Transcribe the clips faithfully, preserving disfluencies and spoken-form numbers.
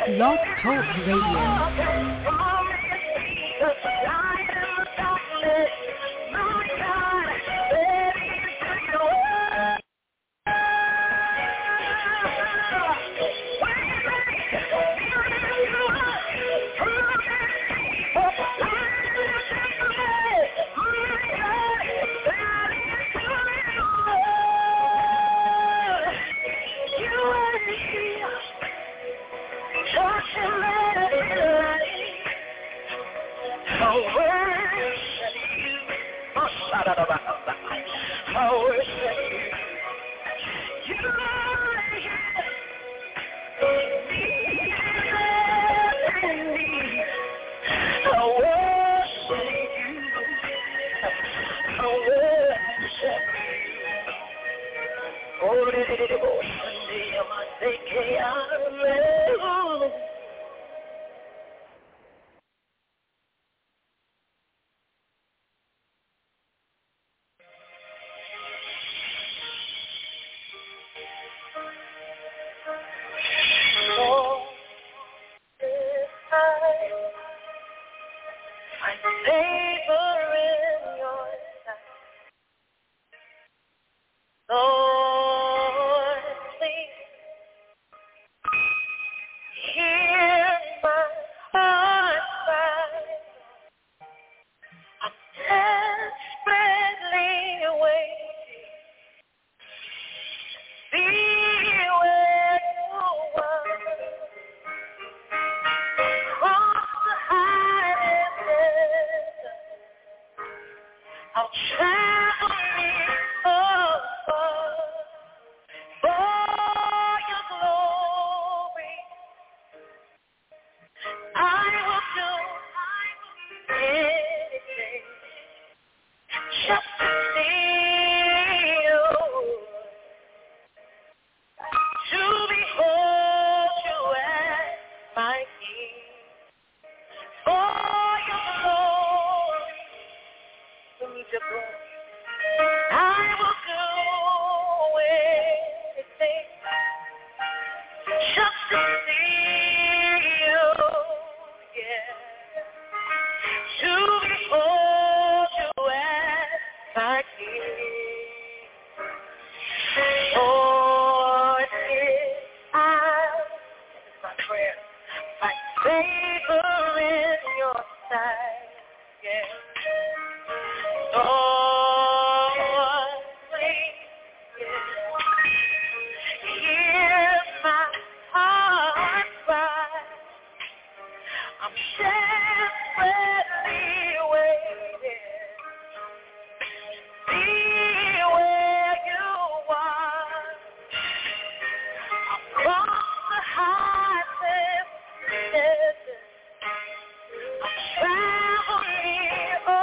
Blog Talk Radio. Traveling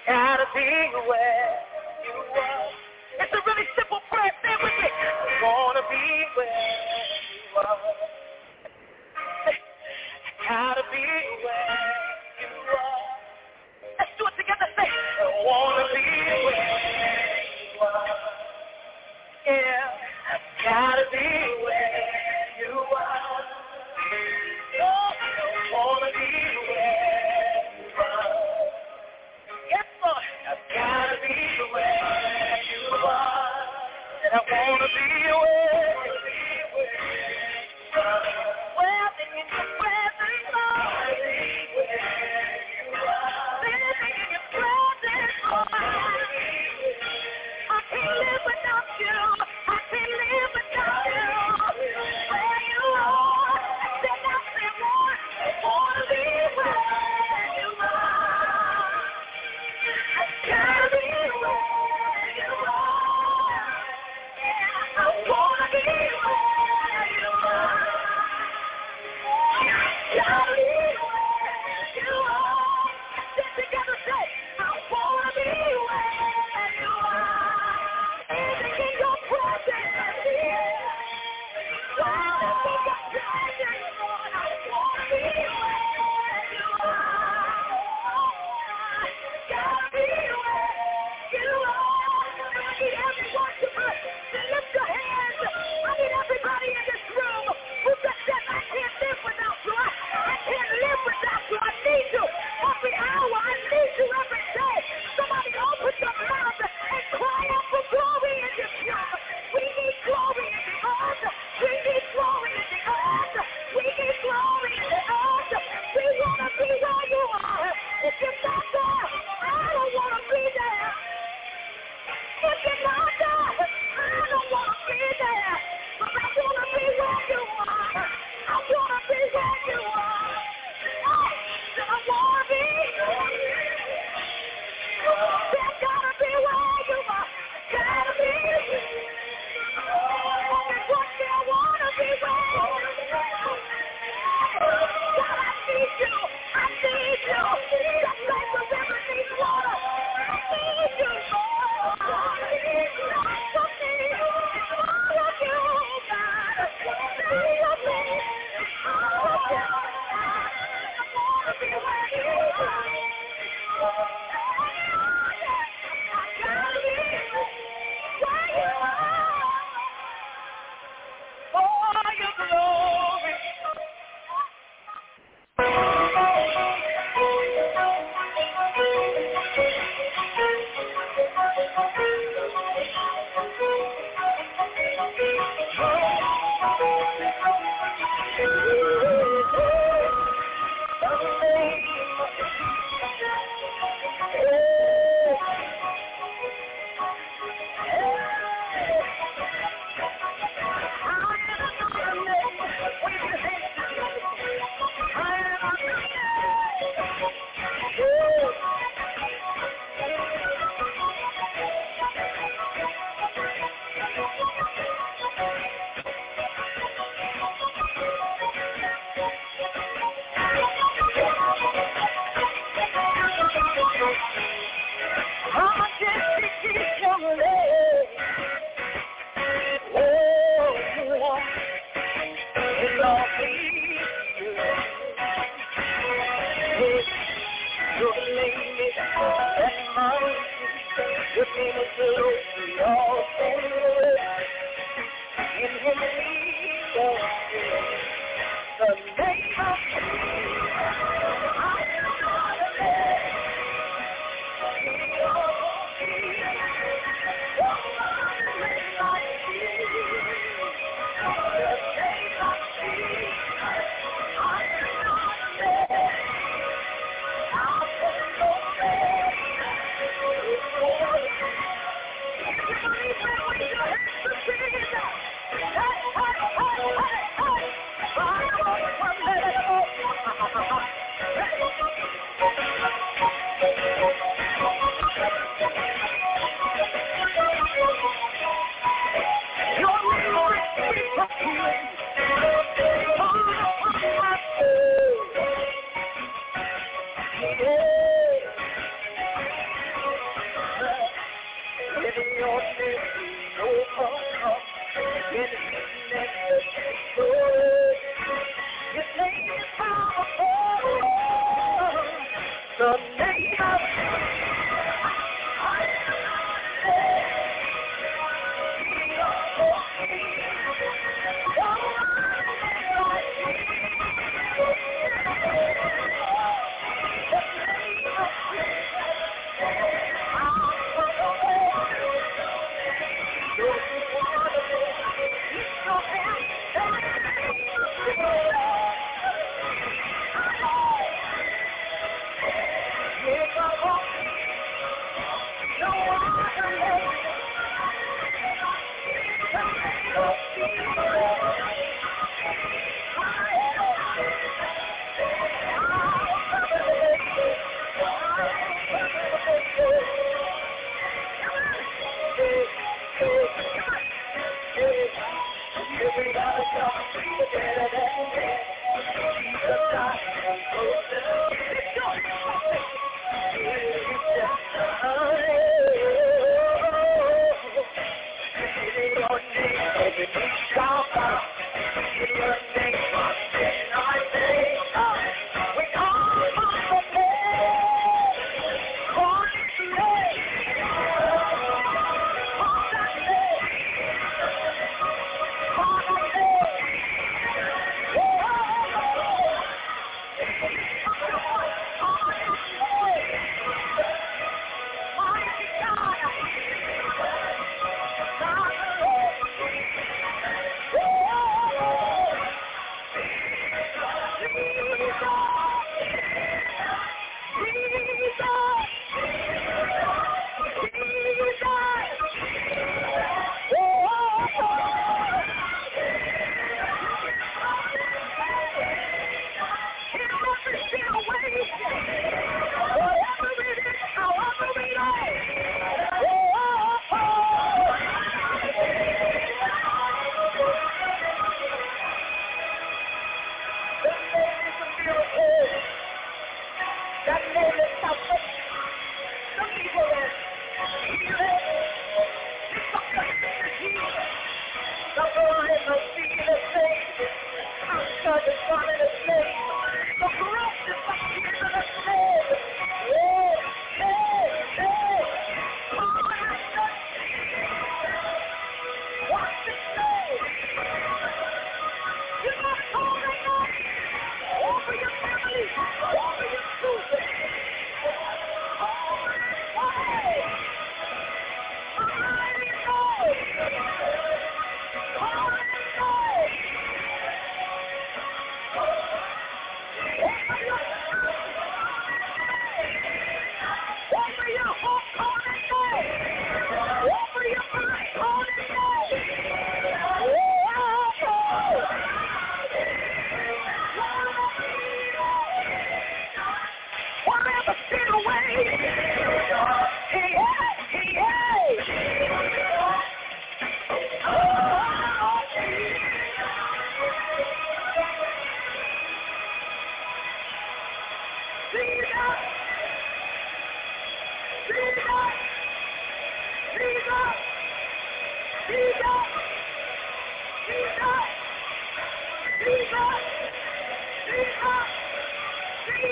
gotta be where you are. It's a really simple prayer. Say it with me. I wanna be where you are. I gotta be where you are. Let's do it together. Say, I wanna be where you are. Yeah, I gotta be where you are. Oh, I wanna be where you are. Yes, Lord, I gotta be where you are. And I wanna be where you are. Well, in your presence, Lord. Living in your presence, Lord. I can't live without you. I can't live without you. Where you are, I said nothing more. I wanna be where you are. I gotta be where you are. Yeah, I wanna be where you are. I gotta be where you are. Sit together, say, I wanna be where you are. Living in your presence, yeah. Living in your presence, Lord, I wanna be where you are. Gotta be where you are. I need every worshiper to lift your hands. I need everybody in this room who just said, I can't live without you. I, I can't live without you. I need you every hour. I need you every day. Somebody open your mouth and cry out for glory in this room. We need glory in the earth. We need glory in the earth. We need glory in the earth. We want to be where you are. If you're not there, I don't want to be there. If you're not there, I don't want to be there. But I want to be where you are. I want to be where you are. Oh, I want to be. There's gotta be where you are. Gotta be. That's what I wanna be where. God, I need you. I need you. Just like the river needs water. I need you, Lord. Not for me. It's all of you, God. Not of me. It's all of you. I wanna be where you are. I gotta be where you are. For your glory.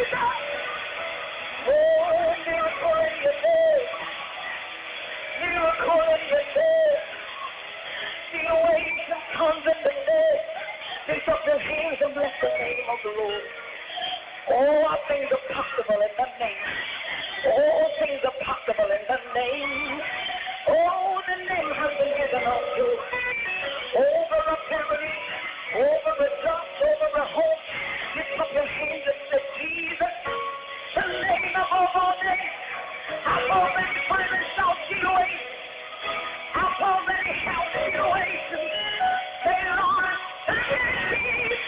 Oh, miracle in your name. Miracle in your name. Situation comes in the name. Lift up your hands and bless the name of the Lord. All things are possible in the name. All things are possible in the name. Oh, the name has been given unto you. Over the family, over the jobs, over the home. Lift up your hands and say, Jesus, the name above all names. I've already promised out situations. I've already held situations. Say, Lord, please.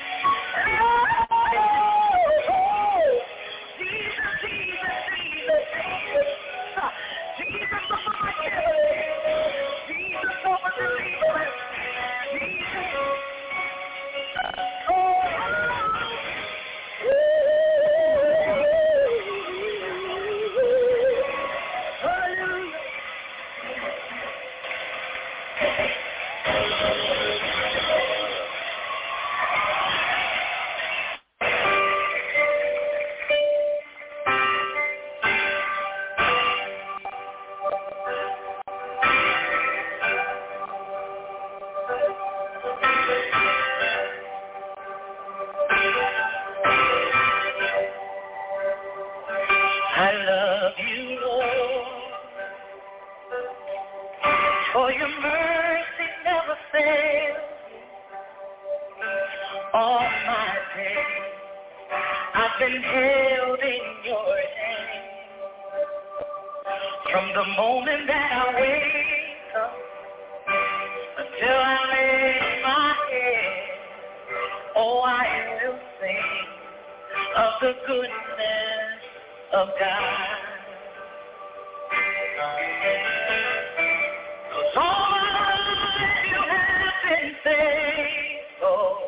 Jesus, Jesus, Jesus, Jesus. Jesus over my family. Jesus over the deliverance. Jesus. Oh, hallelujah. I love you, Lord, for your mercy never fails. All my days I've been held in your hand. From the moment that I wake up until I lay my head, oh, I will sing of the goodness of God. 'Cause all my life you have been faithful.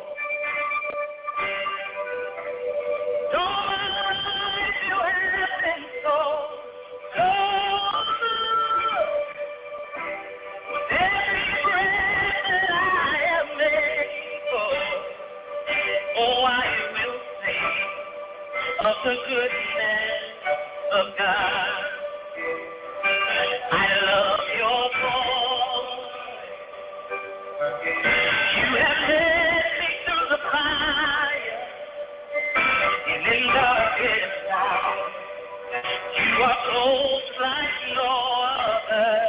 All my life you have been so, so good. With every breath that I am able, oh, I will sing of the goodness of God. I love your voice. You have led me through the fire and in darkest night. You are close like no other.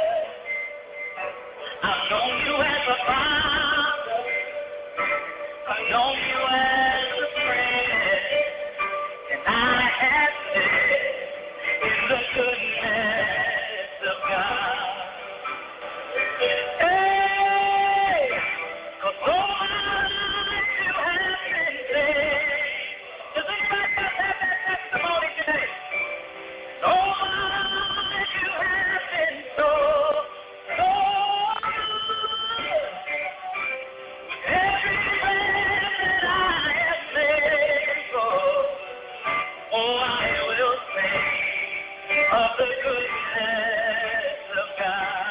I've known you as a father. I've known you as a friend. And I have lived in the goodness of God. Hey, 'cause all my life you have been faithful. Does anybody else have that testimony today? All my life you have been so, so good. Every breath that I have able, oh, I will sing of the goodness of God.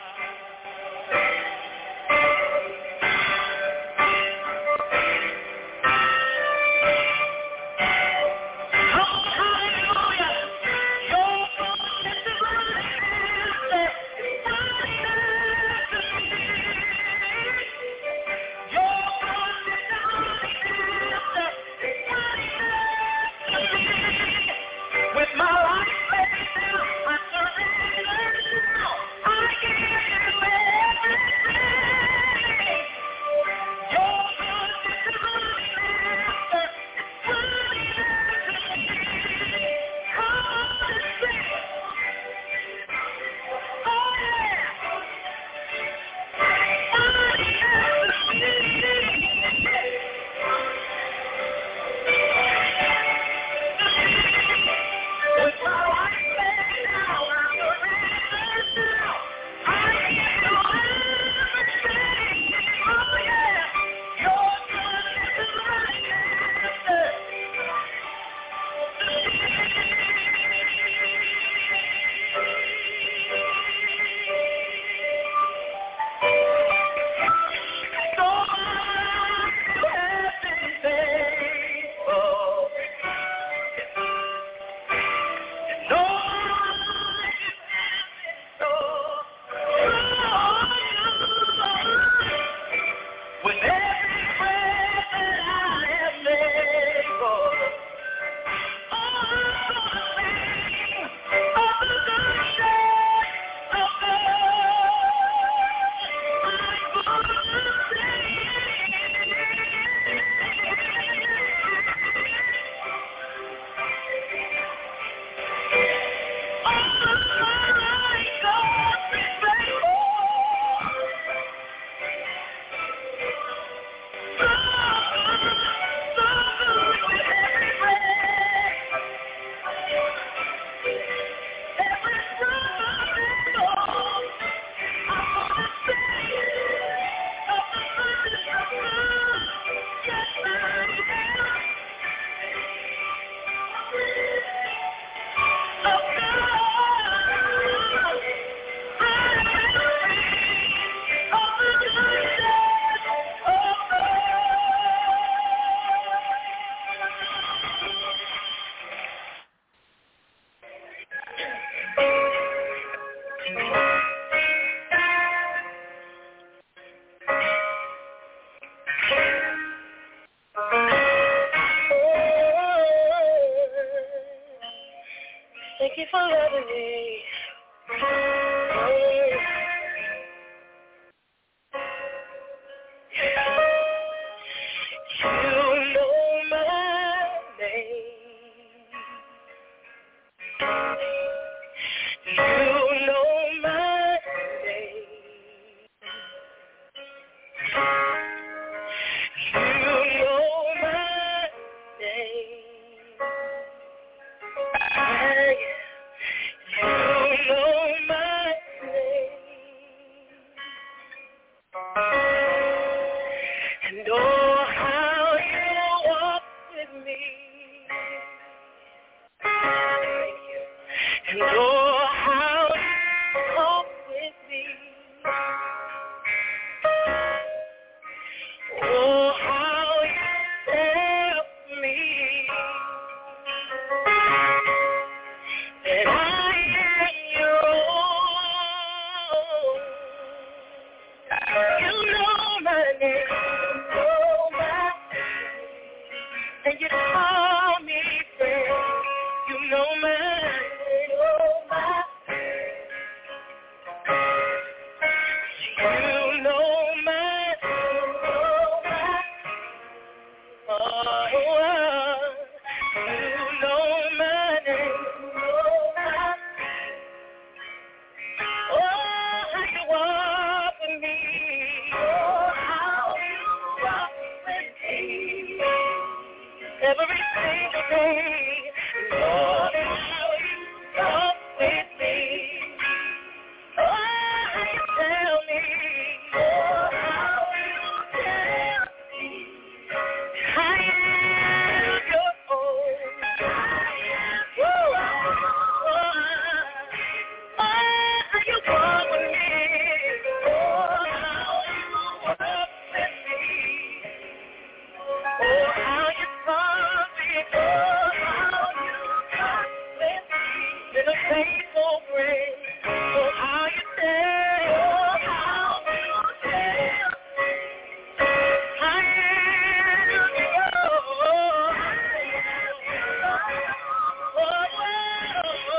Oh, hallelujah. Your goodness is running after, it's running after me. Your goodness is running after, it's running after me. With my life laid down, I surrender. every single day. Lord, how you talk with me. Oh, how you tell me. Oh, how you tell me. I am your own. I am your own. Oh, how you walk with me. Oh, how you walk with me. Oh, how you talk me. Oh, how you talk with me. In a faithful grace. Oh, how you tell. Oh, how you tell. I am your own. I am your own. Oh,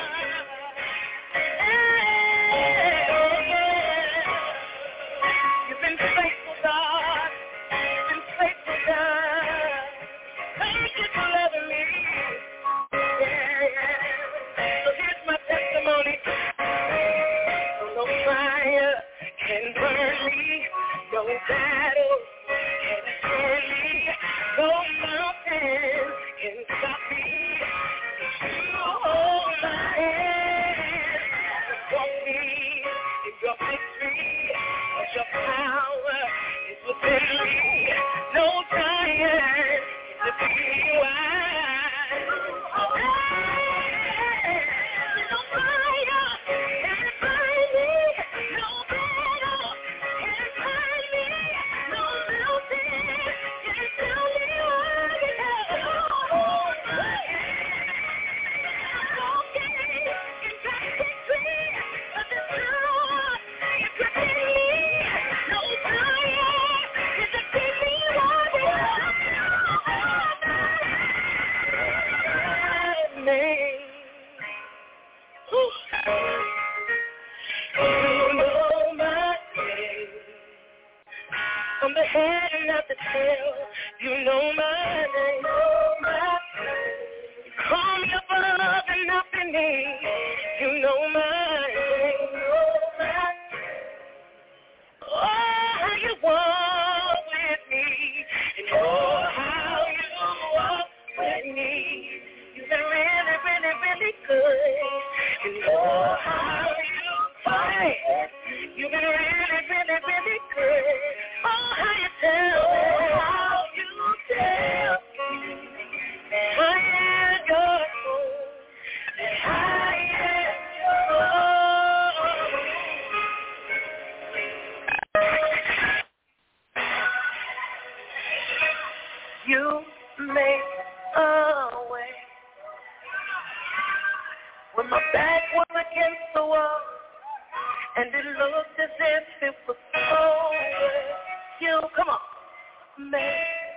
you've been faithful, God. You've been faithful, God. Thank you for loving me. Yeah, yeah. So here's my testimony. No fire can burn me. No battle can turn me. No mountain can stop me. You hold my hand. Walk me in your victory. Your power is within me. No giant to be wise. No fire can burn me. No battle can turn me. No mountain can tell me what it is. Walking in that victory of the power is within me. No fire can defeat me. What it is. Name. You know my name. I'm the head and not the tail. You know my name. You call me above and not beneath. You know my name. Oh, how you walk with me. And oh, how you walk with me. You've been really, really, really good. And oh, how you fight. You've been really, really, really good. Oh, how you tell me. How you tell me. I am your own. I am your own. You make a way when my back was against the wall and it looked as if it was over. You, come on, make.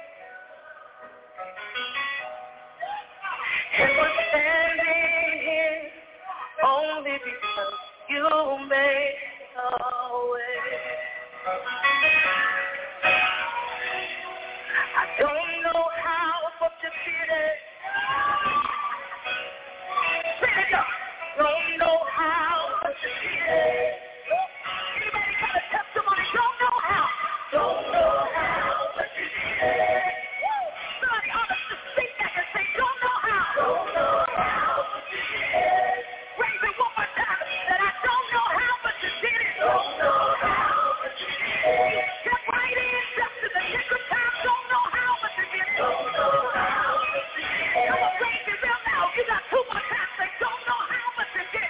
And we're standing here only because you made a way. I don't know how, but you did it. Bring it up. Don't know how, but you did it. Anybody got a testimony? Don't know how. Don't know how, but you did it. Somebody ought to just think back and say, don't know how. Don't know how, but you did it. Raise it one more time. That I don't know how, but you did it. Don't know how, but you did it. You kept right in just to the nick of time. Don't know how, but you did it. Don't know how, but you did it. Come on, raise it real now. You got two more times. Say, don't know how, but you did it.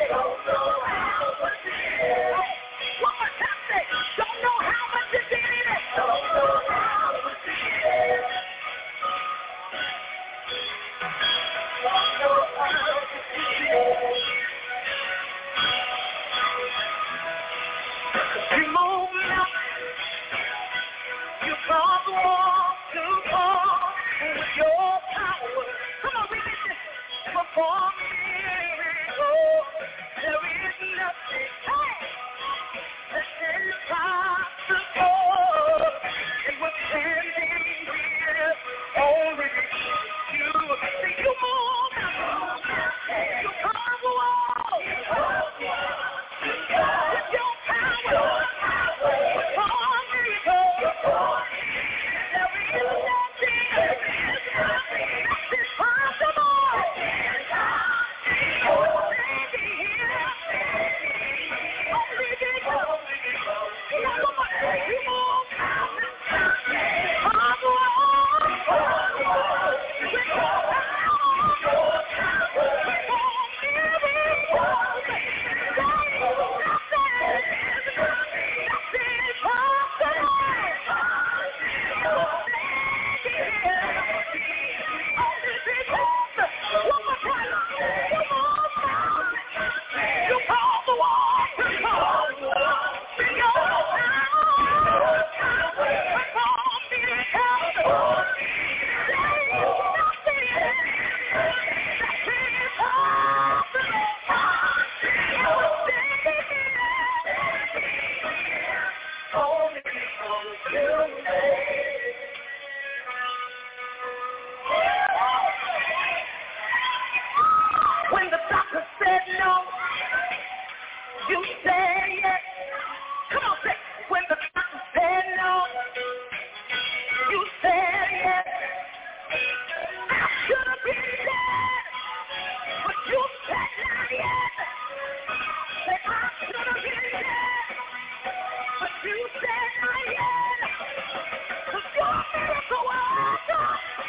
that I should have been dead. But you said not yet. 'Cause you're a miracle worker.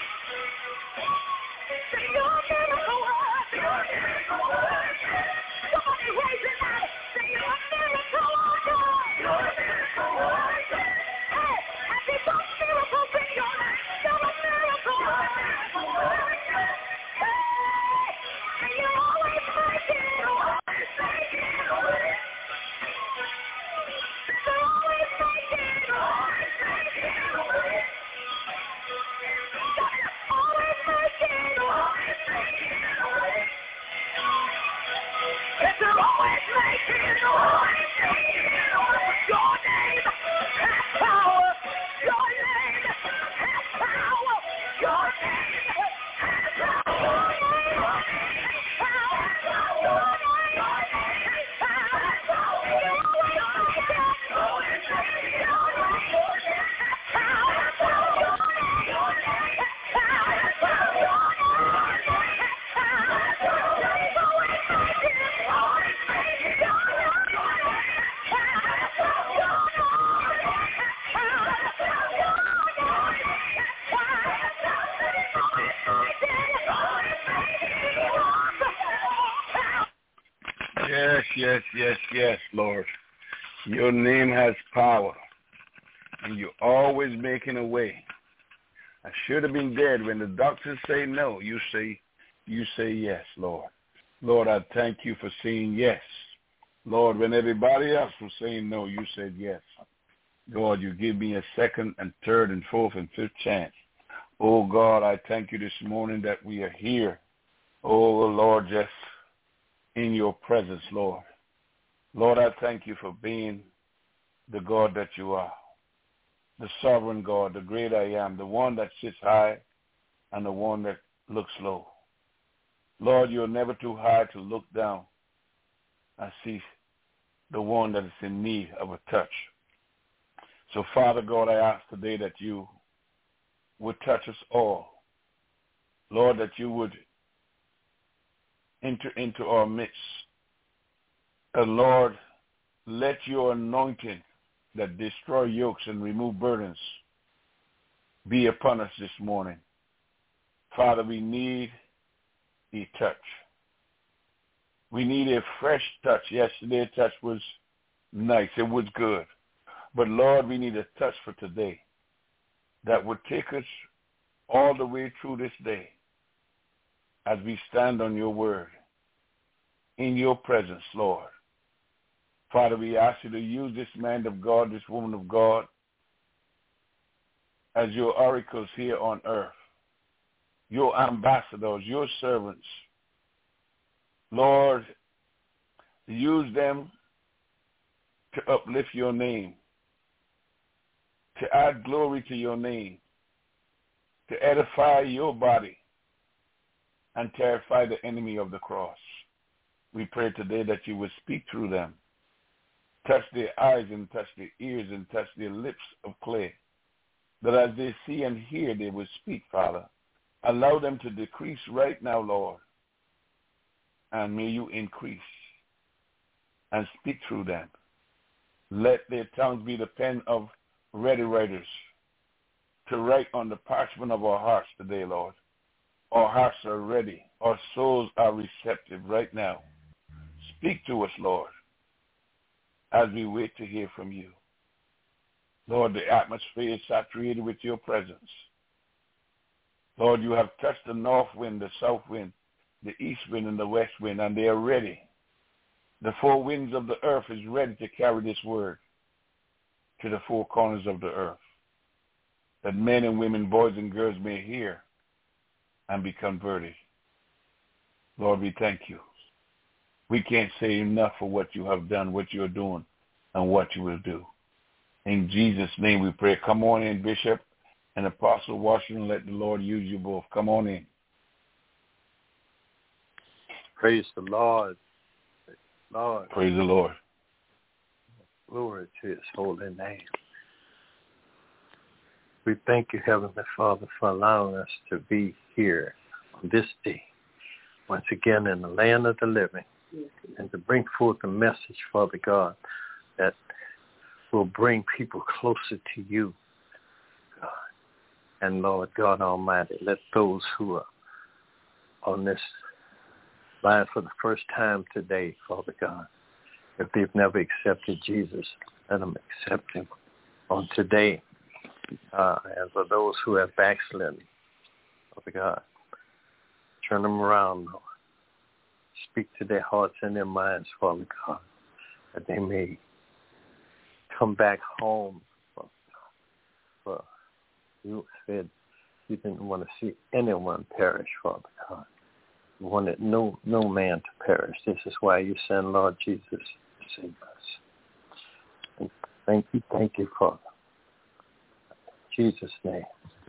Say you're a miracle worker. You're a miracle worker. Somebody raise it out. Say you're a miracle worker. You're a miracle worker. Hey, have you got miracles in your life? You're a miracle worker. Hey, and you're always making a way. Making a way. You're always making a way. Making a way. Always making a way. Making a way. Yes, you're always making a way. Making a way. Your name has power. Your name has power. Your name has power. Your name has power. Your name has power. You're always making a way. Your name has power. Your name has power. Your name has power. You're always making a way. Your Yes, yes, yes, yes, Lord. Your name has power, and you're always making a way. I should have been dead. When the doctors say no, you say, you say yes, Lord. Lord, I thank you for saying yes. Lord, when everybody else was saying no, you said yes. Lord, you give me a second and third and fourth and fifth chance. Oh, God, I thank you this morning that we are here. Oh, Lord, just in your presence, Lord. Lord, I thank you for being the God that you are, the sovereign God, the great I am, the one that sits high and the one that looks low. Lord, you're never too high to look down and see the one that is in need of a touch. So, Father God, I ask today that you would touch us all. Lord, that you would enter into our midst. And Lord, let your anointing that destroy yokes and remove burdens be upon us this morning. Father, we need a touch. We need a fresh touch. Yesterday's touch was nice. It was good. But Lord, we need a touch for today that would take us all the way through this day as we stand on your word, in your presence, Lord. Father, we ask you to use this man of God, this woman of God, as your oracles here on earth, your ambassadors, your servants. Lord, use them to uplift your name, to add glory to your name, to edify your body, and terrify the enemy of the cross. We pray today that you would speak through them, touch their eyes and touch their ears and touch their lips of clay, that as they see and hear, they will speak, Father. Allow them to decrease right now, Lord, and may you increase and speak through them. Let their tongues be the pen of ready writers to write on the parchment of our hearts today, Lord. Our hearts are ready. Our souls are receptive right now. Speak to us, Lord, as we wait to hear from you. Lord, the atmosphere is saturated with your presence. Lord, you have touched the north wind, the south wind, the east wind, and the west wind, and they are ready. The four winds of the earth is ready to carry this word to the four corners of the earth, that men and women, boys and girls may hear and be converted. Lord, we thank you. We can't say enough for what you have done, what you're doing, and what you will do. In Jesus' name we pray. Come on in, Bishop and Apostle Washington. Let the Lord use you both. Come on in. Praise the Lord. Praise the Lord. Praise the Lord. Glory to his holy name. We thank you, Heavenly Father, for allowing us to be here on this day, once again in the land of the living. and to bring forth a message, Father God, that will bring people closer to you, God. And Lord God Almighty, let those who are on this line for the first time today, Father God, if they've never accepted Jesus, let them accept him on today. Uh, and for those who have backslidden, Father God, turn them around, Lord. Speak to their hearts and their minds, Father God, that they may come back home. Father God. For you said you didn't want to see anyone perish, Father God. You wanted no no man to perish. This is why you sent Lord Jesus to save us. And thank you, thank you, Father. In Jesus' name.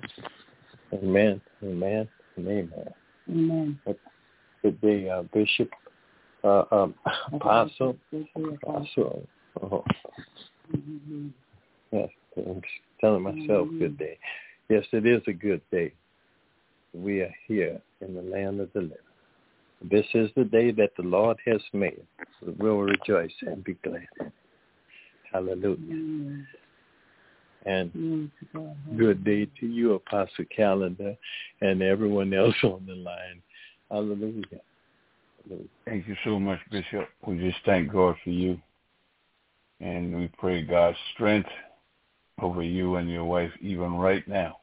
Amen, amen, and amen. Amen. Good day, uh, Bishop, uh, um, Apostle, Apostle. Oh. Mm-hmm. Yes, I'm telling myself mm-hmm. good day. Yes, it is a good day. We are here in the land of the living. This is the day that the Lord has made. We will rejoice and be glad. Hallelujah. Mm-hmm. And mm-hmm. good day to you, Apostle Calendar, and everyone else on the line. Hallelujah. Hallelujah. Thank you so much, Bishop. We just thank God for you. And we pray God's strength over you and your wife even right now.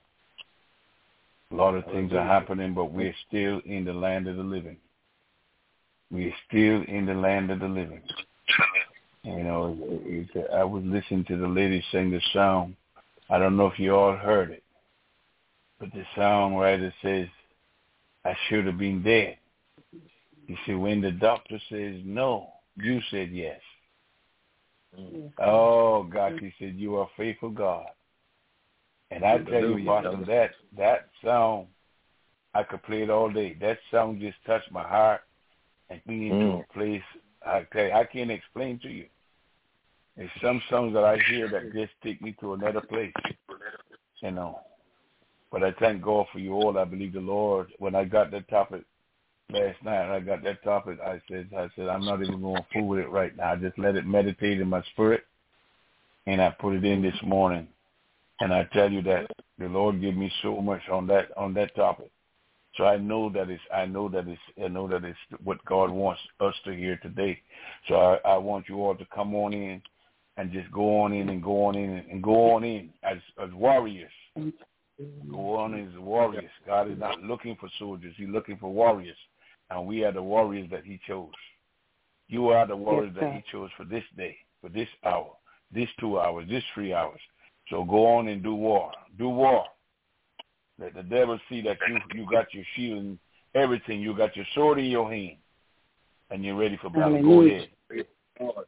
A lot of things are happening, but we're still in the land of the living. We're still in the land of the living. You know, it, it, I was listening to the lady sing the song. I don't know if you all heard it, but the songwriter says, I should have been dead. He said, when the doctor says no, you said yes. Mm-hmm. Oh, God, he said, you are a faithful God. And I tell you, Pastor, that, that song, I could play it all day. That song just touched my heart and me into mm. a place, I tell you, I can't explain to you. There's some songs that I hear that just take me to another place, you know. But I thank God for you all. I believe the Lord, when I got that topic last night, I got that topic, I said, I said, I'm not even going to fool with it right now. I just let it meditate in my spirit, and I put it in this morning. And I tell you that the Lord gave me so much on that on that topic. So I know that it's I know that it's I know that it's what God wants us to hear today. So I, I want you all to come on in and just go on in and go on in and go on in as as warriors. Go on as warriors. God is not looking for soldiers. He's looking for warriors. And we are the warriors that he chose. You are the warriors that he chose for this day, for this hour, this two hours, this three hours. So go on and do war. Do war. Let the devil see that you, you got your shield and everything. You got your sword in your hand. And you're ready for battle. Hallelujah. Go ahead.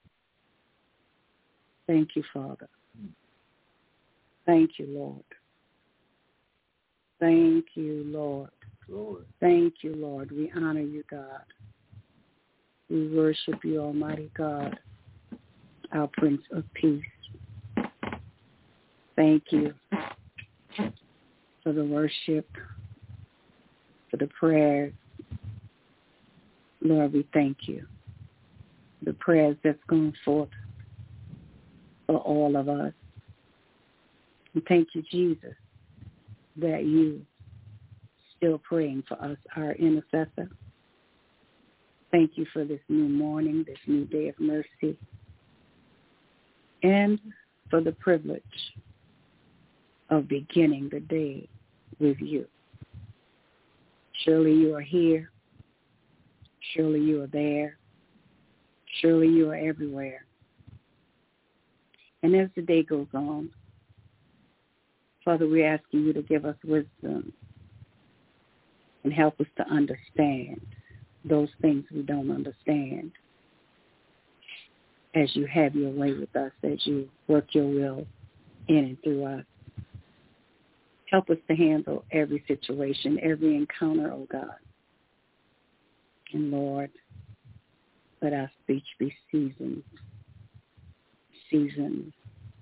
Thank you, Father. Thank you, Lord. Thank you, Lord. Lord. Thank you, Lord. We honor you, God. We worship you, Almighty God, our Prince of Peace. Thank you for the worship, for the prayers. Lord, we thank you. The prayers that's gone forth for all of us. And thank you, Jesus, that you still praying for us, our intercessor. Thank you for this new morning, this new day of mercy, and for the privilege of beginning the day with you. Surely you are here. Surely you are there. Surely you are everywhere. And as the day goes on, Father, we're asking you to give us wisdom and help us to understand those things we don't understand as you have your way with us, as you work your will in and through us. Help us to handle every situation, every encounter, oh God. And Lord, let our speech be seasoned, seasoned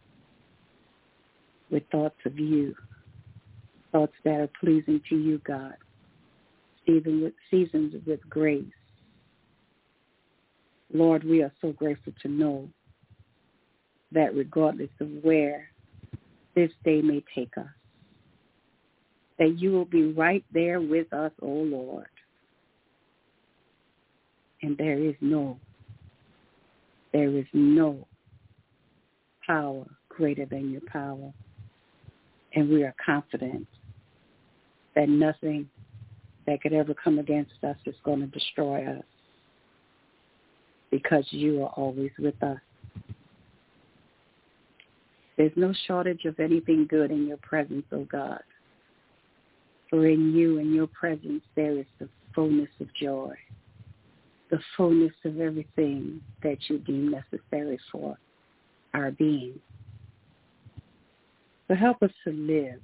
with thoughts of you, thoughts that are pleasing to you, God, seasoned with, seasoned with grace, Lord, we are so grateful to know that regardless of where this day may take us, that you will be right there with us, O Lord. And there is no, there is no power greater than your power. And we are confident that nothing that could ever come against us is going to destroy us, because you are always with us. There's no shortage of anything good in your presence, O God. For in you and your presence there is the fullness of joy, the fullness of everything that you deem necessary for our being. So help us to live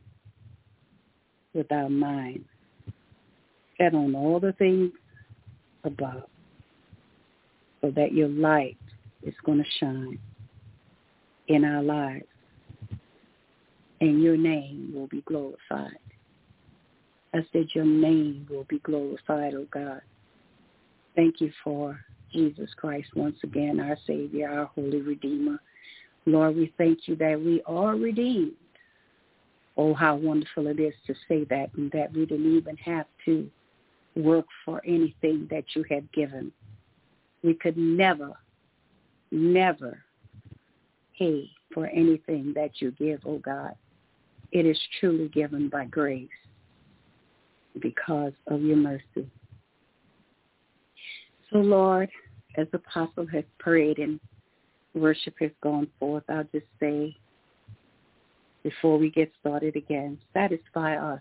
with our mind set on all the things above, so that your light is going to shine in our lives and your name will be glorified. I said your name will be glorified, oh God. Thank you for Jesus Christ once again, our Savior, our Holy Redeemer. Lord, we thank you that we are redeemed. Oh, how wonderful it is to say that, and that we didn't even have to work for anything that you have given. We could never, never pay for anything that you give, oh God. It is truly given by grace because of your mercy. So, Lord, as the apostle has prayed and worship has gone forth, I'll just say, before we get started again, satisfy us.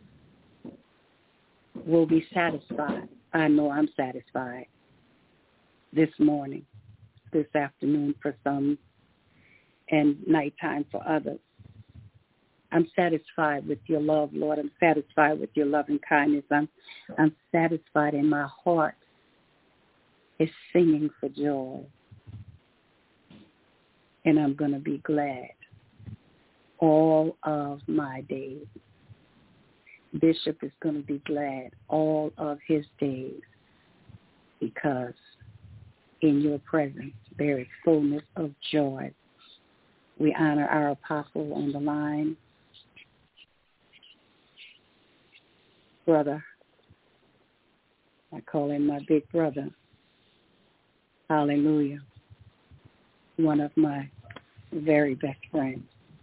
We'll be satisfied. I know I'm satisfied this morning, this afternoon for some, and nighttime for others. I'm satisfied with your love, Lord. I'm satisfied with your loving kindness. I'm, I'm satisfied in my heart. It's singing for joy. And I'm going to be glad all of my days. Bishop is going to be glad all of his days, because in your presence there is fullness of joy. We honor our apostle on the line, brother. I call him my big brother. Hallelujah. One of my very best friends.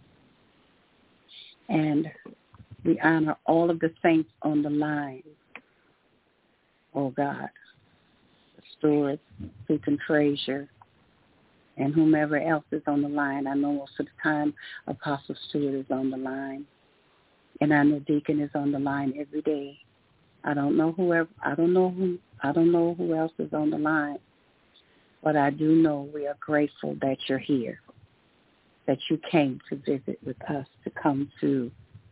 And we honor all of the saints on the line. Oh, God. The Stewart, Susan Frazier, and whomever else is on the line. I know most of the time Apostle Stewart is on the line. And I know Deacon is on the line every day. I don't know whoever, I don't know who, I don't know who else is on the line. But I do know we are grateful that you're here, that you came to visit with us, to come to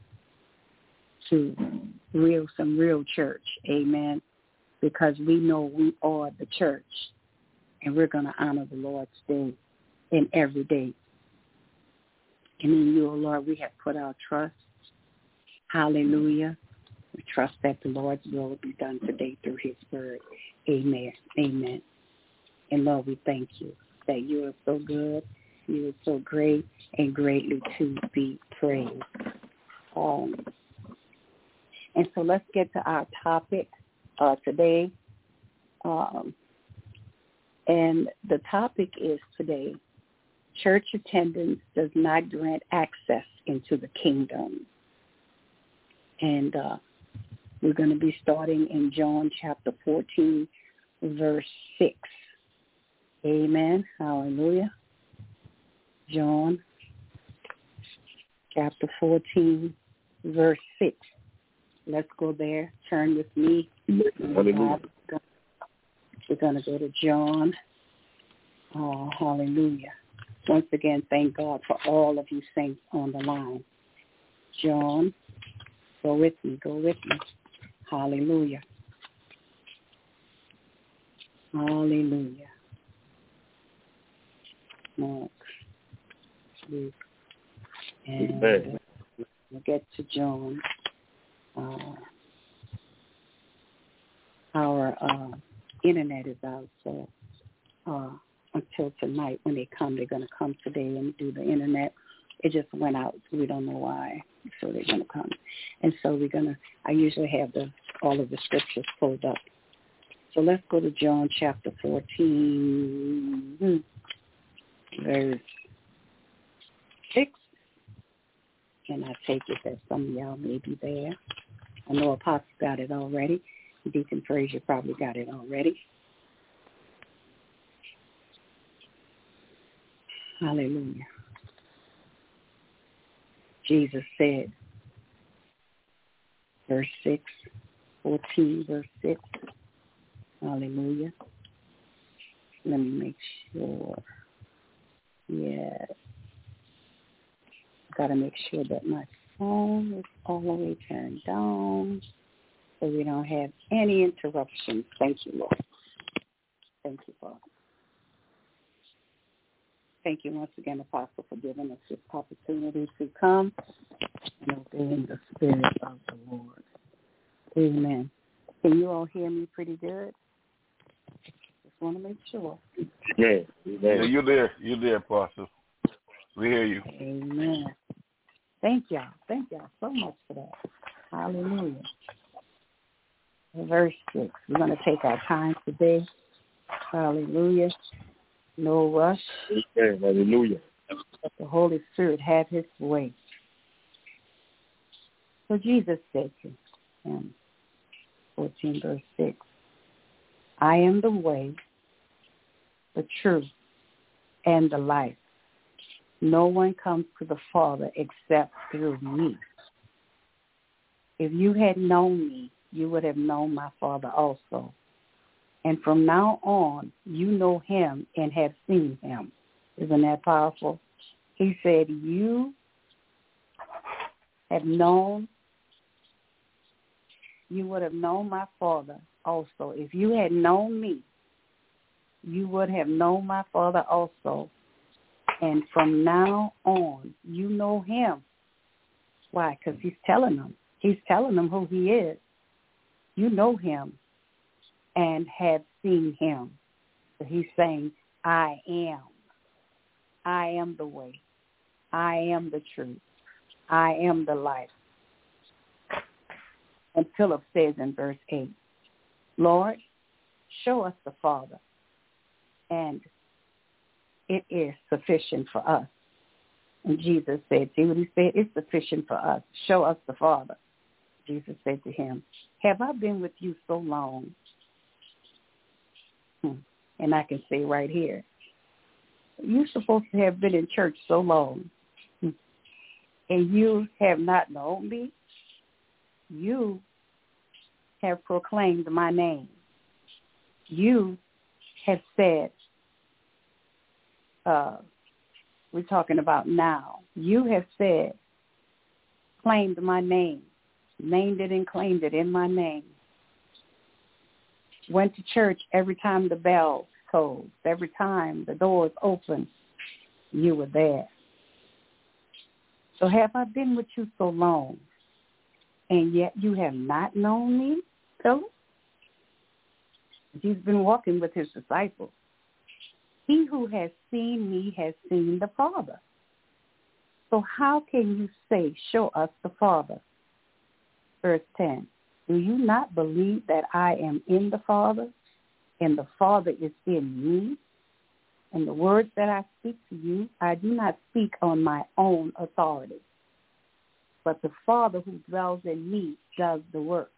to real some real church, amen, because we know we are the church, and we're going to honor the Lord's day in every day. And in you, O Lord, we have put our trust. Hallelujah. We trust that the Lord's will will be done today through his word. Amen. Amen. And Lord, we thank you that you are so good, you are so great, and greatly to be praised. Um, and so let's get to our topic uh, today. Um, and the topic is today, church attendance does not grant access into the kingdom. And uh, we're going to be starting in John chapter fourteen, verse six. Amen. Hallelujah. John chapter fourteen, verse six. Let's go there. Turn with me. Hallelujah. We're going to go to John. Oh, hallelujah. Once again, thank God for all of you saints on the line. John, go with me. Go with me. Hallelujah. Hallelujah. Mark, Luke, and uh, we'll get to John. Uh, our uh, internet is out, so uh, until tonight. When they come, they're going to come today and do the internet. It just went out. We don't know why. So they're going to come. And so we're going to, I usually have the all of the scriptures pulled up. So let's go to John chapter fourteen, verse six. And I take it that some of y'all may be there. I know Apostle got it already. Deacon Frazier probably got it already. Hallelujah. Jesus said, verse six, fourteen, verse six. Hallelujah. Let me make sure. Yes. Got to make sure that my phone is all the way turned down so we don't have any interruptions. Thank you, Lord. Thank you, Father. Thank you once again, Apostle, for giving us this opportunity to come and obey in the Spirit of the Lord. Amen. Can you all hear me pretty good? Just want to make sure. Yeah, yeah, you're there. You're there, Apostle. We hear you. Amen. Thank y'all. Thank y'all so much for that. Hallelujah. Verse six. We're going to take our time today. Hallelujah. No rush. Okay, hallelujah. Let the Holy Spirit have his way. So Jesus said to him, fourteen verse six, I am the way, the truth, and the life. No one comes to the Father except through me. If you had known me, you would have known my Father also. And from now on, you know him and have seen him. Isn't that powerful? He said, you have known, you would have known my Father also. If you had known me, you would have known my Father also. And from now on, you know him. Why? Because he's telling them. He's telling them who he is. You know him and have seen him. So he's saying, I am. I am the way. I am the truth. I am the life. And Philip says in verse eight, Lord, show us the Father, and it is sufficient for us. And Jesus said, see what he said? It's sufficient for us. Show us the Father. Jesus said to him, have I been with you so long? Hmm. And I can say right here, you're supposed to have been in church so long, hmm. and you have not known me. You have proclaimed my name. You have said, uh, we're talking about now. You have said, claimed my name, named it and claimed it in my name. Went to church every time the bell tolled, every time the doors opened, you were there. So have I been with you so long, and yet you have not known me, Philip? He's been walking with his disciples. He who has seen me has seen the Father. So how can you say, show us the Father? Verse ten, do you not believe that I am in the Father, and the Father is in me? And the words that I speak to you, I do not speak on my own authority, but the Father who dwells in me does the work.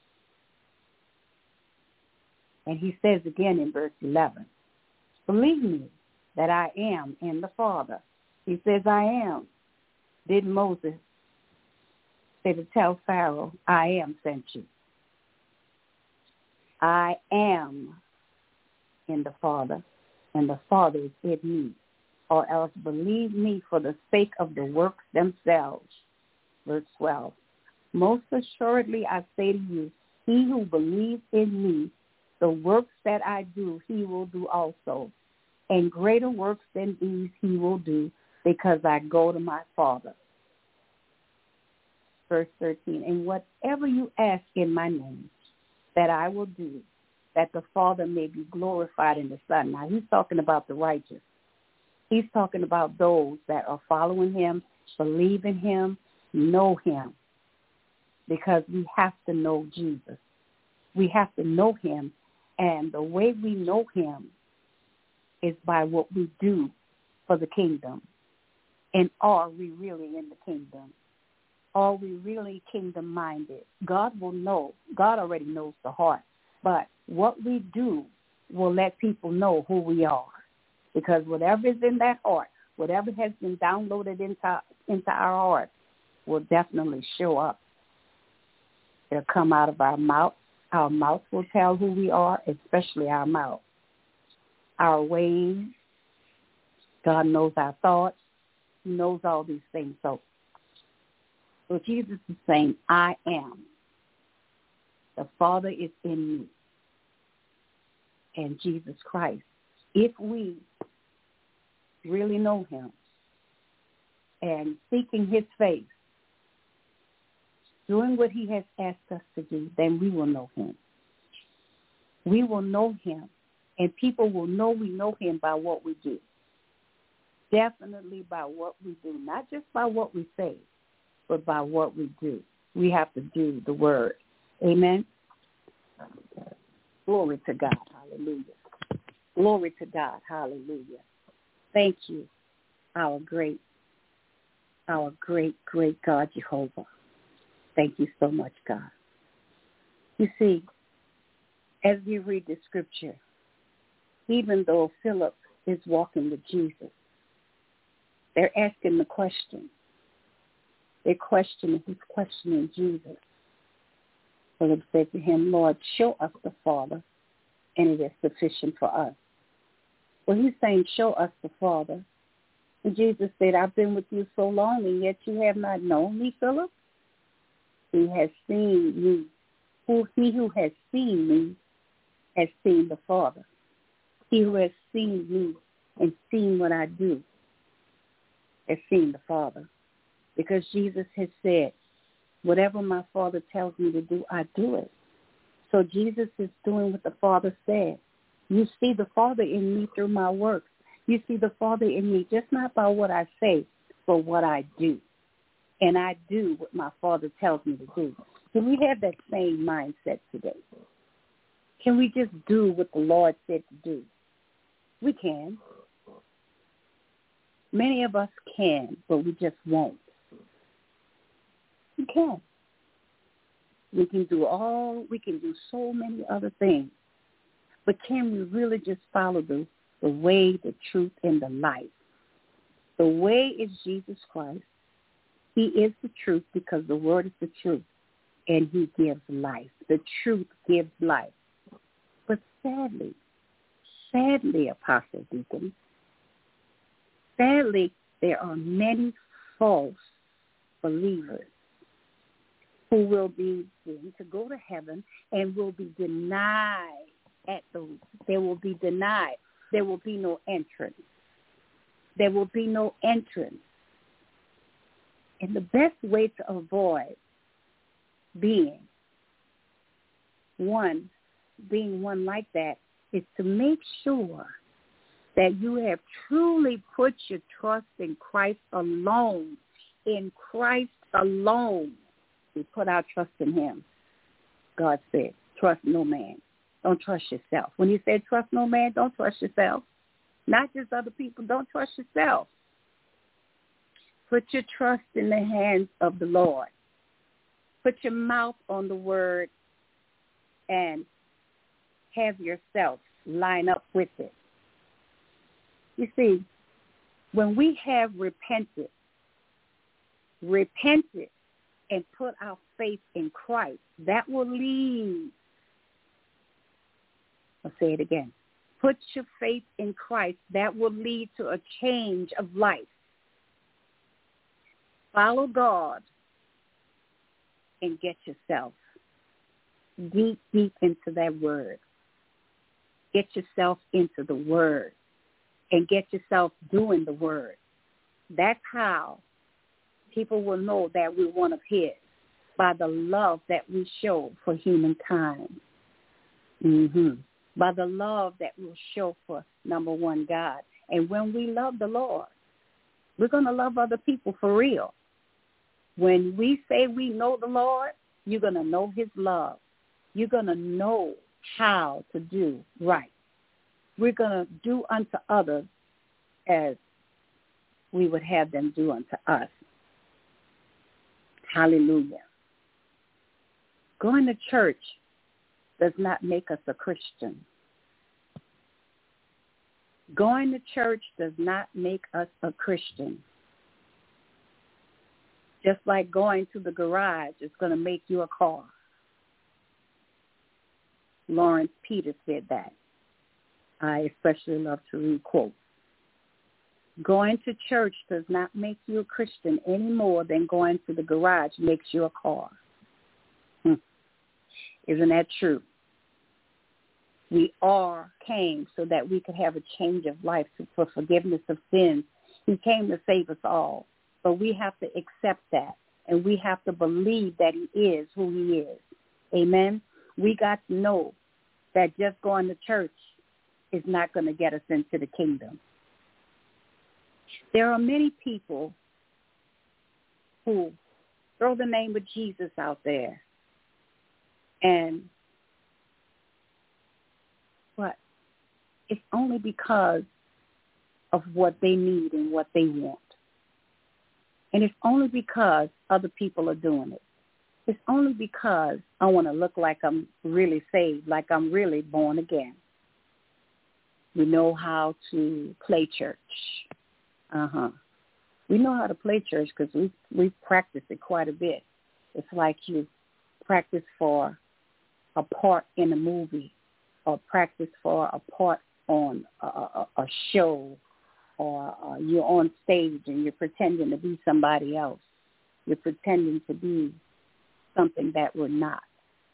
And he says again in verse eleven, believe me that I am in the Father. He says, I am. Did Moses say to tell Pharaoh, I am sent you? I am in the Father, and the Father is in me. Or else believe me for the sake of the works themselves. Verse twelve, most assuredly I say to you, he who believes in me, the works that I do, he will do also. And greater works than these he will do, because I go to my Father. Verse thirteen, and whatever you ask in my name, that I will do, that the Father may be glorified in the Son. Now, he's talking about the righteous. He's talking about those that are following him, believe in him, know him, because we have to know Jesus. We have to know him, and the way we know him is by what we do for the kingdom. And are we really in the kingdom? Are we really kingdom-minded? God will know. God already knows the heart. But what we do will let people know who we are. Because whatever is in that heart, whatever has been downloaded into, into our heart, will definitely show up. It'll come out of our mouth. Our mouth will tell who we are, especially our mouth. Our ways. God knows our thoughts. He knows all these things. So, so Jesus is saying, I am. The Father is in me. And Jesus Christ. If we really know him and seeking his face, doing what he has asked us to do, then we will know him. We will know him, and people will know we know him by what we do. Definitely by what we do, not just by what we say, but by what we do. We have to do the word. Amen? Glory to God. Hallelujah. Glory to God. Hallelujah. Thank you, our great, our great, great God, Jehovah. Thank you so much, God. You see, as we read the scripture, even though Philip is walking with Jesus, they're asking the question. They're questioning, he's questioning Jesus. Philip said to him, Lord, show us the Father, and it is sufficient for us. Well, he's saying, show us the Father. And Jesus said, I've been with you so long, and yet you have not known me, Philip. He has seen me. Who he who has seen me has seen the Father. He who has seen me and seen what I do has seen the Father. Because Jesus has said, whatever my Father tells me to do, I do it. So Jesus is doing what the Father said. You see the Father in me through my works. You see the Father in me just not by what I say, but what I do. And I do what my Father tells me to do. Can we have that same mindset today? Can we just do what the Lord said to do? We can. Many of us can, but we just won't. We can. We can do all, we can do so many other things. But can we really just follow the, the way, the truth, and the life? The way is Jesus Christ. He is the truth because the word is the truth, and he gives life. The truth gives life. But sadly, sadly, Apostle Deacon, sadly, there are many false believers who will be going to go to heaven and will be denied at the, there will be denied. There will be no entrance. There will be no entrance. And the best way to avoid being one, being one like that is to make sure that you have truly put your trust in Christ alone. In Christ alone. We put our trust in him. God said, trust no man. Don't trust yourself. When he said trust no man, don't trust yourself. Not just other people. Don't trust yourself. Put your trust in the hands of the Lord. Put your mouth on the word and have yourself line up with it. You see, when we have repented, repented and put our faith in Christ, that will lead. I'll say it again. Put your faith in Christ. That will lead to a change of life. Follow God and get yourself deep, deep into that word. Get yourself into the word and get yourself doing the word. That's how people will know that we're one of his, by the love that we show for humankind. Mm-hmm. By the love that we'll show for, number one, God. And when we love the Lord, we're going to love other people for real. When we say we know the Lord, you're going to know his love. You're going to know how to do right. We're going to do unto others as we would have them do unto us. Hallelujah. Going to church does not make us a Christian. Going to church does not make us a Christian. Just like going to the garage is going to make you a car. Lawrence Peters said that. I especially love to read quotes. Going to church does not make you a Christian any more than going to the garage makes you a car. Hmm. Isn't that true? We all came so that we could have a change of life for forgiveness of sins. He came to save us all. But we have to accept that, and we have to believe that he is who he is. Amen? We got to know that just going to church is not going to get us into the kingdom. There are many people who throw the name of Jesus out there, and what? It's only because of what they need and what they want. And it's only because other people are doing it. It's only because I want to look like I'm really saved, like I'm really born again. We know how to play church. Uh-huh. We know how to play church because we we practice it quite a bit. It's like you practice for a part in a movie or practice for a part on a, a, a show, or uh, you're on stage and you're pretending to be somebody else. You're pretending to be something that we're not.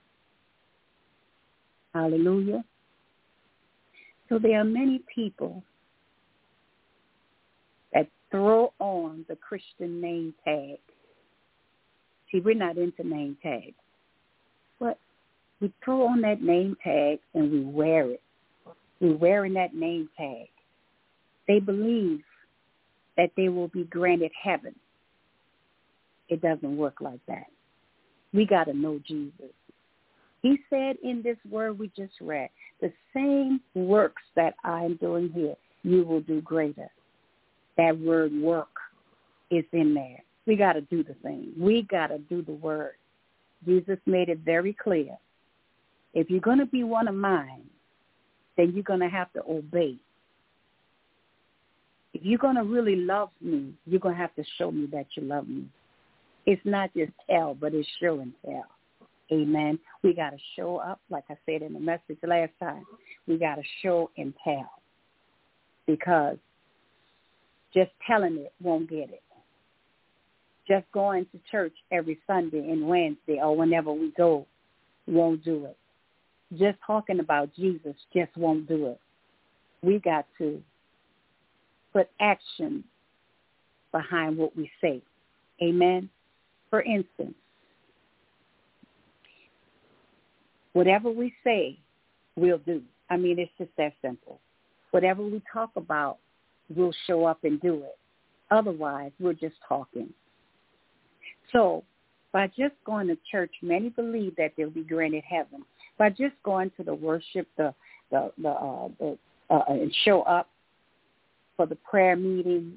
Hallelujah. So there are many people that throw on the Christian name tag. See, we're not into name tags. But we throw on that name tag and we wear it. We're wearing that name tag. They believe that they will be granted heaven. It doesn't work like that. We got to know Jesus. He said in this word we just read, the same works that I'm doing here, you will do greater. That word work is in there. We got to do the thing. We got to do the word. Jesus made it very clear. If you're going to be one of mine, then you're going to have to obey. If you're going to really love me, you're going to have to show me that you love me. It's not just tell, but it's show and tell. Amen. We got to show up, like I said in the message last time. We got to show and tell, because just telling it won't get it. Just going to church every Sunday and Wednesday or whenever we go won't do it. Just talking about Jesus just won't do it. We got to put action behind what we say. Amen. For instance, whatever we say, we'll do. I mean, it's just that simple. Whatever we talk about, we'll show up and do it. Otherwise, we're just talking. So by just going to church, many believe that they'll be granted heaven. By just going to the worship, the the the, uh, the uh, and show up for the prayer meeting.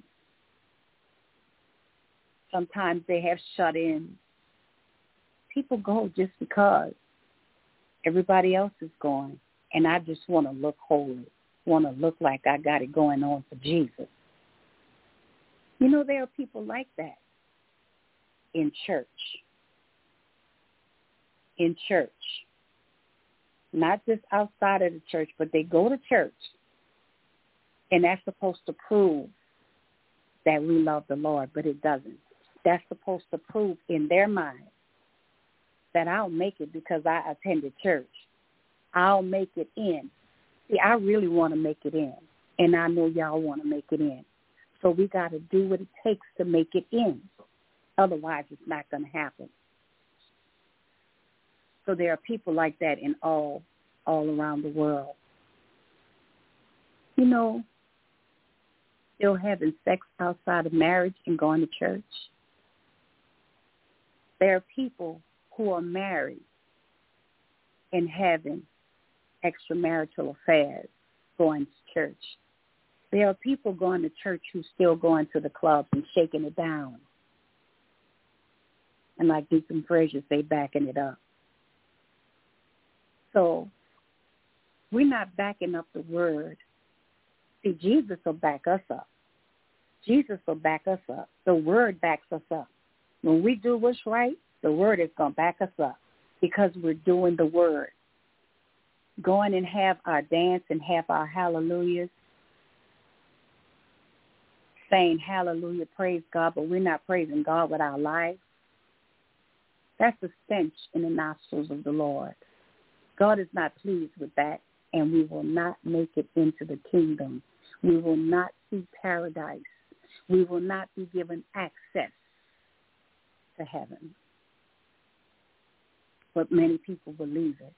Sometimes they have shut-ins. People go just because everybody else is going, and I just want to look holy, want to look like I got it going on for Jesus. You know, there are people like that in church. In church. Not just outside of the church, but they go to church, and that's supposed to prove that we love the Lord, but it doesn't. That's supposed to prove in their mind that I'll make it because I attended church. I'll make it in. See, I really want to make it in, and I know y'all want to make it in. So we got to do what it takes to make it in. Otherwise, it's not going to happen. So there are people like that in all all around the world. You know, still having sex outside of marriage and going to church. There are people who are married and having extramarital affairs going to church. There are people going to church who still going to the clubs and shaking it down. And like Deacon Frazier say, backing it up. So we're not backing up the word. See, Jesus will back us up. Jesus will back us up. The word backs us up. When we do what's right, the word is going to back us up because we're doing the word. Going and have our dance and have our hallelujahs, saying hallelujah, praise God, but we're not praising God with our lives. That's a stench in the nostrils of the Lord. God is not pleased with that, and we will not make it into the kingdom. We will not see paradise. We will not be given access to heaven. But many people believe it.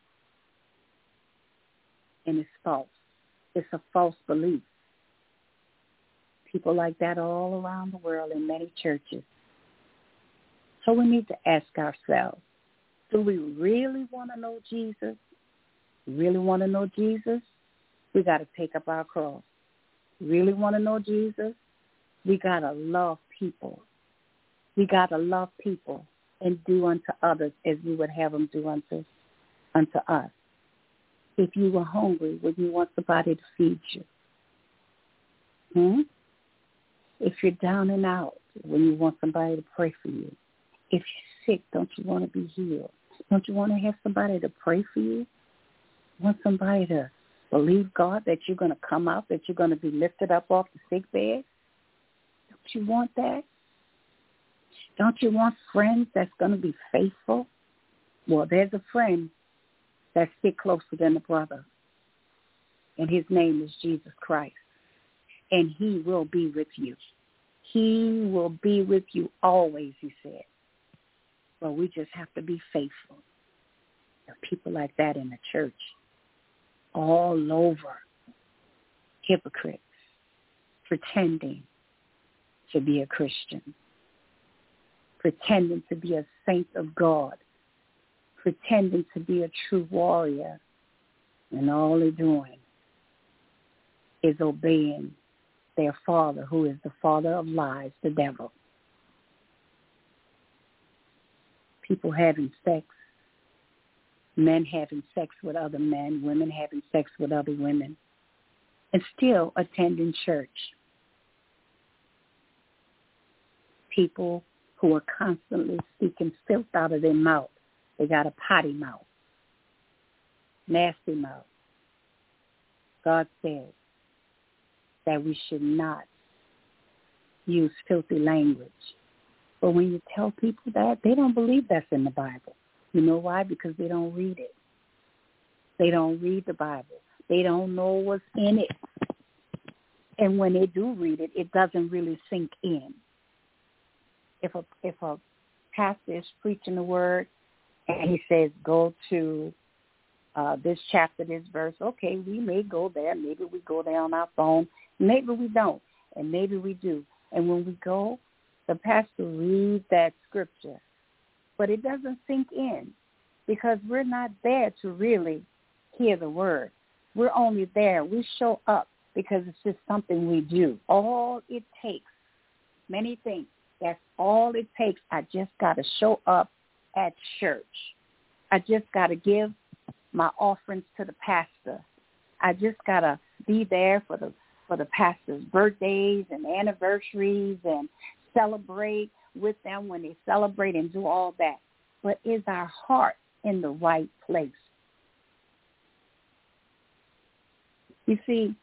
And it's false. It's a false belief. People like that all around the world in many churches. So we need to ask ourselves, do we really want to know Jesus? Really want to know Jesus? We got to take up our cross. Really want to know Jesus? We got to love people. We got to love people and do unto others as we would have them do unto, unto us. If you were hungry, would you want somebody to feed you? Hmm? If you're down and out, would you want somebody to pray for you? If you're sick, don't you want to be healed? Don't you want to have somebody to pray for you? Want somebody to believe God that you're going to come out, that you're going to be lifted up off the sick bed? Don't you want that? Don't you want friends that's going to be faithful? Well, there's a friend that stick closer than a brother, and his name is Jesus Christ, and he will be with you. He will be with you always, he said. Well, we just have to be faithful. There are people like that in the church, all over, hypocrites, pretending to be a Christian, pretending to be a saint of God, pretending to be a true warrior, and all they're doing is obeying their father, who is the father of lies, the devil. People having sex, men having sex with other men, women having sex with other women, and still attending church. People who are constantly speaking filth out of their mouth. They got a potty mouth, nasty mouth. God says that we should not use filthy language. But when you tell people that, they don't believe that's in the Bible. You know why? Because they don't read it. They don't read the Bible. They don't know what's in it. And when they do read it, it doesn't really sink in. If a if a pastor is preaching the word and he says, go to uh, this chapter, this verse, okay, we may go there. Maybe we go there on our phone. Maybe we don't. And maybe we do. And when we go, the pastor reads that scripture. But it doesn't sink in because we're not there to really hear the word. We're only there. We show up because it's just something we do. All it takes, many things, that's all it takes. I just got to show up at church. I just got to give my offerings to the pastor. I just got to be there for the for the pastor's birthdays and anniversaries and celebrate with them when they celebrate and do all that. But is our heart in the right place? You see,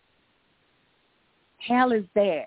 hell is there.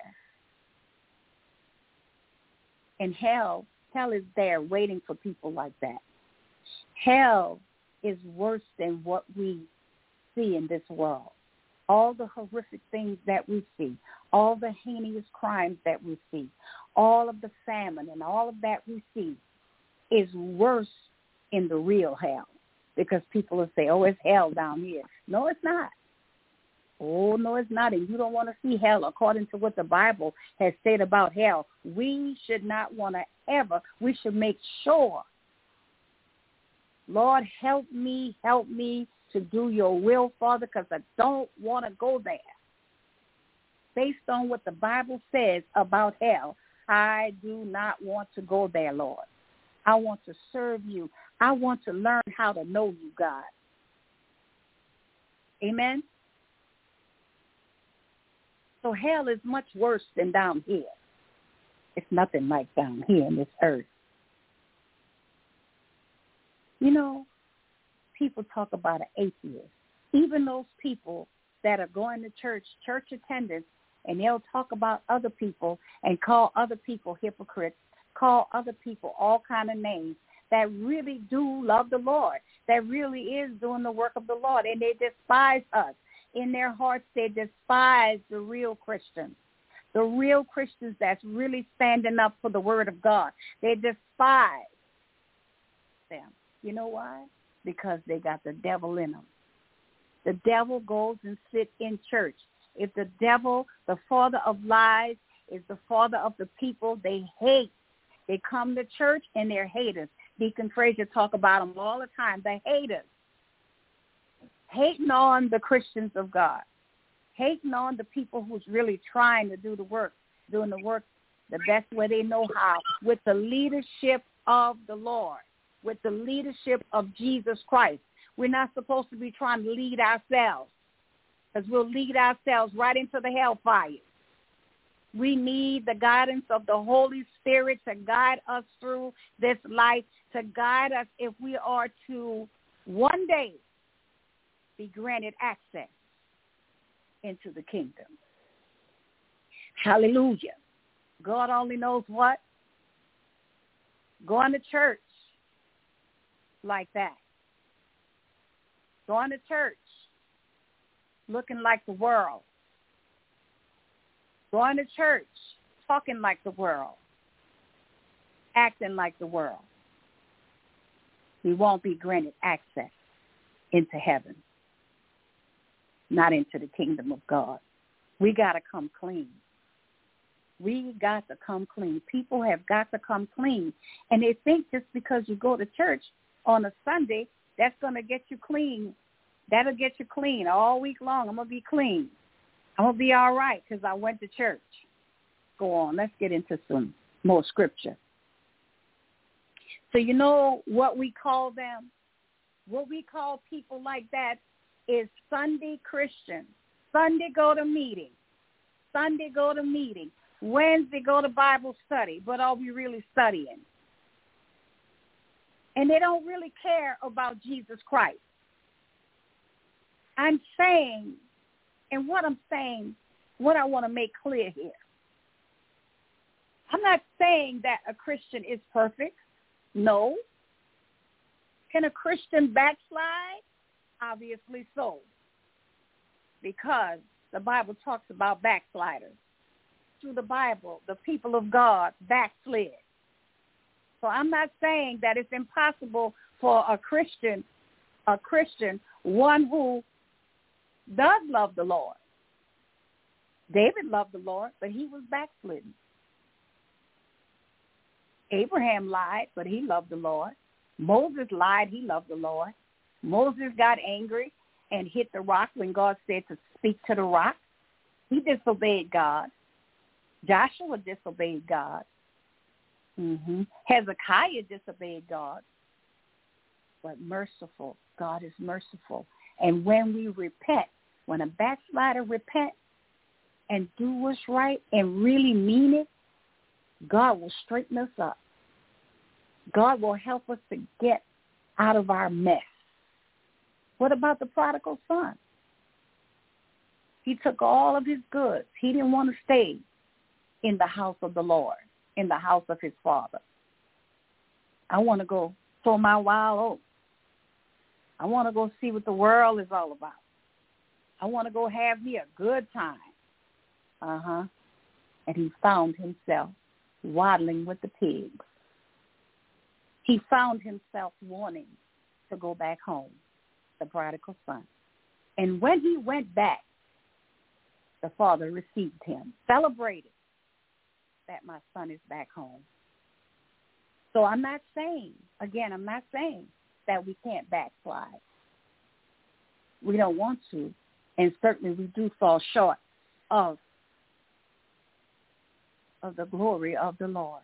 And hell, hell is there waiting for people like that. Hell is worse than what we see in this world. All the horrific things that we see, all the heinous crimes that we see, all of the famine and all of that we see is worse in the real hell. because people will say, oh, it's hell down here. No, it's not. Oh, no, it's not. And you don't want to see hell according to what the Bible has said about hell. We should not want to ever. We should make sure, Lord, help me, help me to do your will, Father, because I don't want to go there. Based on what the Bible says about hell, I do not want to go there, Lord. I want to serve you. I want to learn how to know you, God. Amen? So hell is much worse than down here. It's nothing like down here in this earth. You know, people talk about an atheist. Even those people that are going to church, church attendance, and they'll talk about other people and call other people hypocrites, call other people all kind of names that really do love the Lord, that really is doing the work of the Lord, and they despise us. In their hearts, they despise the real Christians, the real Christians that's really standing up for the word of God. They despise them. You know why? Because they got the devil in them. The devil goes and sits in church. If the devil, the father of lies, is the father of the people they hate, they come to church and they're haters. Deacon Frazier talk about them all the time, the haters. Hating on the Christians of God. Hating on the people who's really trying to do the work, doing the work the best way they know how, with the leadership of the Lord, with the leadership of Jesus Christ. We're not supposed to be trying to lead ourselves, because we'll lead ourselves right into the hellfire. We need the guidance of the Holy Spirit to guide us through this life, to guide us if we are to one day be granted access into the kingdom. Hallelujah. God only knows what? Going to church like that. Going to church looking like the world. Going to church talking like the world. Acting like the world. We won't be granted access into heaven. Not into the kingdom of God. We got to come clean. We got to come clean. People have got to come clean. And they think just because you go to church on a Sunday, that's going to get you clean. That'll get you clean all week long. I'm going to be clean. I'm going to be all right because I went to church. Go on. Let's get into some more scripture. So you know what we call them? What we call people like that is Sunday Christian. Sunday go to meeting. Sunday go to meeting. Wednesday go to Bible study. But are we really studying? And they don't really care about Jesus Christ. I'm saying, and what I'm saying, what I want to make clear here. I'm not saying that a Christian is perfect. No. Can a Christian backslide? Obviously so, because the Bible talks about backsliders. Through the Bible, the people of God backslid. So I'm not saying that it's impossible for a Christian, a Christian, one who does love the Lord. David loved the Lord, but he was backslidden. Abraham lied, but he loved the Lord. Moses lied, he loved the Lord. Moses got angry and hit the rock when God said to speak to the rock. He disobeyed God. Joshua disobeyed God. Mm-hmm. Hezekiah disobeyed God. But merciful, God is merciful. And when we repent, when a backslider repent and do what's right and really mean it, God will straighten us up. God will help us to get out of our mess. What about the prodigal son? He took all of his goods. He didn't want to stay in the house of the Lord, in the house of his father. I want to go sow my wild oats. I want to go see what the world is all about. I want to go have me a good time. Uh-huh. And he found himself waddling with the pigs. He found himself wanting to go back home, the prodigal son. And when he went back, the father received him, celebrated that my son is back home. So I'm not saying, again, I'm not saying that we can't backslide. We don't want to, and certainly we do fall short of, of the glory of the Lord.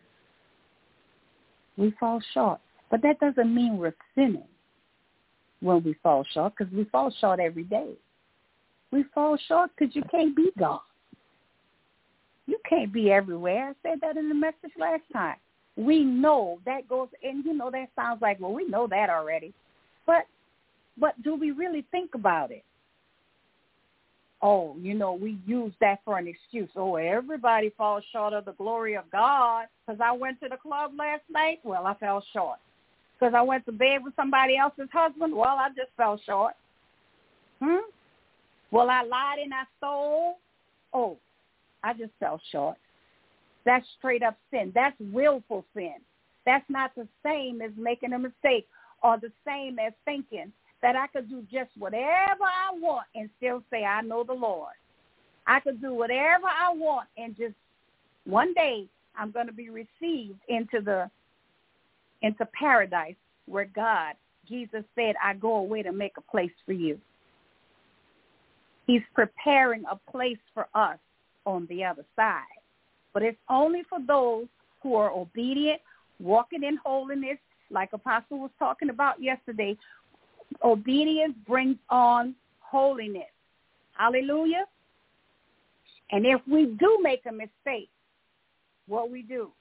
We fall short, but that doesn't mean we're sinning when we fall short, because we fall short every day. We fall short because you can't be God. You can't be everywhere. I said that in the message last time. We know that goes, and you know that sounds like, well, we know that already. But but do we really think about it? Oh, you know, we use that for an excuse. Oh, everybody falls short of the glory of God. Because I went to the club last night, well, I fell short. Because I went to bed with somebody else's husband, well, I just fell short. Hmm? Well, I lied and I stole. Oh, I just fell short. That's straight up sin. That's willful sin. That's not the same as making a mistake or the same as thinking that I could do just whatever I want and still say I know the Lord. I could do whatever I want and just one day I'm going to be received into the into paradise where God, Jesus said, I go away to make a place for you. He's preparing a place for us on the other side. But it's only for those who are obedient, walking in holiness, like Apostle was talking about yesterday. Obedience brings on holiness. Hallelujah. And if we do make a mistake, what we do?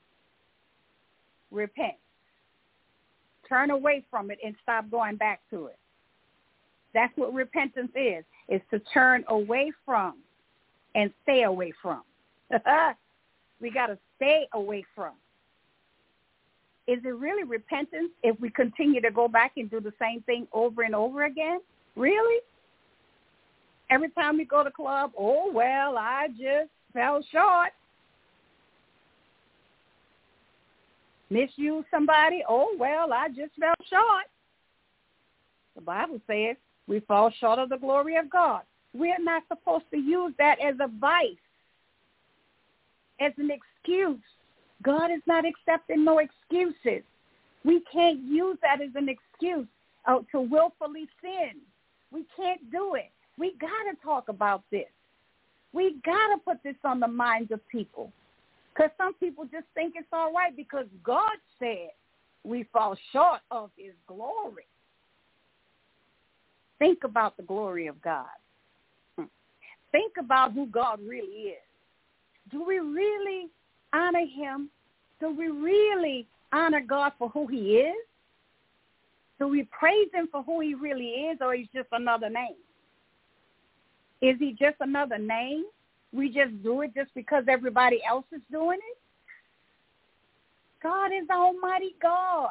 Repent. Turn away from it and stop going back to it. That's what repentance is, is to turn away from and stay away from. We got to stay away from. Is it really repentance if we continue to go back and do the same thing over and over again? Really? Every time we go to club, oh, well, I just fell short. Misuse somebody, oh, well, I just fell short. The Bible says we fall short of the glory of God. We're not supposed to use that as a vice, as an excuse. God is not accepting no excuses. We can't use that as an excuse uh, to willfully sin. We can't do it. We got to talk about this. We got to put this on the minds of people, because some people just think it's all right because God said we fall short of his glory. Think about the glory of God. Think about who God really is. Do we really honor him? Do we really honor God for who he is? Do we praise him for who he really is, or he's just another name? Is he just another name? We just do it just because everybody else is doing it? God is the Almighty God.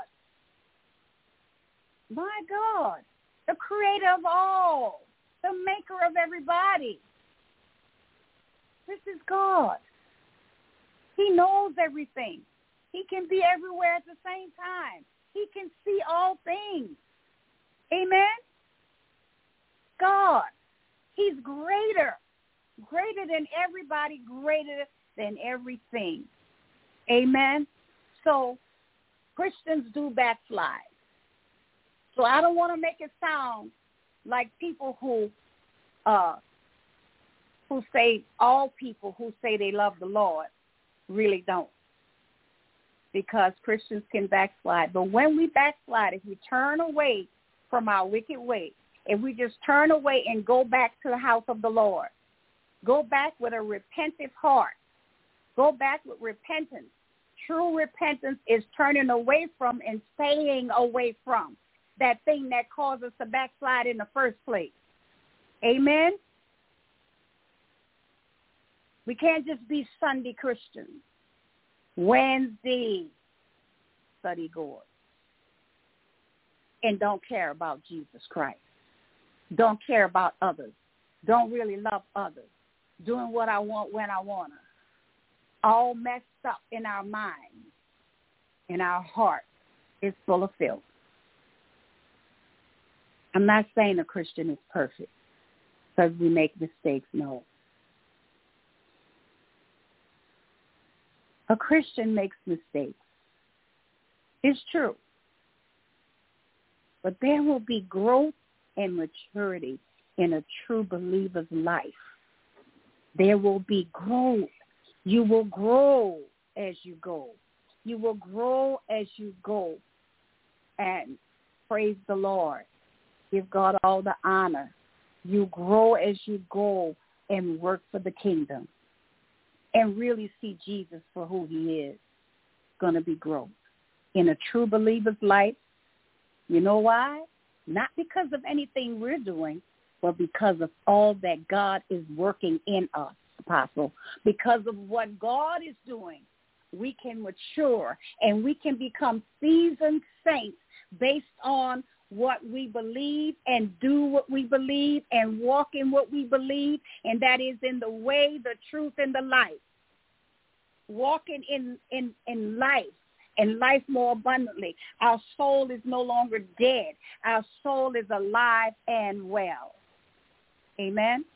My God, the creator of all, the maker of everybody. This is God. He knows everything. He can be everywhere at the same time. He can see all things. Amen? God, he's greater, greater than everybody, greater than everything. Amen? So Christians do backslide. So I don't want to make it sound like people who uh, who say, all people who say they love the Lord really don't, because Christians can backslide. But when we backslide, if we turn away from our wicked way, if we just turn away and go back to the house of the Lord, go back with a repentant heart, go back with repentance. True repentance is turning away from and staying away from that thing that caused us to backslide in the first place. Amen? We can't just be Sunday Christians, Wednesday study goers, and don't care about Jesus Christ. Don't care about others. Don't really love others. Doing what I want when I want to. All messed up in our minds, and our heart is full of filth. I'm not saying a Christian is perfect because we make mistakes. No. A Christian makes mistakes. It's true. But there will be growth and maturity in a true believer's life. There will be growth. You will grow as you go. You will grow as you go. And praise the Lord. Give God all the honor. You grow as you go and work for the kingdom and really see Jesus for who he is. It's going to be growth. In a true believer's life, you know why? Not because of anything we're doing, but because of all that God is working in us, Apostle. Because of what God is doing, we can mature and we can become seasoned saints based on what we believe and do what we believe and walk in what we believe, and that is in the way, the truth, and the life. Walking in, in, in life and life more abundantly. Our soul is no longer dead. Our soul is alive and well. Amen.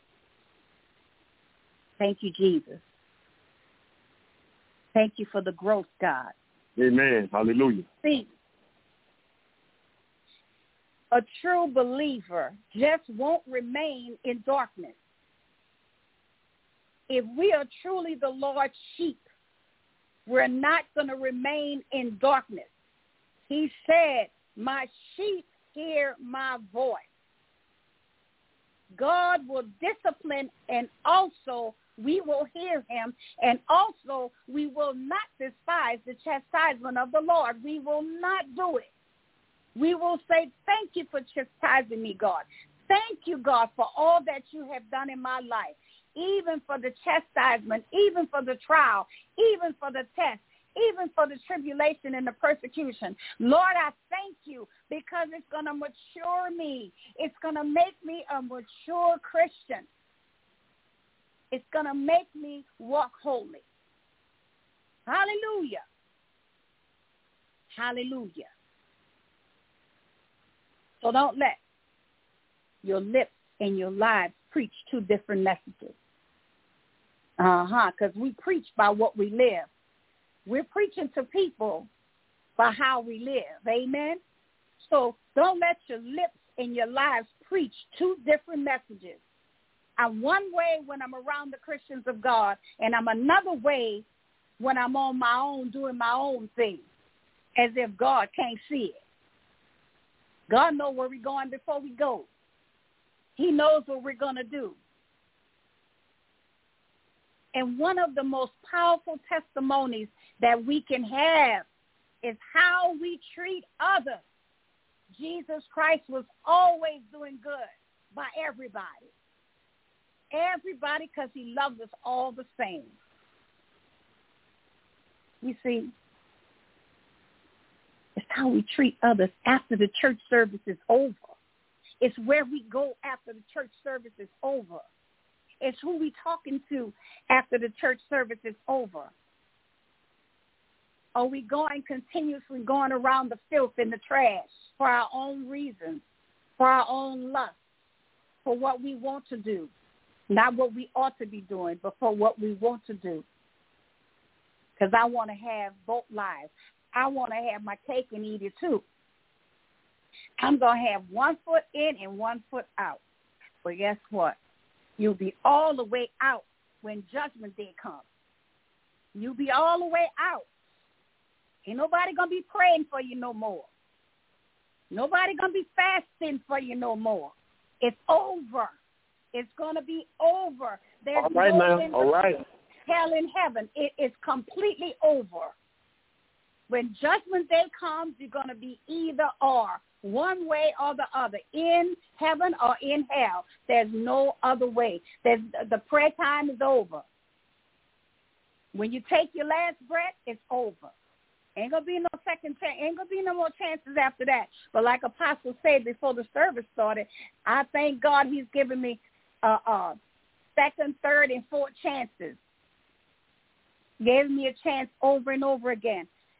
Thank you, Jesus. Thank you for the growth, God. Amen. Hallelujah. See, a true believer just won't remain in darkness. If we are truly the Lord's sheep, we're not going to remain in darkness. He said, my sheep hear my voice. God will discipline, and also we will hear him, and also we will not despise the chastisement of the Lord. We will not do it. We will say, thank you for chastising me, God. Thank you, God, for all that you have done in my life, even for the chastisement, even for the trial, even for the test, even for the tribulation and the persecution. Lord, I thank you because it's going to mature me. It's going to make me a mature Christian. It's going to make me walk holy. Hallelujah. Hallelujah. So don't let your lips and your lives preach two different messages. Uh-huh, because we preach by what we live. We're preaching to people by how we live. Amen? So don't let your lips and your lives preach two different messages. I'm one way when I'm around the Christians of God, and I'm another way when I'm on my own doing my own thing, as if God can't see it. God knows where we're going before we go. He knows what we're going to do. And one of the most powerful testimonies that we can have is how we treat others. Jesus Christ was always doing good by everybody. Everybody, because he loved us all the same. You see, it's how we treat others after the church service is over. It's where we go after the church service is over. It's who we talking to after the church service is over. Are we going continuously going around the filth and the trash for our own reasons, for our own lust, for what we want to do? Not what we ought to be doing, but for what we want to do. Because I want to have both lives. I want to have my cake and eat it too. I'm going to have one foot in and one foot out. But guess what? You'll be all the way out when judgment day comes. You'll be all the way out. Ain't nobody going to be praying for you no more. Nobody going to be fasting for you no more. It's over. It's going to be over. There's all right, no now. All right. hell in heaven. It is completely over. When judgment day comes, you're going to be either or, one way or the other, in heaven or in hell. There's no other way. There's, the prayer time is over. When you take your last breath, it's over. Ain't going to be no second chance. Ain't going to be no more chances after that. But like Apostle said before the service started, I thank God he's given me uh, uh, second, third, and fourth chances. Gave me a chance over and over again.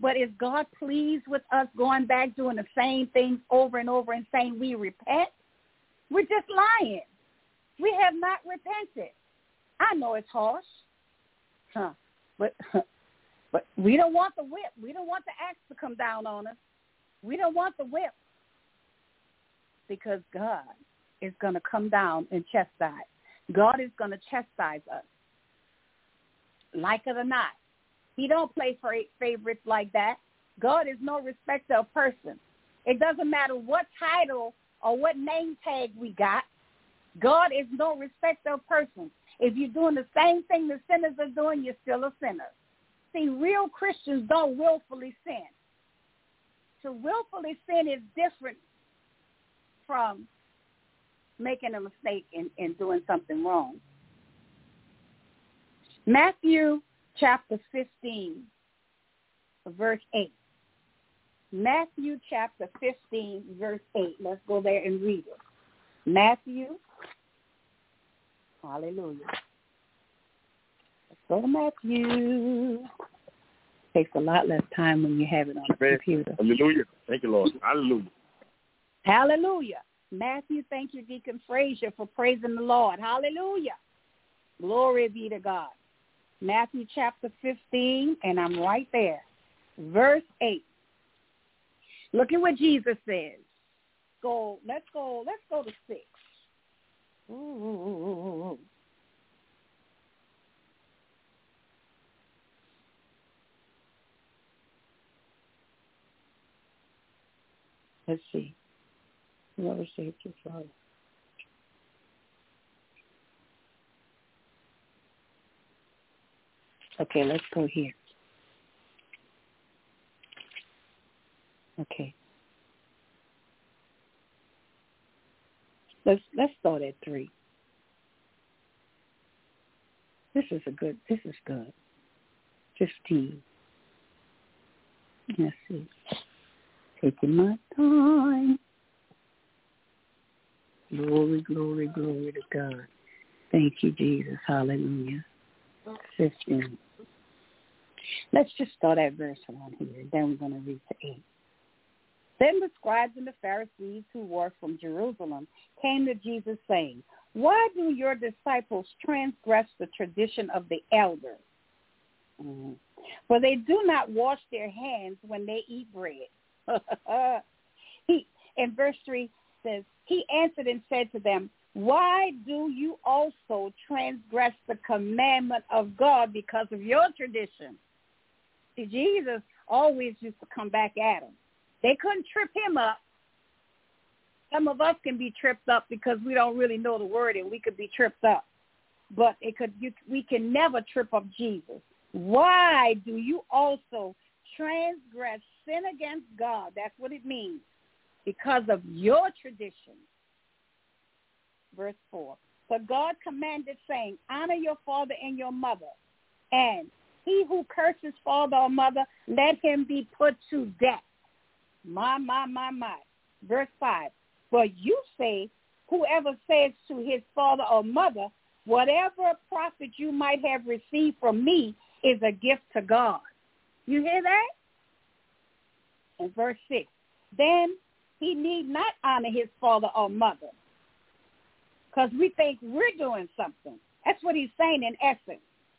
But is God pleased with us going back doing the same things over and over and saying we repent? We're just lying. We have not repented. I know it's harsh, huh? But but we don't want the whip. We don't want the axe to come down on us. We don't want the whip, because God is going to come down and chastise. God is going to chastise us, like it or not. He don't play for favorites like that. God is no respecter of person. It doesn't matter what title or what name tag we got. God is no respecter of person. If you're doing the same thing the sinners are doing, you're still a sinner. See, real Christians don't willfully sin. To willfully sin is different from making a mistake and, and doing something wrong. Matthew chapter fifteen, verse eight. Matthew chapter fifteen, verse eight. Let's go there and read it. Matthew, hallelujah. Let's go to Matthew. Takes a lot less time when you have it on the Amen. computer. Hallelujah. Thank you, Lord. Hallelujah. Hallelujah. Matthew, thank you, Deacon Frazier, for praising the Lord. Hallelujah. Glory be to God. Matthew chapter fifteen, and I'm right there. Verse eight. Look at what Jesus says. Go, let's go, let's go to six. Ooh. Let's see. Whoever saved you, Father. Okay, let's go here. Okay. Let's let's start at three. This is a good. This is good. Fifteen. Let's see. Taking my time. Glory, glory, glory to God. Thank you, Jesus. Hallelujah. Fifteen. Let's just start at verse one here. Then we're going to read to eight. Then the scribes and the Pharisees who were from Jerusalem came to Jesus saying, "Why do your disciples transgress the tradition of the elders? Mm-hmm. For they do not wash their hands when they eat bread." he, in verse three says, he answered and said to them, "Why do you also transgress the commandment of God because of your tradition?" See, Jesus always used to come back at them. They couldn't trip him up. Some of us can be tripped up because we don't really know the word, and we could be tripped up. But it could, you, we can never trip up Jesus. Why do you also transgress, sin against God? That's what it means. Because of your tradition. Verse four. For God commanded, saying, "Honor your father and your mother, and he who curses father or mother, let him be put to death." My, my, my, my. Verse five. But you say, whoever says to his father or mother, "Whatever profit you might have received from me is a gift to God." You hear that? And verse six. Then he need not honor his father or mother, because we think we're doing something. That's what he's saying in essence.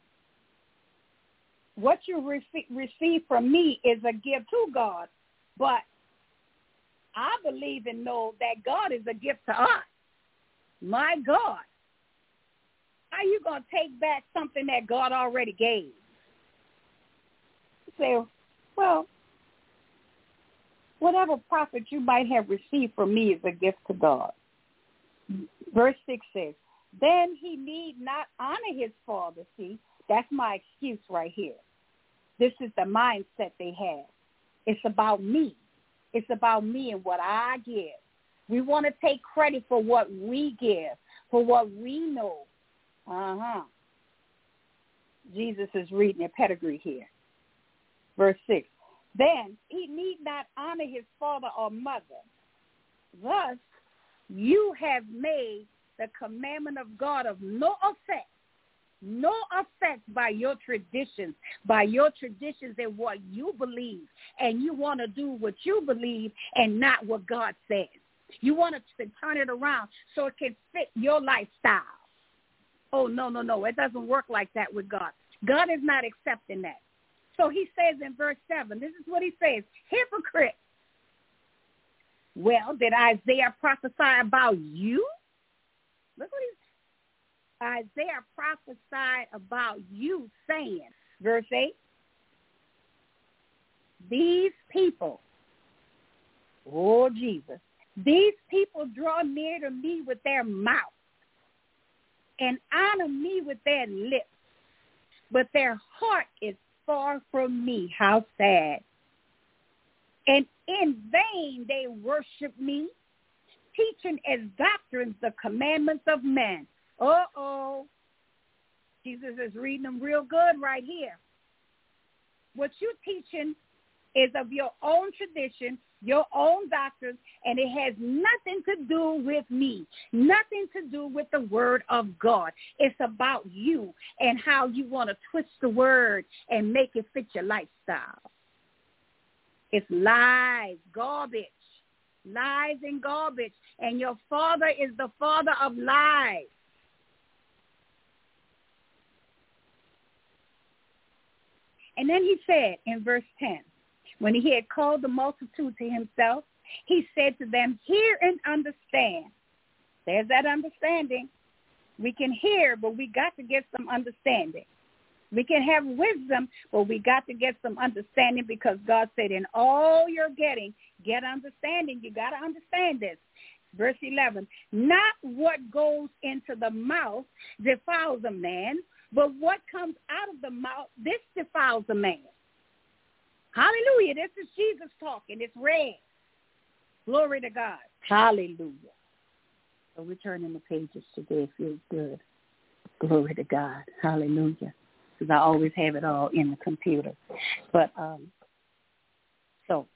What you rece- receive from me is a gift to God, but I believe and know that God is a gift to us. My God. How are you going to take back something that God already gave? You say, well, whatever profit you might have received from me is a gift to God. Verse six says, then he need not honor his father. See, that's my excuse right here. This is the mindset they have. It's about me. It's about me and what I give. We want to take credit for what we give, for what we know. Uh-huh. Jesus is reading a pedigree here. Verse six. Then he need not honor his father or mother. Thus, you have made the commandment of God of no effect no effect by your traditions, by your traditions and what you believe. And you want to do what you believe and not what God says. You want to turn it around so it can fit your lifestyle. Oh, no, no, no. It doesn't work like that with God. God is not accepting that. So he says in verse seven, this is what he says, hypocrite. Well, did Isaiah prophesy about you? Look what he's Isaiah prophesied about you, saying, verse eight, these people, oh Jesus, these people draw near to me with their mouth and honor me with their lips, but their heart is far from me. How sad. And in vain they worship me, teaching as doctrines the commandments of men. Uh-oh. Jesus is reading them real good right here. What you're teaching is of your own tradition, your own doctrines, and it has nothing to do with me, nothing to do with the word of God. It's about you and how you want to twist the word and make it fit your lifestyle. It's lies, garbage, lies and garbage, and your father is the father of lies. And then he said in verse ten, when he had called the multitude to himself, he said to them, hear and understand. There's that understanding. We can hear, but we got to get some understanding. We can have wisdom, but we got to get some understanding because God said in all you're getting, get understanding. You got to understand this. Verse eleven, not what goes into the mouth defiles a man, but what comes out of the mouth, this defiles a man. Hallelujah. This is Jesus talking. It's red. Glory to God. Hallelujah. So we're turning the pages today. It feels good. Glory to God. Hallelujah. Because I always have it all in the computer. But um, so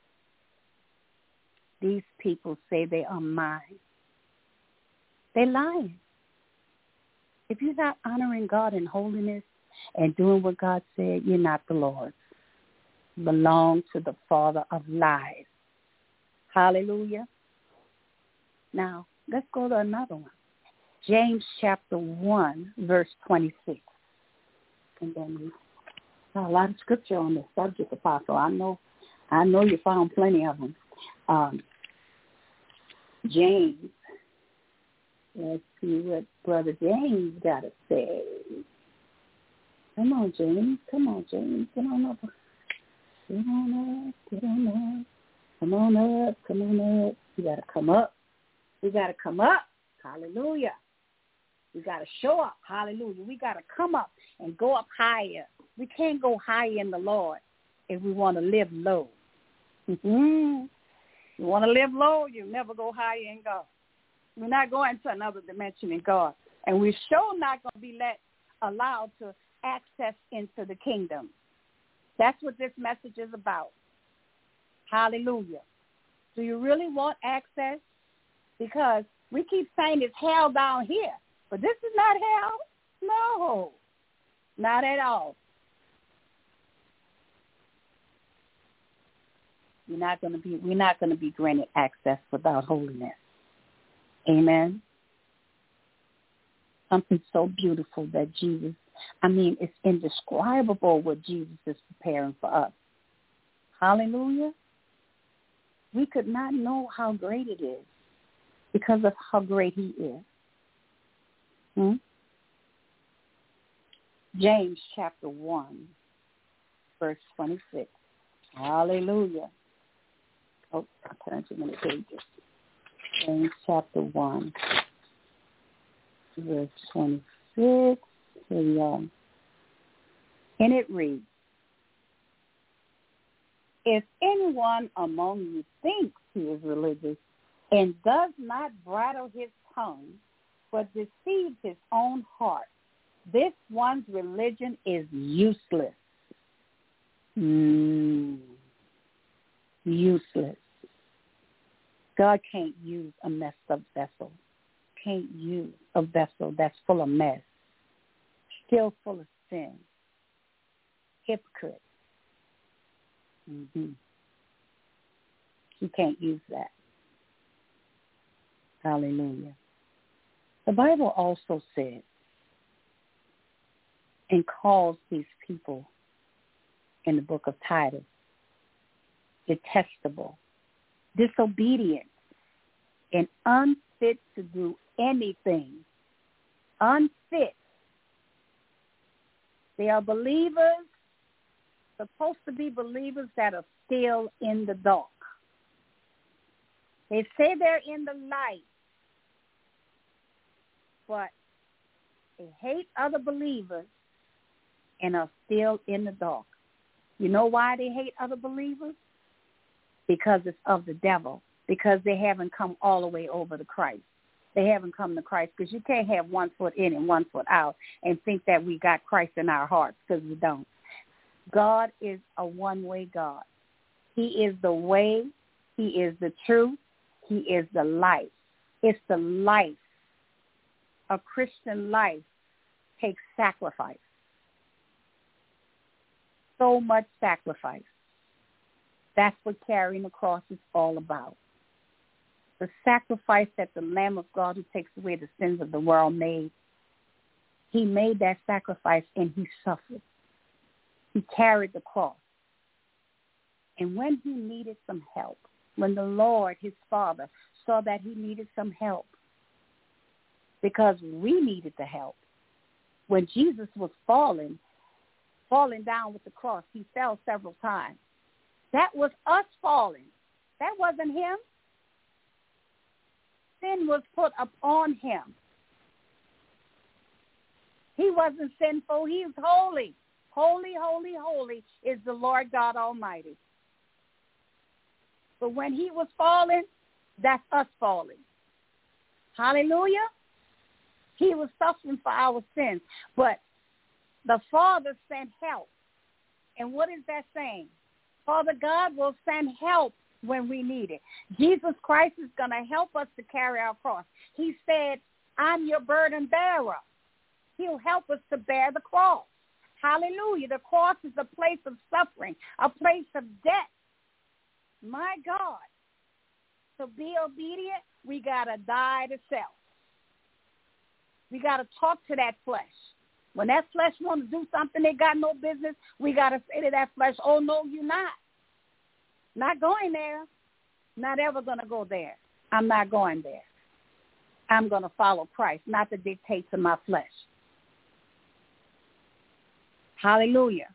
these people say they are mine. They're lying. If you're not honoring God in holiness and doing what God said, you're not the Lord. You belong to the father of lies. Hallelujah. Now, let's go to another one. James chapter one, verse twenty-six. And then we got a lot of scripture on this subject, Apostle. I know, I know you found plenty of them. Um, James. Let's see what Brother James got to say. Come on, James. Come on, James. Get on up. Get on up. Get on up. Come on up. Come on up. You got to come up. We got to come up. Hallelujah. We got to show up. Hallelujah. We got to come up and go up higher. We can't go higher in the Lord if we want to live low. Mm-hmm. You want to live low, you never go higher in God. We're not going to another dimension in God. And we're sure not going to be let allowed to access into the kingdom. That's what this message is about. Hallelujah. Do you really want access? Because we keep saying it's hell down here. But this is not hell. No. Not at all. We're not going to be we're not going to be granted access without holiness. Amen. Something so beautiful that Jesus, I mean, it's indescribable what Jesus is preparing for us. Hallelujah. We could not know how great it is because of how great he is. Hmm? James chapter one, verse twenty-six. Hallelujah. Oh, I turned too many pages. James chapter one, verse twenty-six. Here we are. And it reads, if anyone among you thinks he is religious and does not bridle his tongue, but deceives his own heart, this one's religion is useless. Mm. Useless. God can't use a messed up vessel. Can't use a vessel that's full of mess. still full of sin. Hypocrite. Mm-hmm. You can't use that. Hallelujah. The Bible also says and calls these people in the book of Titus detestable, disobedient, and unfit to do anything. Unfit. They are believers, supposed to be believers that are still in the dark. They say they're in the light, but they hate other believers and are still in the dark. You know why they hate other believers? Because it's of the devil, because they haven't come all the way over to Christ. They haven't come to Christ, because you can't have one foot in and one foot out and think that we got Christ in our hearts, because we don't. God is a one-way God. He is the way. He is the truth. He is the life. It's the life. A Christian life takes sacrifice. So much sacrifice. That's what carrying the cross is all about. The sacrifice that the Lamb of God who takes away the sins of the world made. He made that sacrifice and he suffered. He carried the cross. And when he needed some help, when the Lord, his Father, saw that he needed some help, because we needed the help. When Jesus was falling, falling down with the cross, he fell several times. That was us falling. That wasn't him. Sin was put upon him. He wasn't sinful. He was holy. Holy, holy, holy is the Lord God Almighty. But when he was falling, that's us falling. Hallelujah. He was suffering for our sins. But the Father sent help. And what is that saying? Father God will send help when we need it. Jesus Christ is going to help us to carry our cross. He said, I'm your burden bearer. He'll help us to bear the cross. Hallelujah. The cross is a place of suffering, a place of death. My God. To be obedient, we got to die to self. We got to talk to that flesh. When that flesh wants to do something they got no business, we got to say to that flesh, oh, no, you're not. Not going there. Not ever going to go there. I'm not going there. I'm going to follow Christ, not the dictates of my flesh. Hallelujah.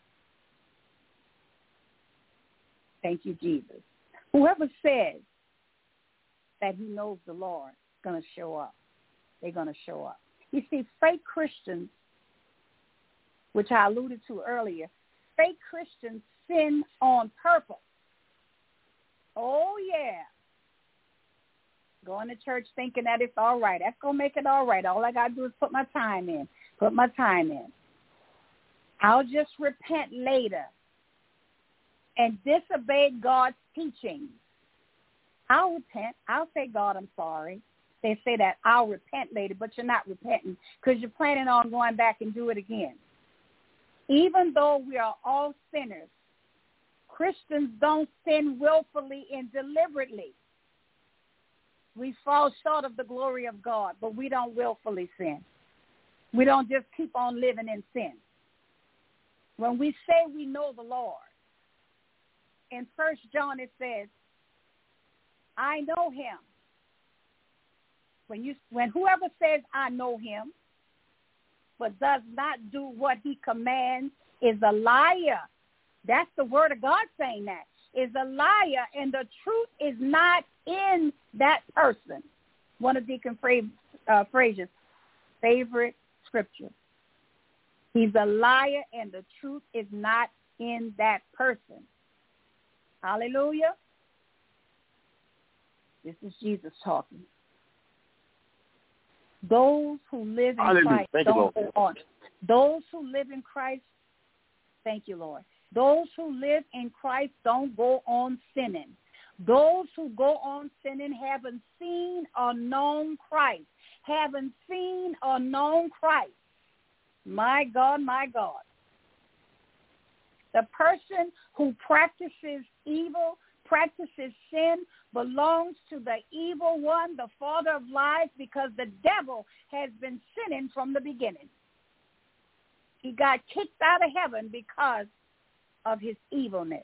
Thank you, Jesus. Whoever says that he knows the Lord is going to show up. They're going to show up. You see, fake Christians, which I alluded to earlier, fake Christians sin on purpose. Oh, yeah. Going to church thinking that it's all right. That's going to make it all right. All I got to do is put my time in. Put my time in. I'll just repent later and disobey God's teachings. I'll repent. I'll say, God, I'm sorry. They say that I'll repent later, but you're not repenting because you're planning on going back and do it again. Even though we are all sinners, Christians don't sin willfully and deliberately. We fall short of the glory of God, but we don't willfully sin. We don't just keep on living in sin. When we say we know the Lord, in First John it says, I know him. When you, when whoever says I know him, but does not do what he commands is a liar. That's the word of God saying that. Is a liar, and the truth is not in that person. One of Deacon Fra- uh, Frazier's favorite scripture. He's a liar, and the truth is not in that person. Hallelujah. This is Jesus talking. Those who live in Hallelujah. Christ Thank you, don't Lord. go on. Those who live in Christ, thank you, Lord. Those who live in Christ don't go on sinning. Those who go on sinning haven't seen or known Christ. Haven't seen or known Christ. My God, my God. The person who practices evil, practices sin, belongs to the evil one, the father of lies, because the devil has been sinning from the beginning. He got kicked out of heaven because of his evilness.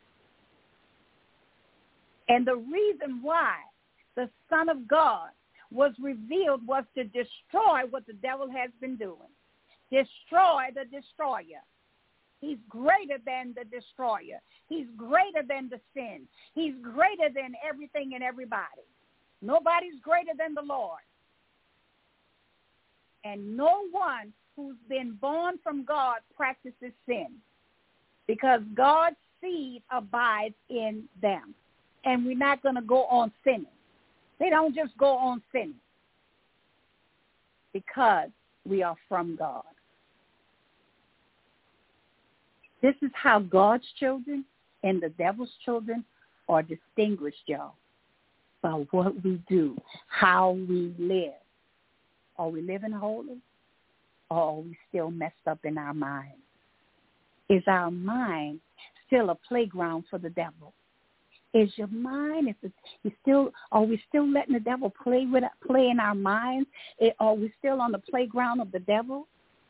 And the reason why the Son of God was revealed was to destroy what the devil has been doing. Destroy the destroyer. He's greater than the destroyer. He's greater than the sin. He's greater than everything and everybody. Nobody's greater than the Lord. And no one who's been born from God practices sin, because God's seed abides in them. And we're not going to go on sinning. They don't just go on sinning, because we are from God. This is how God's children and the devil's children are distinguished, y'all, by what we do, how we live. Are we living holy, or are we still messed up in our minds? Is our mind still a playground for the devil? Is your mind, is it, you still, are we still letting the devil play with play in our minds? Are we still on the playground of the devil?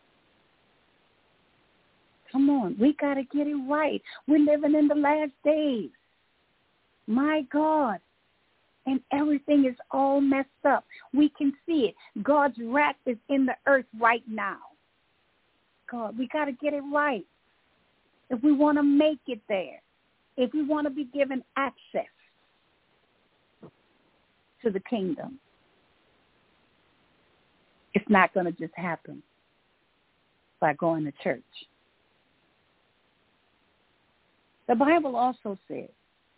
Come on, we got to get it right. We're living in the last days. My God. And everything is all messed up. We can see it. God's wrath is in the earth right now. God, we got to get it right if we want to make it there. If we want to be given access to the kingdom. It's not going to just happen by going to church. The Bible also says,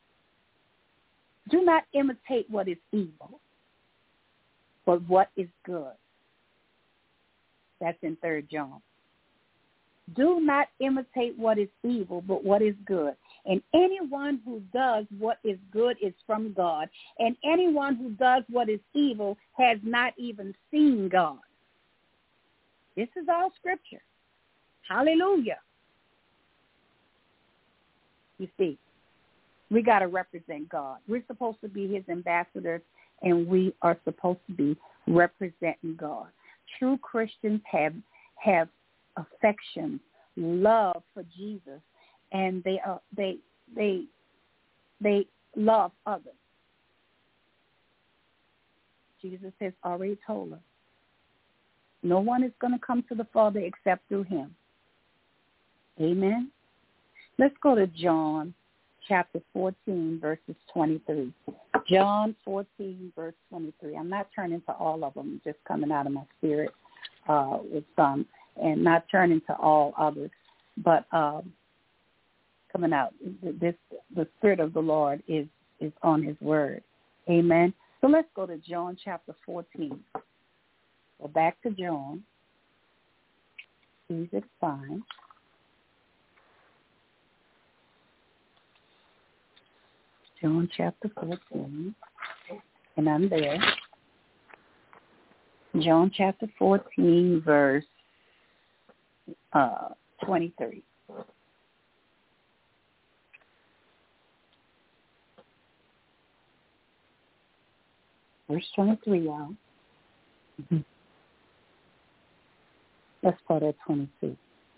do not imitate what is evil, but what is good. That's in Third John. Do not imitate what is evil, but what is good. And anyone who does what is good is from God. And anyone who does what is evil has not even seen God. This is all scripture. Hallelujah. You see, we got to represent God. We're supposed to be his ambassadors, and we are supposed to be representing God. True Christians have have affection, love for Jesus, and they are they they they love others. Jesus has already told us, no one is going to come to the Father except through him. Amen. Let's go to John chapter fourteen, verses twenty-three. John fourteen, verse twenty-three. I'm not turning to all of them, just coming out of my spirit uh, with some, and not turning to all others, but um, coming out. This the Spirit of the Lord is, is on his word. Amen. So let's go to John chapter fourteen. Go back to John. Please, it's fine. John chapter fourteen, and I'm there. John chapter fourteen, verse uh, twenty-three. Verse twenty-three, y'all. Mm-hmm. Let's start at twenty-two.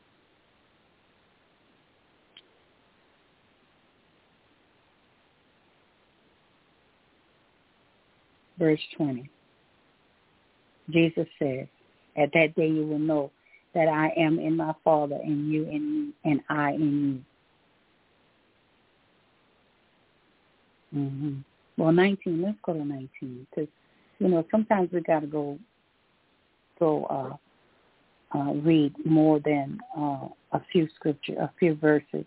Verse twenty. Jesus says, at that day you will know that I am in my Father, and you in me, and I in you. Mm-hmm. Well, nineteen, let's go to nineteen, because, you know, sometimes we got to go go uh, uh, read more than uh, a few scripture, a few verses.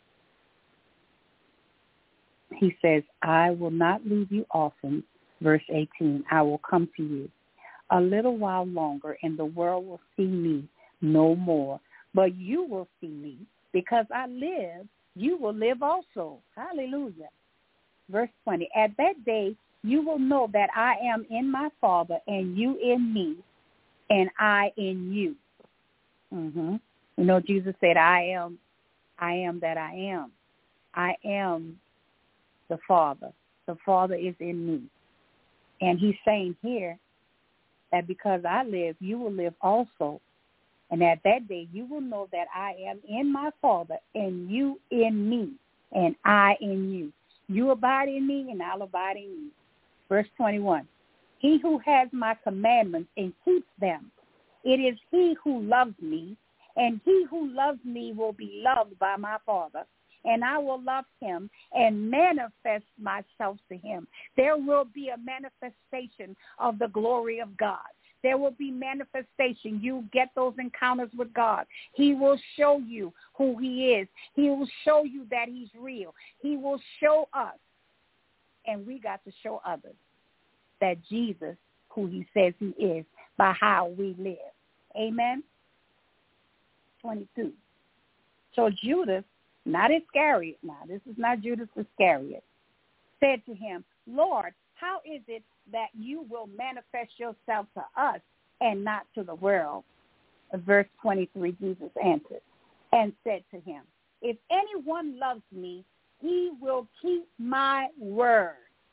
He says, I will not leave you orphans. Verse eighteen, I will come to you. A little while longer, and the world will see me no more. But you will see me. Because I live, you will live also. Hallelujah. Verse twenty, at that day you will know that I am in my Father, and you in me, and I in you. Mm-hmm. You know, Jesus said, I am, I am that I am. I am the Father. The Father is in me. And he's saying here that because I live, you will live also. And at that day, you will know that I am in my Father and you in me and I in you. You abide in me and I'll abide in you. Verse twenty-one, he who has my commandments and keeps them, it is he who loves me, and he who loves me will be loved by my Father, and I will love him and manifest myself to him. There will be a manifestation of the glory of God. There will be manifestation. You get those encounters with God. He will show you who he is. He will show you that he's real. He will show us, and we got to show others, that Jesus, who he says he is, by how we live. Amen? twenty-two. So Judas, not Iscariot now, this is not Judas Iscariot, said to him, Lord, how is it that you will manifest yourself to us and not to the world? Verse twenty-three, Jesus answered and said to him, if anyone loves me, he will keep my word.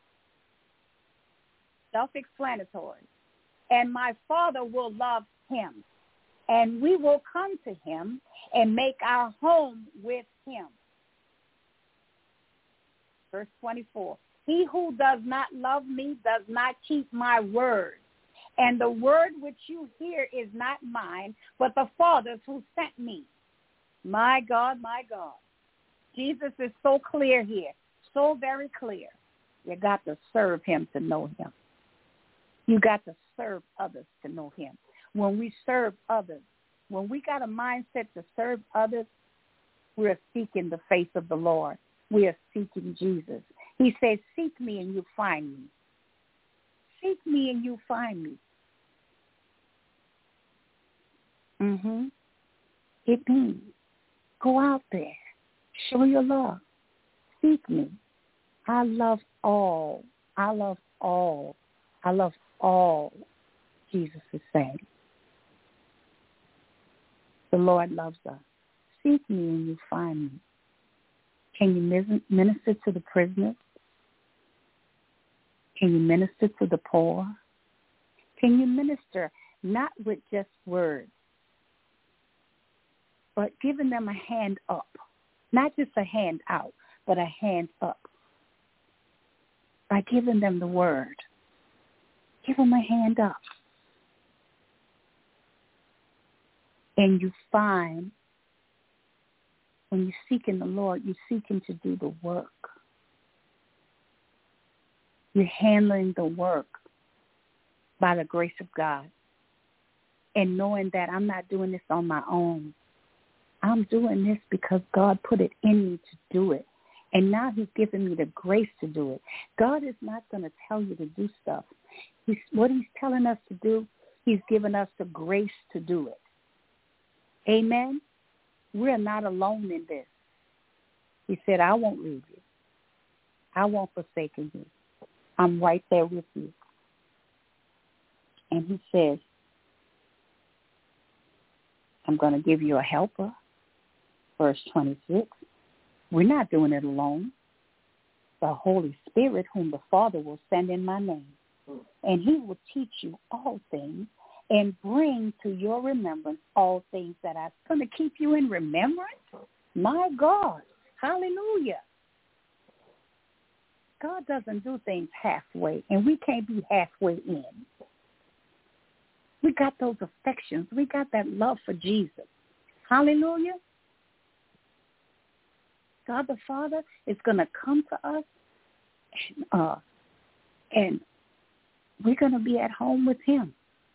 Self-explanatory. And my Father will love him, and we will come to him and make our home with him. Verse twenty-four, he who does not love me does not keep my word. And the word which you hear is not mine, but the Father's who sent me. My God, my God. Jesus is so clear here, so very clear. You got to serve him to know him. You got to serve others to know him. When we serve others, when we got a mindset to serve others, we're seeking the face of the Lord. We are seeking Jesus. He says, seek me and you find me. Seek me and you find me. Mm-hmm. It means go out there. Show your love. Seek me. I love all. I love all. I love all, Jesus is saying. The Lord loves us. Seek me and you find me. Can you minister to the prisoners? Can you minister to the poor? Can you minister not with just words, but giving them a hand up? Not just a hand out, but a hand up. By giving them the word. Give them a hand up. And you find, when you seek in the Lord, you're seeking to do the work. You're handling the work by the grace of God. And knowing that I'm not doing this on my own. I'm doing this because God put it in me to do it. And now he's given me the grace to do it. God is not going to tell you to do stuff. He's, what he's telling us to do, he's given us the grace to do it. Amen? We're not alone in this. He said, I won't leave you. I won't forsake you. I'm right there with you. And he says, I'm going to give you a helper. Verse twenty-six. We're not doing it alone. The Holy Spirit, whom the Father will send in my name. And he will teach you all things and bring to your remembrance all things that I'm going to keep you in remembrance. My God. Hallelujah. God doesn't do things halfway, and we can't be halfway in. We got those affections. We got that love for Jesus. Hallelujah. God the Father is going to come to us, and, uh, and we're going to be at home with him.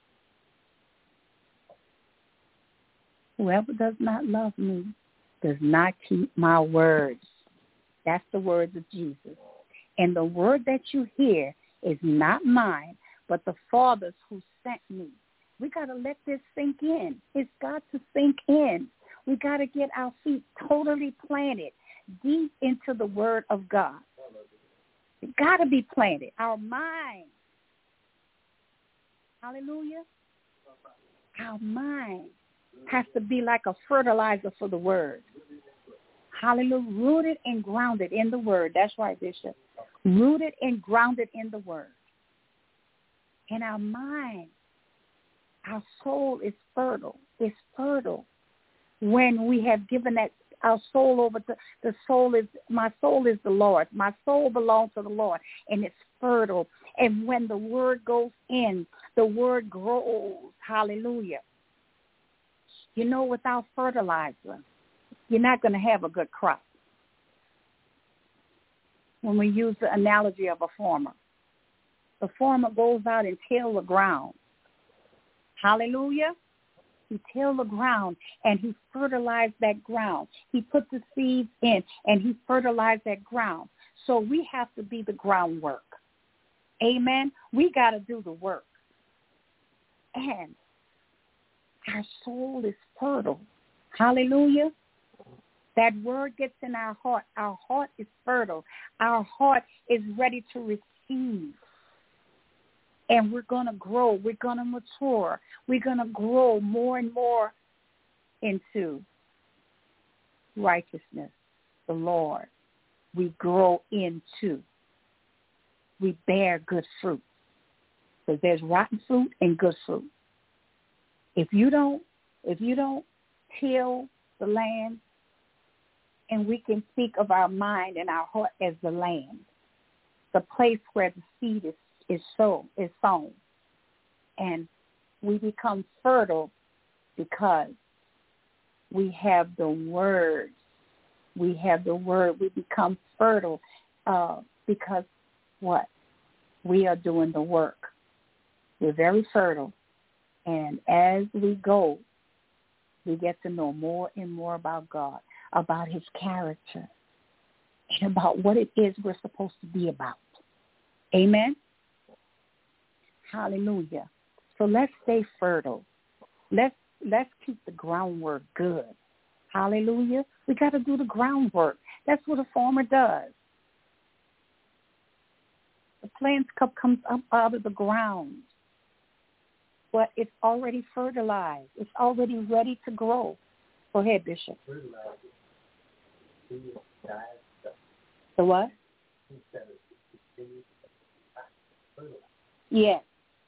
Whoever does not love me does not keep my words. That's the words of Jesus. And the word that you hear is not mine, but the Father's who sent me. We got to let this sink in. It's got to sink in. We got to get our feet totally planted deep into the word of God. It got to be planted. Our mind. Hallelujah. Our mind has to be like a fertilizer for the word. Hallelujah. Rooted and grounded in the word. That's right, Bishop. Rooted and grounded in the word. And our mind, our soul is fertile. It's fertile when we have given that our soul over to the soul is my soul is the Lord. My soul belongs to the Lord, and it's fertile. And when the word goes in, the word grows. Hallelujah. You know, without fertilizer, you're not going to have a good crop. When we use the analogy of a farmer, the farmer goes out and tills the ground. Hallelujah. He tilled the ground, and he fertilized that ground. He put the seeds in, and he fertilized that ground. So we have to be the groundwork. Amen. We got to do the work. And our soul is fertile. Hallelujah. That word gets in our heart. Our heart is fertile. Our heart is ready to receive. And we're going to grow. We're going to mature. We're going to grow more and more into righteousness, the Lord. We grow into. We bear good fruit. Because there's rotten fruit and good fruit. If you don't, if you don't till the land, and we can speak of our mind and our heart as the land, the place where the seed is is sown, is sown, and we become fertile because we have the word. We have the word. We become fertile uh, because what? We are doing the work. We're very fertile, and as we go, we get to know more and more about God, about his character, and about what it is we're supposed to be about. Amen? Hallelujah. So let's stay fertile. Let's let's keep the groundwork good. Hallelujah. We got to do the groundwork. That's what a farmer does. The plant cup comes up out of the ground, but it's already fertilized. It's already ready to grow. Go ahead, Bishop. The what? Yes.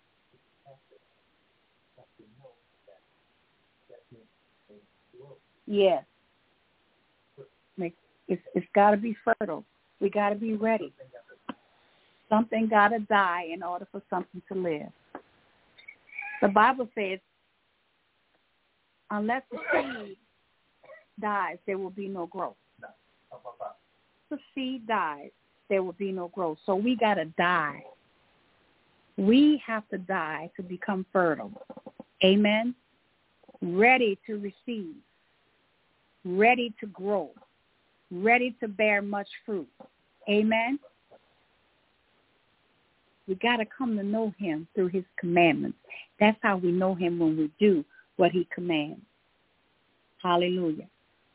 Yes. It's, it's got to be fertile. We got to be ready. Something got to die in order for something to live. The Bible says, unless the seed dies, there will be no growth. The seed dies, there will be no growth. So we got to die. We have to die to become fertile. Amen? Ready to receive. Ready to grow. Ready to bear much fruit. Amen? We got to come to know him through his commandments. That's how we know him, when we do what he commands. Hallelujah.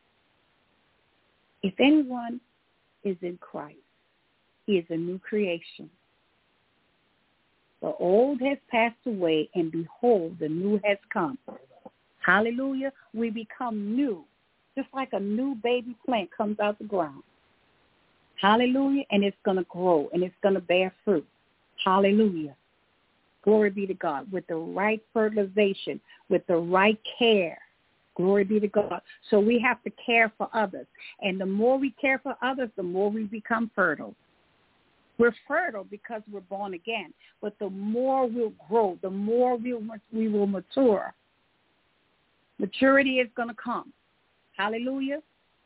If anyone is in Christ, he is a new creation. The old has passed away, and behold, the new has come. Hallelujah. We become new, just like a new baby plant comes out the ground. Hallelujah. And it's going to grow, and it's going to bear fruit. Hallelujah. Glory be to God. With the right fertilization, with the right care. Glory be to God. So we have to care for others. And the more we care for others, the more we become fertile. We're fertile because we're born again. But the more we'll grow, the more we'll, we will mature. Maturity is going to come. Hallelujah.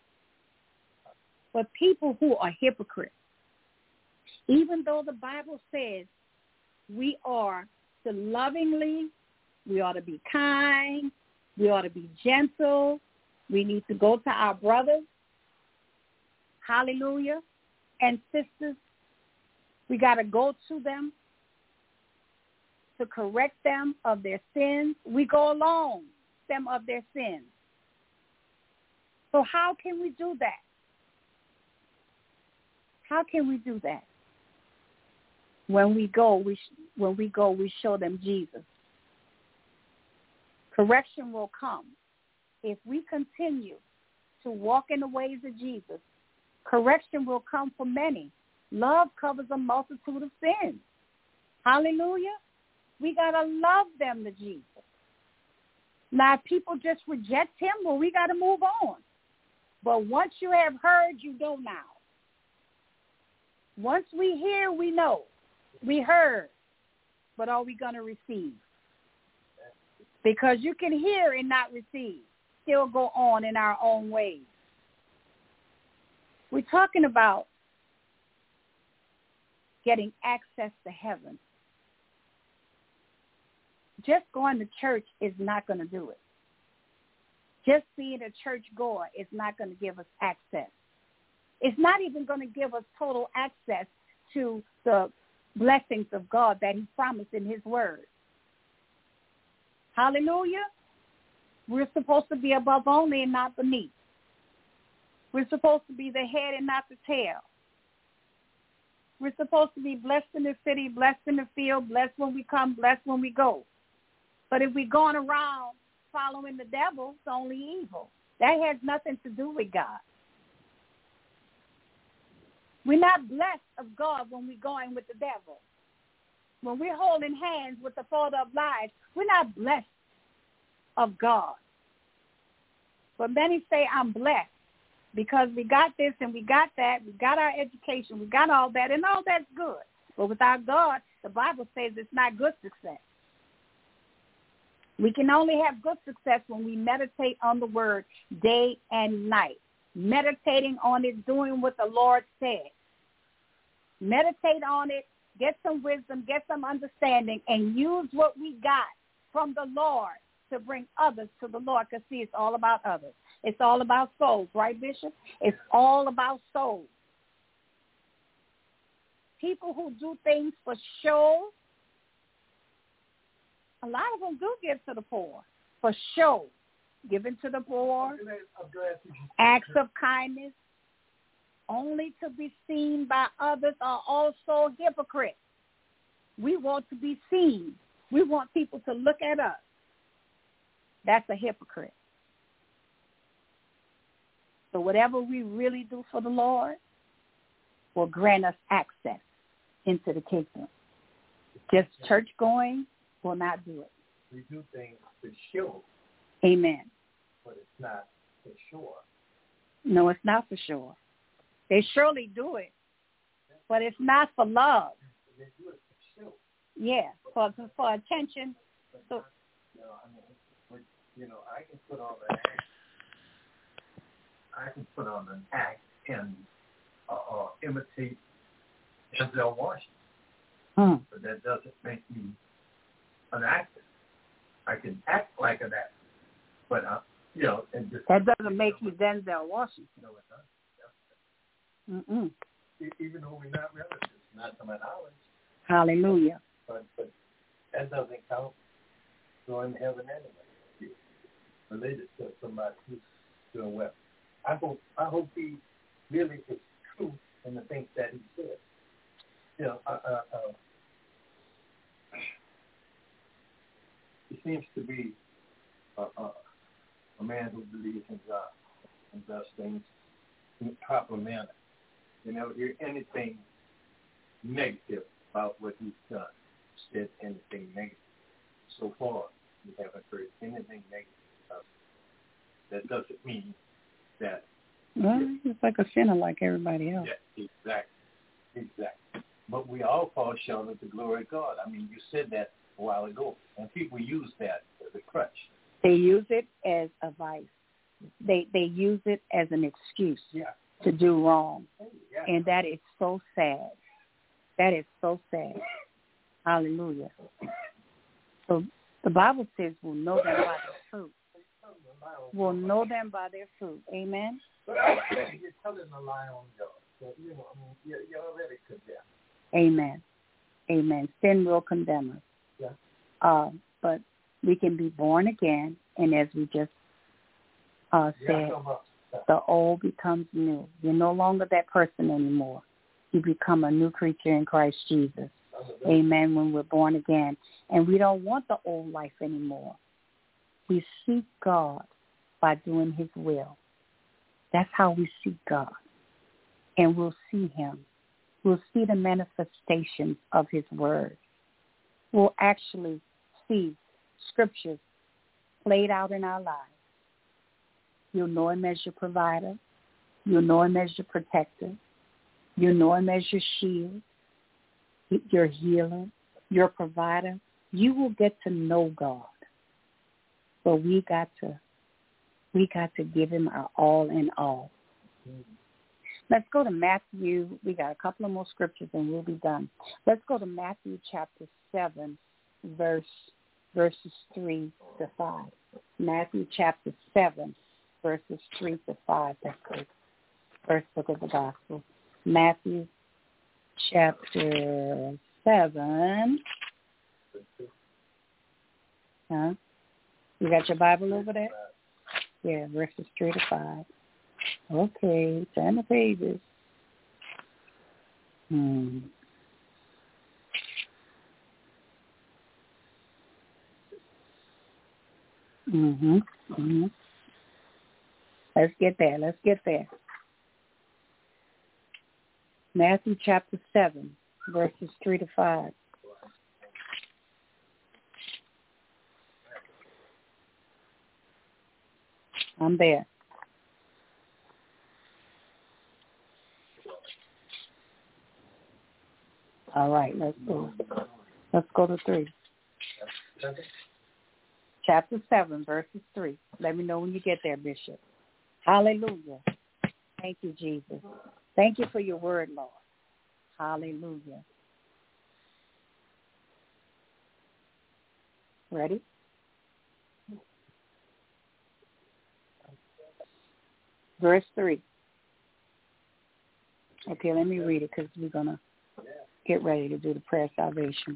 But people who are hypocrites, even though the Bible says we are to lovingly, we ought to be kind, we ought to be gentle, we need to go to our brothers, hallelujah, and sisters, we got to go to them to correct them of their sins. We go along them of their sins. So how can we do that? How can we do that? When we go, we sh- when we go, we show them Jesus. Correction will come. if we continue to walk in the ways of Jesus, correction will come for many. Love covers a multitude of sins. Hallelujah. We got to love them to Jesus. Now, if people just reject him, well, we got to move on. But once you have heard, you know now. Once we hear, we know. We heard. But are we going to receive? Because you can hear and not receive. Still go on in our own ways. We're talking about getting access to heaven. Just going to church is not going to do it. Just being a church goer is not going to give us access. It's not even going to give us total access to the blessings of God that he promised in his word. Hallelujah. We're supposed to be above only and not beneath. We're supposed to be the head and not the tail. We're supposed to be blessed in the city, blessed in the field, blessed when we come, blessed when we go. But if we're going around following the devil, it's only evil. That has nothing to do with God. We're not blessed of God when we're going with the devil. When we're holding hands with the father of lies, we're not blessed of God. But many say, I'm blessed because we got this and we got that. We got our education. We got all that, and all that's good. But without God, the Bible says it's not good success. We can only have good success when we meditate on the word day and night. Meditating on it, doing what the Lord said. Meditate on it, get some wisdom, get some understanding, and use what we got from the Lord to bring others to the Lord. Because, see, it's all about others. It's all about souls, right, Bishop? It's all about souls. People who do things for show, a lot of them do give to the poor for show. Giving to the poor, acts of kindness, only to be seen by others, are also hypocrites. We want to be seen. We want people to look at us. That's a hypocrite. So whatever we really do for the Lord will grant us access into the kingdom. Just church going will not do it. We do things to show. Amen. But it's not for sure. No, it's not for sure. They surely do it, but it's not for love. They do it for show. Yeah, for for attention. So, you know, I mean, you know, I can put on an act. I can put on an act and uh, uh, imitate Denzel Washington, mm. but that doesn't make me an actor. I can act like an actor. But, uh, you know, and just, that doesn't make you Denzel Washington. No, it doesn't. Mm-mm. Even though we're not relatives, not to my knowledge. Hallelujah. But, but that doesn't count going to heaven anyway. Related to somebody who's doing well. I hope I hope he really is true in the things that he said. You know, uh, uh, uh, he seems to be uh, uh, a man who believes in God and does things in a proper manner. You never hear anything negative about what he's done. Said anything negative. So far, we haven't heard anything negative about it. That doesn't mean that. Well, it's like a sinner like everybody else. Yeah, exactly. Exactly. But we all fall short of the glory of God. I mean, you said that a while ago, and people use that as a crutch. They use it as a vice. They they use it as an excuse yeah. to do wrong. Yeah. And that is so sad. That is so sad. Hallelujah. So the Bible says we'll know them by their fruit. We'll know them by their fruit. Amen? But you're telling a lie on God. So, you know, I mean, you're, you're already condemned. Amen. Amen. Sin will condemn us. Yeah. Uh, but we can be born again, and as we just uh, said, yeah, the old becomes new. You're no longer that person anymore. You become a new creature in Christ Jesus. Amen, when we're born again. And we don't want the old life anymore. We seek God by doing his will. That's how we seek God. And we'll see him. We'll see the manifestations of his word. We'll actually see scriptures played out in our lives. You'll know him as your provider. You'll know him as your protector. You'll know him as your shield, your healer, your provider. You will get to know God. But we got to, we got to give him our all in all. Let's go to Matthew. We got a couple of more scriptures and we'll be done. Let's go to Matthew chapter seven, verse verses three to five. Matthew chapter seven, verses three to five. That's the first book of the gospel. Matthew chapter seven. Huh? You got your Bible over there? Yeah, verses three to five. Okay, turn the pages. Hmm. Mm-hmm. Mm-hmm. Let's get there. Let's get there. Matthew chapter seven, verses three to five. I'm there. All right, let's go. Let's go to three. Chapter seven, verses three. Let me know when you get there, Bishop. Hallelujah. Thank you, Jesus. Thank you for your word, Lord. Hallelujah. Ready? Verse three. Okay, let me read it because we're going to get ready to do the prayer of salvation.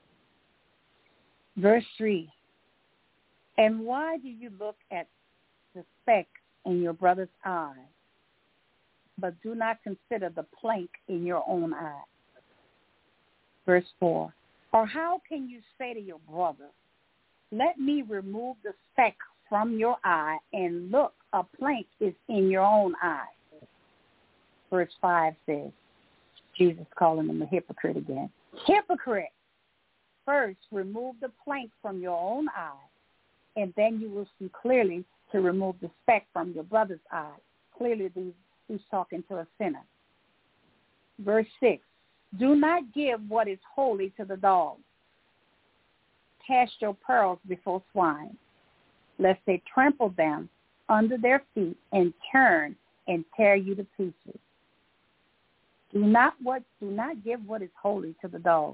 Verse three. And why do you look at the speck in your brother's eye, but do not consider the plank in your own eye? Verse four. Or how can you say to your brother, let me remove the speck from your eye, and look, a plank is in your own eye? Verse five says, Jesus calling him a hypocrite again. Hypocrite! First, remove the plank from your own eye, and then you will see clearly to remove the speck from your brother's eye. Clearly, these, he's talking to a sinner. Verse six, do not give what is holy to the dogs. Cast your pearls before swine, lest they trample them under their feet and turn and tear you to pieces. Do not what do not give what is holy to the dogs.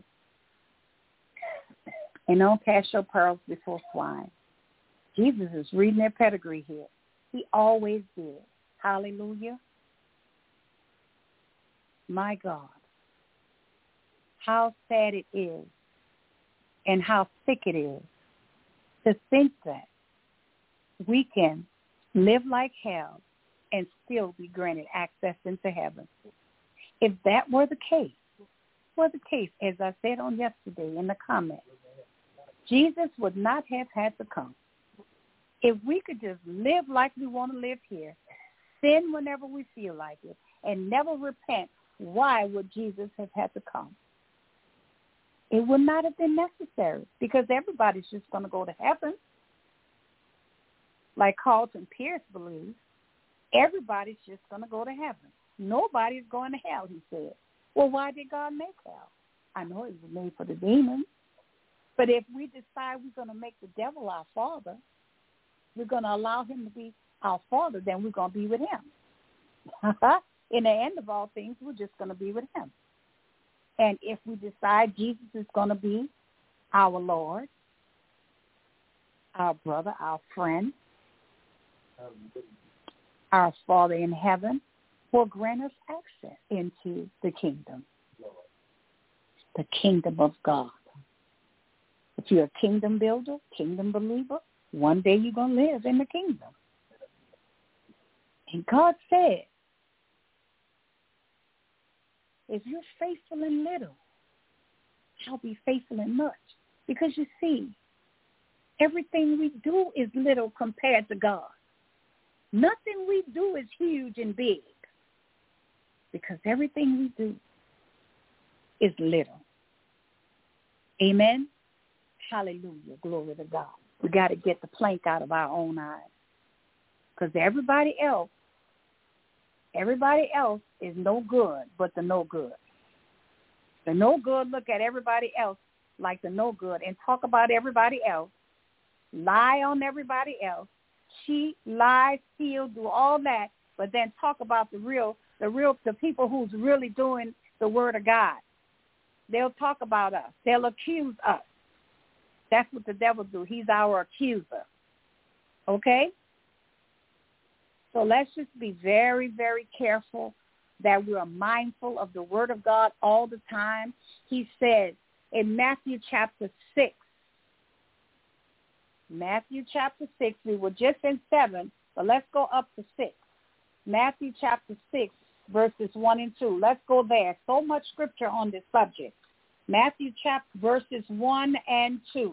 And don't cast your pearls before swine. Jesus is reading their pedigree here. He always did. Hallelujah. My God. How sad it is and how sick it is to think that we can live like hell and still be granted access into heaven. If that were the case, were the case, as I said on yesterday in the comments, Jesus would not have had to come. If we could just live like we want to live here, sin whenever we feel like it, and never repent, why would Jesus have had to come? It would not have been necessary because everybody's just going to go to heaven. Like Carlton Pierce believes, everybody's just going to go to heaven. Nobody's going to hell, he said. Well, why did God make hell? I know it was made for the demons. But if we decide we're going to make the devil our father, we're going to allow him to be our father, then we're going to be with him. In the end of all things, we're just going to be with him. And if we decide Jesus is going to be our Lord, our brother, our friend, our Father in heaven, will grant us access into the kingdom, the kingdom of God. If you're a kingdom builder, kingdom believer, one day you're going to live in the kingdom. And God said, if you're faithful in little, I'll be faithful in much. Because you see, everything we do is little compared to God. Nothing we do is huge and big because everything we do is little. Amen? Hallelujah. Glory to God. We got to get the plank out of our own eyes because everybody else, everybody else is no good but the no good. The no good look at everybody else like the no good and talk about everybody else, lie on everybody else, cheat, lie, steal, do all that, but then talk about the real, the real, the people who's really doing the word of God. They'll talk about us. They'll accuse us. That's what the devil do. He's our accuser. Okay? So let's just be very, very careful that we are mindful of the word of God all the time. He says in Matthew chapter six, Matthew chapter six, we were just in seven, but let's go up to six. Matthew chapter six, verses one and two. Let's go there. So much scripture on this subject. Matthew chapter verses one and two.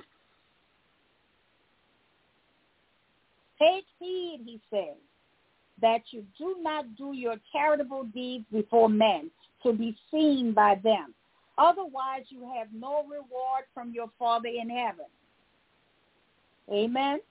Take heed, he says, that you do not do your charitable deeds before men to be seen by them. Otherwise, you have no reward from your Father in heaven. Amen.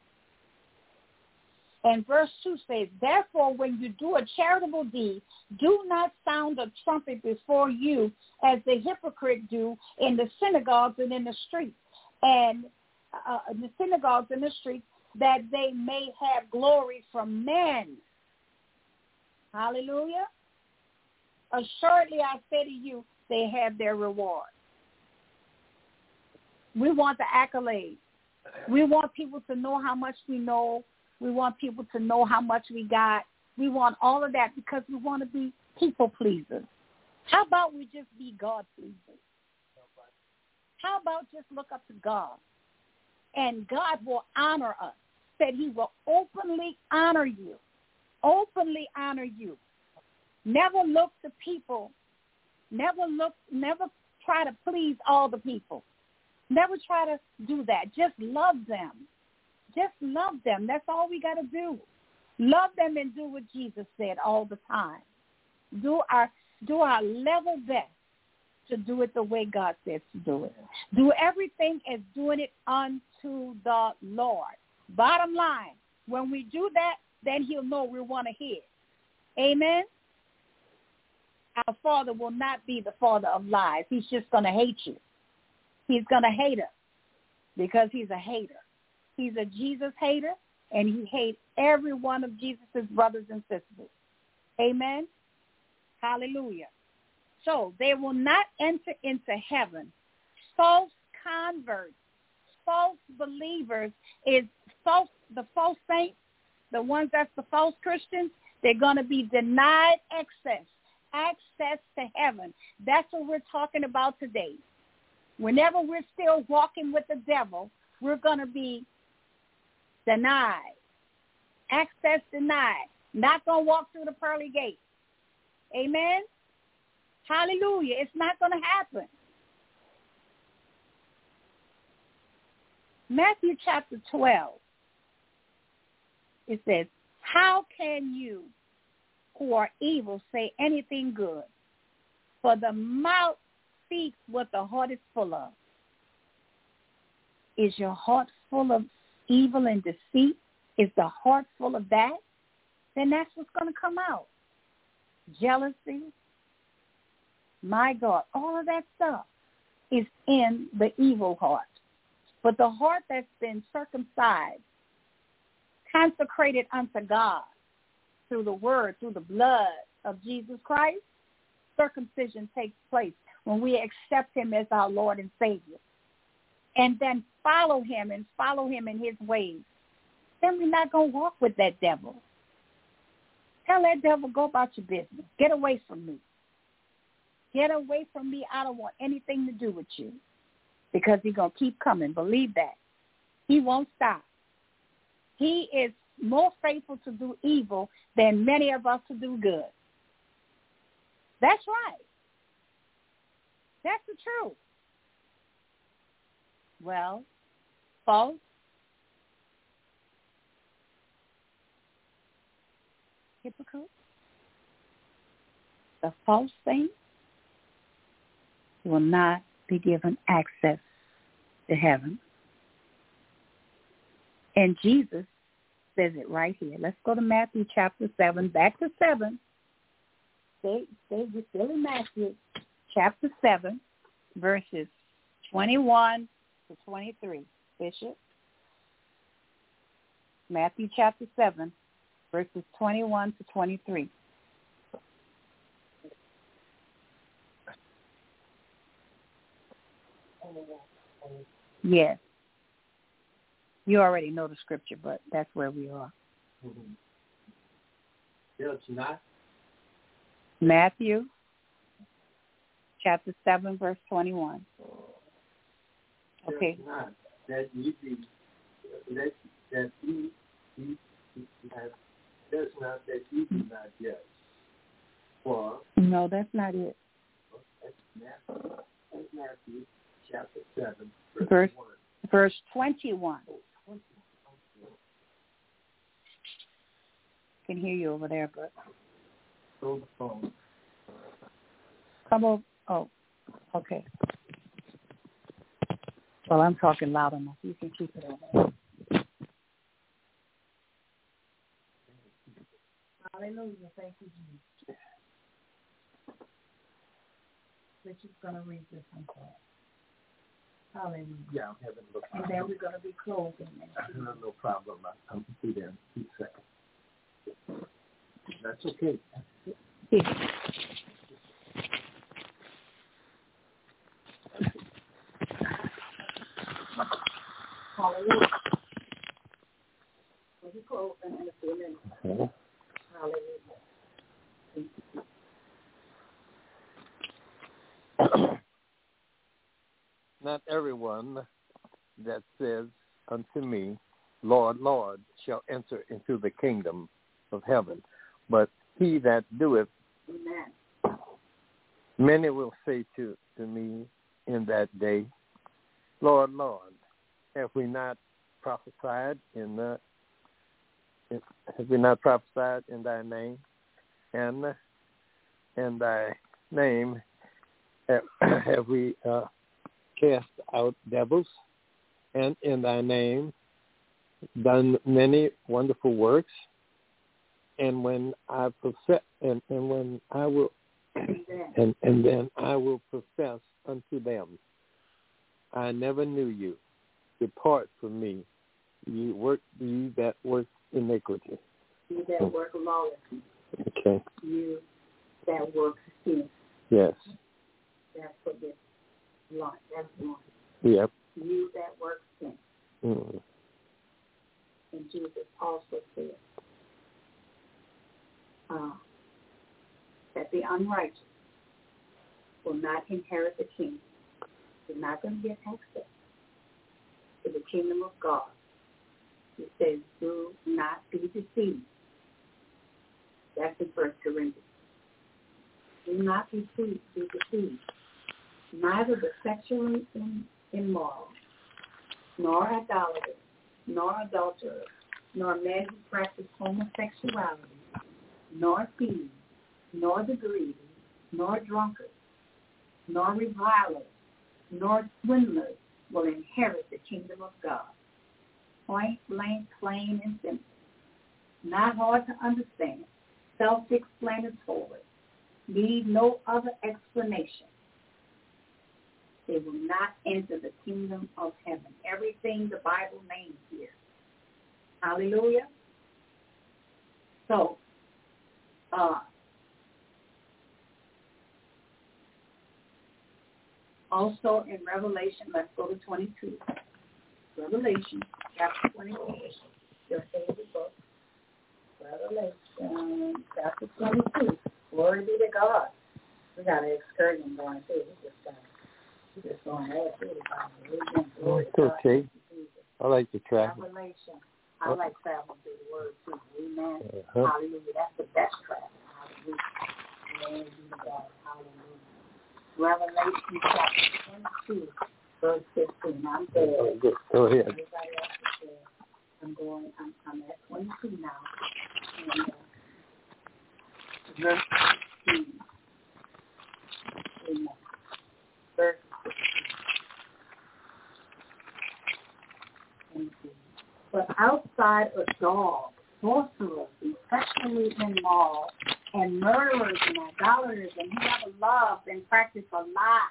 And verse two says, therefore, when you do a charitable deed, do not sound a trumpet before you as the hypocrites do in the synagogues and in the streets, and uh, in the synagogues and the streets, that they may have glory from men. Hallelujah. Assuredly, I say to you, they have their reward. We want the accolades. We want people to know how much we know. We want people to know how much we got. We want all of that because we want to be people pleasers. How about we just be God pleasers? How about just look up to God? And God will honor us. Said he will openly honor you. Openly honor you. Never look to people. Never look, never try to please all the people. Never try to do that. Just love them. Just love them. That's all we got to do. Love them and do what Jesus said all the time. Do our do our level best to do it the way God says to do it. Do everything as doing it unto the Lord. Bottom line, when we do that, then he'll know we want to hear. Amen? Our Father will not be the father of lies. He's just going to hate you. He's going to hate us because he's a hater. He's a Jesus hater, and he hates every one of Jesus' brothers and sisters. Amen? Hallelujah. So they will not enter into heaven. False converts, false believers, is false, the false saints, the ones that's the false Christians, they're going to be denied access, access to heaven. That's what we're talking about today. Whenever we're still walking with the devil, we're going to be denied, access denied, not going to walk through the pearly gate. Amen? Hallelujah. It's not going to happen. Matthew chapter twelve, it says, how can you who are evil say anything good? For the mouth speaks what the heart is full of. Is your heart full of evil and deceit? Is the heart full of that? Then that's what's going to come out. Jealousy. My God, all of that stuff is in the evil heart. But the heart that's been circumcised, consecrated unto God through the word, through the blood of Jesus Christ, circumcision takes place when we accept him as our Lord and Savior. And then follow him and follow him in his ways. Then we're not going to walk with that devil. Tell that devil, go about your business. Get away from me. Get away from me. I don't want anything to do with you. Because he's going to keep coming. Believe that. He won't stop. He is more faithful to do evil than many of us to do good. That's right. That's the truth. Well, false. hypocrites, the false saints, will not be given access to heaven. And Jesus says it right here. Let's go to Matthew chapter seven, back to seven. Stay, stay, we're still in Matthew chapter seven, verses twenty-one to twenty-three. Bishop. Matthew chapter seven, verses twenty-one to twenty-three. Yes. You already know the scripture, but that's where we are. Mm-hmm. Yeah, it's not. Matthew chapter seven, verse twenty-one. Okay. It's not. That you be, that, that you, you, that, that's not that you do not yes. For, no, that's not it. That's Matthew, that's Matthew chapter seven, verse, verse one. Verse twenty-one. Can hear you over there, but throw the phone. Come on. Oh, okay. Well, I'm talking loud enough. You can keep it over there. Hallelujah. Thank you, Jesus. Richard's going to read this one for us. Hallelujah. Yeah, I'm having a look. And then we're going to be closing. No, no problem. I'm through there in two seconds. That's okay. Yeah. Hallelujah. We'll be closing in a few minutes. Okay. Hallelujah. Not everyone that says unto me, Lord, Lord, shall enter into the kingdom of heaven, but he that doeth. Amen. Many will say to, to me in that day, Lord, Lord, have we not prophesied in the have we not prophesied in thy name, and in thy name have, have we uh, cast out devils, and in thy name done many wonderful works? And when I profess, and, and when I will, and, and then I will profess unto them, I never knew you. Depart from me, ye work, ye that work iniquity. You that work lawlessness. Okay. You that work sin. Yes. That's what this law. That's one. Yep. You that work sin. Mm. And Jesus also said uh, that the unrighteous will not inherit the kingdom. They're not going to get access to the kingdom of God. He says, do not be deceived. That's in First Corinthians. Do not be deceived. Be deceived. Neither the sexually immoral, nor idolaters, nor adulterers, nor men who practice homosexuality, nor thieves, nor the greedy, nor drunkards, nor revilers, nor swindlers will inherit the kingdom of God. Point blank, plain and simple. Not hard to understand. Self-explanatory. Need no other explanation. They will not enter the kingdom of heaven. Everything the Bible names here. Hallelujah. So, uh, also in Revelation, let's go to twenty-two. Revelation, chapter twenty-two. Your favorite book. Revelation, chapter twenty-two. Glory be to God. We got an excursion going too. We just got we just going to ask Glory to God. Okay. I like to travel. Revelation. I like traveling through the Word too. Amen. Uh-huh. Hallelujah. That's the best travel. Hallelujah. Glory be to God. Hallelujah. Revelation chapter twenty-two, verse fifteen. I'm there. Go, go ahead. Everybody else is there. I'm going. I'm, I'm at twenty-two now. And, uh, verse sixteen. Amen. Verse sixteen. But outside of dogs, sorcerers, and sexually immoral, and murderers, and idolaters, and whoever loves and practice a lie,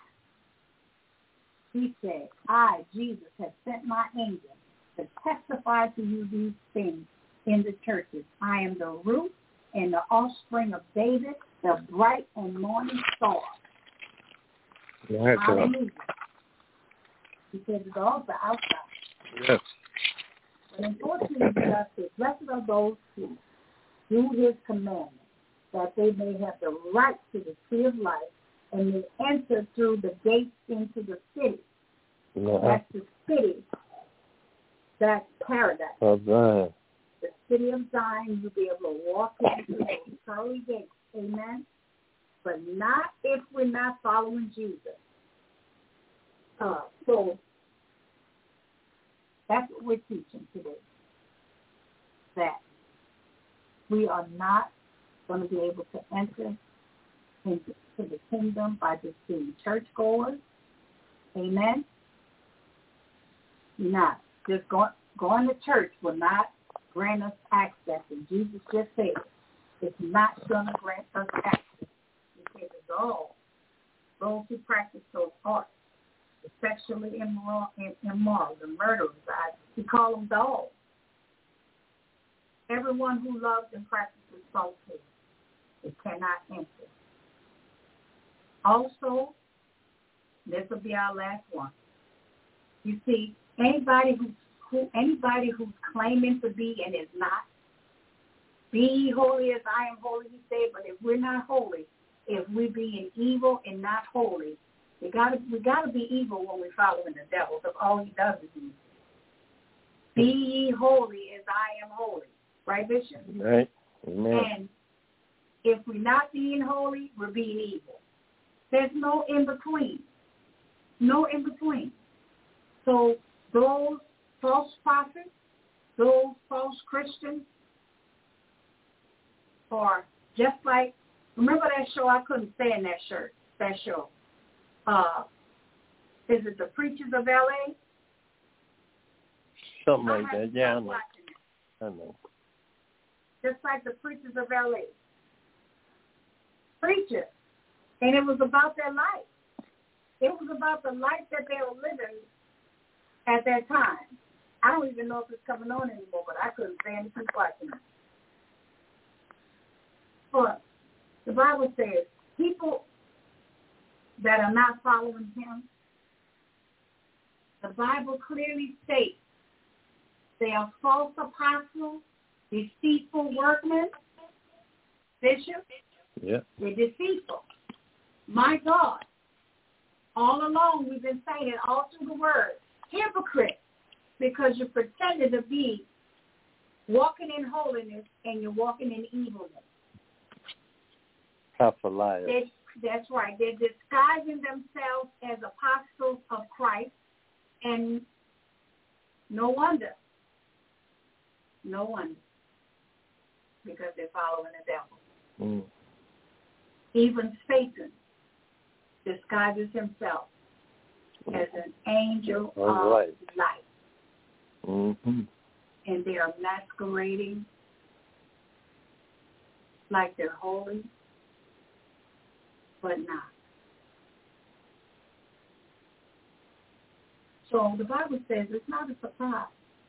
he said, I, Jesus, have sent my angel to testify to you these things in the churches. I am the root and the offspring of David, the bright and morning star. Yes, Hallelujah. He said it's also outside. yes. But in fourteen, God says, blessed are those who do his commandments, that they may have the right to the tree of life and may enter through the gates into the city. Yeah. That's the city. That's paradise. Oh, God. The city of Zion, you'll be able to walk into those pearly gates. Amen? But not if we're not following Jesus. Uh, so that's what we're teaching today. That we are not going to be able to enter into the kingdom by just being churchgoers. Amen? Not. Just going, going to church will not grant us access. And Jesus just said it. It's not going to grant us access. He said it's all those who practice those arts, the sexually immoral, immoral, the murderers. I, we call them dogs. Everyone who loves and practices falsehood, it cannot enter. Also, this will be our last one. You see, anybody who, who anybody who's claiming to be and is not, be ye holy as I am holy, he said, but if we're not holy, if we be in evil and not holy, we gotta we gotta be evil when we're following the devil, because all he does is evil. Be ye holy as I am holy. Right, Bishop? Right. Amen. And if we're not being holy, we're being evil. There's no in-between. No in-between. So those false prophets, those false Christians are just like, remember that show? I couldn't stand that shirt, that show. Uh, is it The Preachers of L A? Something I like had that. to Yeah, I stop know. watching it. I know. Just like The Preachers of L A. Preachers. And it was about their life. It was about the life that they were living at that time. I don't even know if it's coming on anymore, but I couldn't stand to keep watching it. But the Bible says people that are not following him, the Bible clearly states they are false apostles, deceitful workmen. Bishop, Yeah. they're deceitful. My God, all along we've been saying it all through the word, hypocrite, because you're pretending to be walking in holiness and you're walking in evilness. Half a liar. They, that's right. They're disguising themselves as apostles of Christ, and no wonder. No wonder. Because they're following the devil. Mm. Even Satan disguises himself as an angel All of right. light. Mm-hmm. And they are masquerading like they're holy, but not. So the Bible says it's not a surprise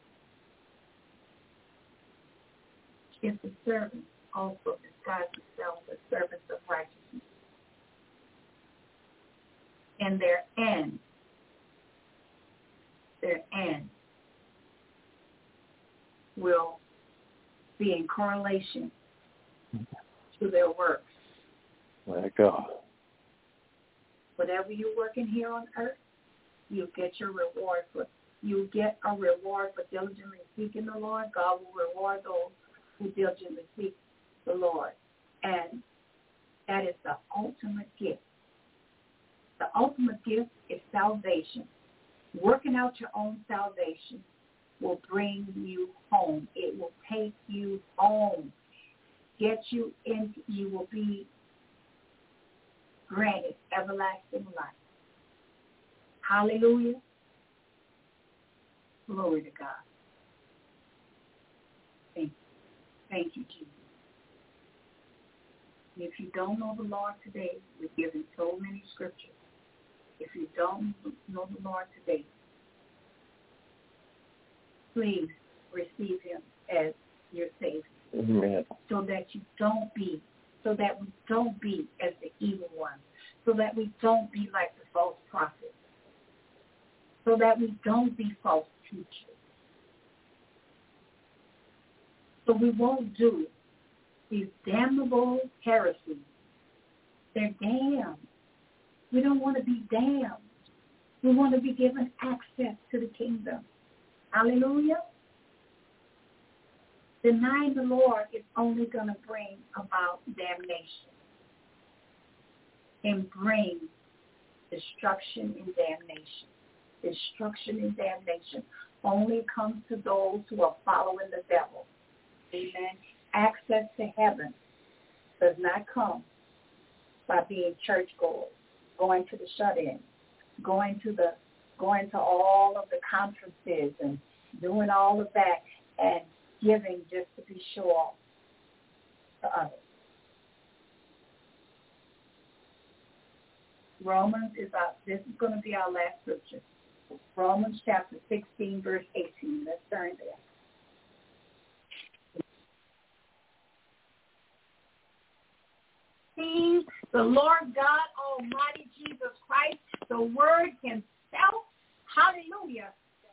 if the servants also disguise themselves as servants of righteousness. And their end, their end will be in correlation to their works. My God. Whatever you're working here on earth, you'll get your reward for. You'll get a reward for diligently seeking the Lord. God will reward those who diligently seek the Lord. And that is the ultimate gift. The ultimate gift is salvation. Working out your own salvation will bring you home. It will take you home. get you in, you will be granted everlasting life. Hallelujah. Glory to God. Thank you. Thank you, Jesus. If you don't know the Lord today, we're given so many scriptures. If you don't know the Lord today, please receive him as your Savior. Amen. So that you don't be, so that we don't be as the evil one, so that we don't be like the false prophets, so that we don't be false teachers. So we won't do these damnable heresies. They're damned. We don't want to be damned. We want to be given access to the kingdom. Hallelujah. Denying the Lord is only going to bring about damnation and bring destruction and damnation. Destruction and damnation only comes to those who are following the devil. Amen. Access to heaven does not come by being churchgoers, going to the shut-in, going to the going to all of the conferences and doing all of that and giving just to be sure to others. Romans is our, this is going to be our last scripture. Romans chapter sixteen, verse eighteen. Let's turn there. See, the Lord God Almighty Jesus Christ, the Word himself, hallelujah,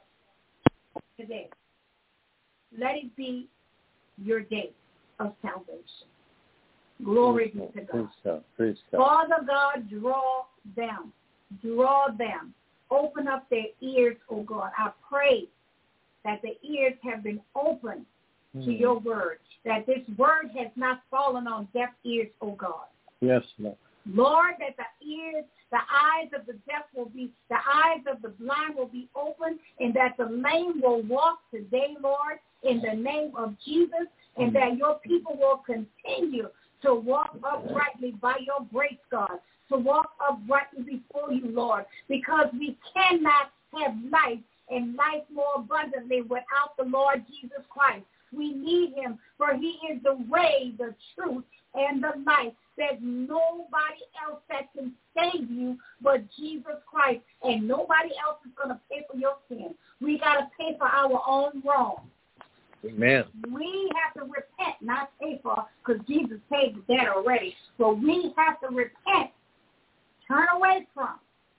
today. Let it be your day of salvation. Glory be to God. Praise God. Praise God. Father God, draw them. Draw them. Open up their ears, oh God. I pray that the ears have been opened mm. to your word, that this word has not fallen on deaf ears, oh God. Yes, Lord. Lord, that the ears, the eyes of the deaf will be, the eyes of the blind will be open, and that the lame will walk today, Lord, in the name of Jesus, and that your people will continue to walk uprightly by your grace, God, to walk uprightly before you, Lord, because we cannot have life and life more abundantly without the Lord Jesus Christ. We need him, for he is the way, the truth, and the life. There's nobody else that can save you but Jesus Christ, and nobody else is going to pay for your sin. We got to pay for our own wrong. Amen. We have to repent, not pay for, because Jesus paid the debt already. So we have to repent, turn away from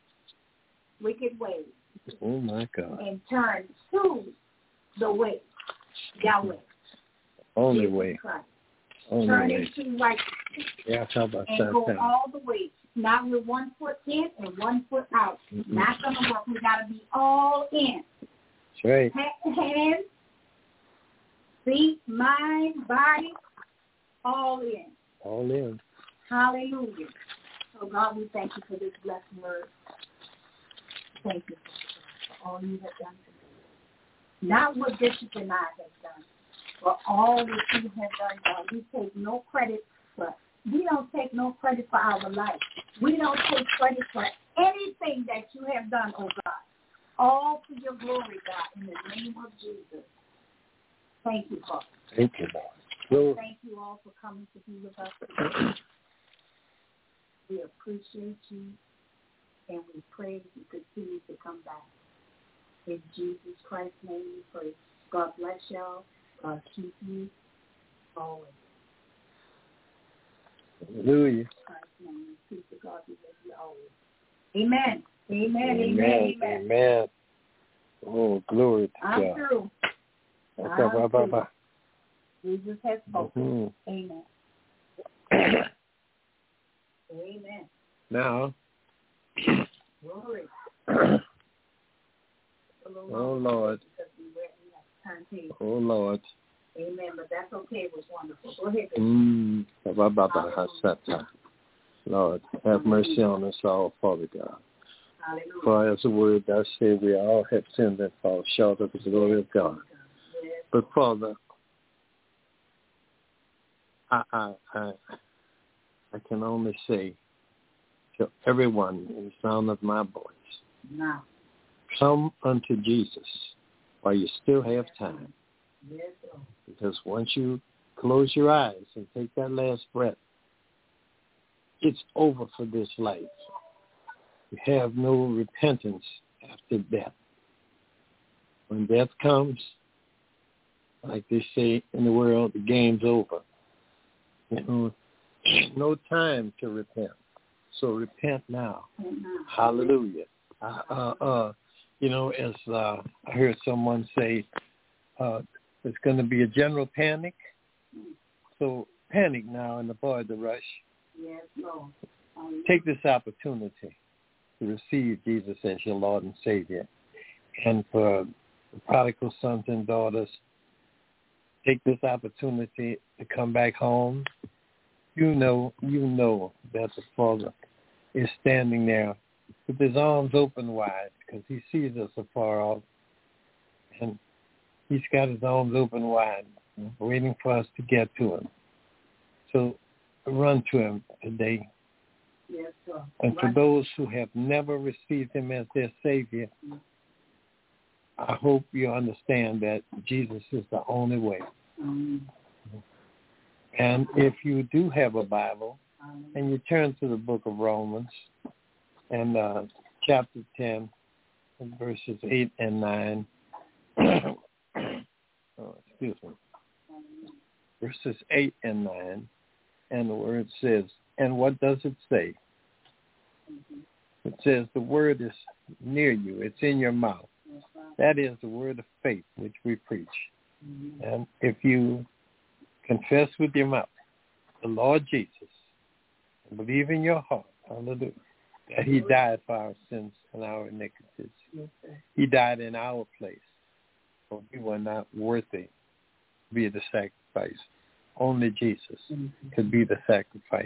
wicked ways. Oh, my God. And turn to the way, Yahweh. Only Jesus way. Christ. Only Turn way. into righteousness. Yeah, how about and that? go Time? all the way, not with one foot in and one foot out. Mm-hmm. Not going to work. We got to be all in. That's right. Hands, feet, mind, body, all in. All in. Hallelujah. So, God, we thank you for this blessed word. Thank you for all you have done today. Not what Bishop and I have done, but all that you have done, God. We take no credit for, we don't take no credit for our life. We don't take credit for anything that you have done, oh God. All to your glory, God, in the name of Jesus. Thank you, Father. Thank you, Lord. Thank you all for coming to be with us today. We appreciate you, and we pray that you continue to come back. In Jesus Christ's name we pray. God bless y'all. God keep you always. Hallelujah. Christ's name. Peace of God be with you always. Amen. Amen. Amen. Amen. Amen. Amen. Oh, glory to I'm God. through. Okay, I'm bye, bye, through. bye. Jesus has spoken. Mm-hmm. Amen. Amen. Now, Glory. oh, Lord. Oh, Lord. Amen, but that's okay. It was wonderful. Go ahead. Mm. Bye, bye, bye. Lord, have mercy on us all, Father God. Hallelujah. For as the word does say, we all have sinned and fall short of the glory of God. But Father, I, I, I, I can only say to everyone in the sound of my voice, Now. come unto Jesus while you still have time. Yes, Lord. Because once you close your eyes and take that last breath, it's over for this life. You have no repentance after death. When death comes, like they say in the world, the game's over. You know, no time to repent. So repent now. Hallelujah. Uh, uh, uh, you know, as uh, I heard someone say, uh, there's going to be a general panic. So panic now and avoid the rush. Yes, Lord. Um, Take this opportunity to receive Jesus as your Lord and Savior. And for the prodigal sons and daughters, take this opportunity to come back home. You know, you know that the Father is standing there with his arms open wide because he sees us afar off. And he's got his arms open wide, waiting for us to get to him. So run to him today. yes, sir. And for Right. those who have never received him as their Savior, I hope you understand that Jesus is the only way. Um, And if you do have a Bible, and you turn to the book of Romans, and uh, chapter ten, and verses eight and nine, oh, excuse me, verses eight and nine, and the word says, and what does it say? It says the word is near you. It's in your mouth. That is the word of faith which we preach. And if you confess with your mouth the Lord Jesus and believe in your heart, hallelujah, that he died for our sins and our iniquities. He died in our place, for we were not worthy to be the sacrifice. Only Jesus could be the sacrifice.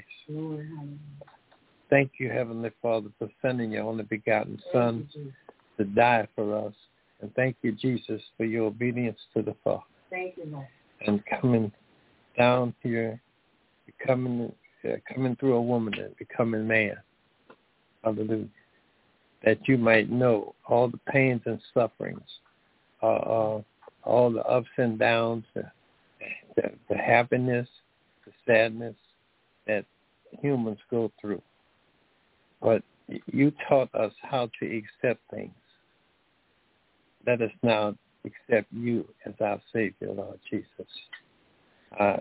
Thank you, Heavenly Father, for sending your only begotten Son to die for us. And thank you, Jesus, for your obedience to the Father. Thank you, Lord. And coming down here, becoming, uh, coming through a woman and becoming man. Hallelujah. That you might know all the pains and sufferings, uh, uh, all the ups and downs, the, the, the happiness, the sadness that humans go through. But you taught us how to accept things. Let us now accept you as our Savior, Lord Jesus. Uh,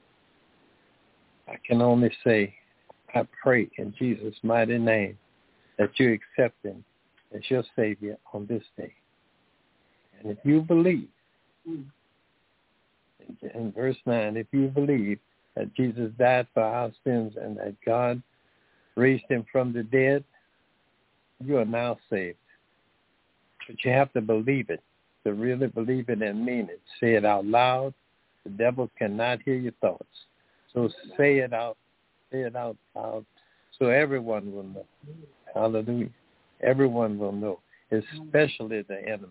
I can only say, I pray in Jesus' mighty name that you accept him as your Savior on this day. And if you believe, Mm. in, in verse nine, if you believe that Jesus died for our sins and that God raised him from the dead, you are now saved. But you have to believe it, to really believe it and mean it. Say it out loud. The devil cannot hear your thoughts. So say it out, say it out loud so everyone will know. Hallelujah. Everyone will know, especially the enemy,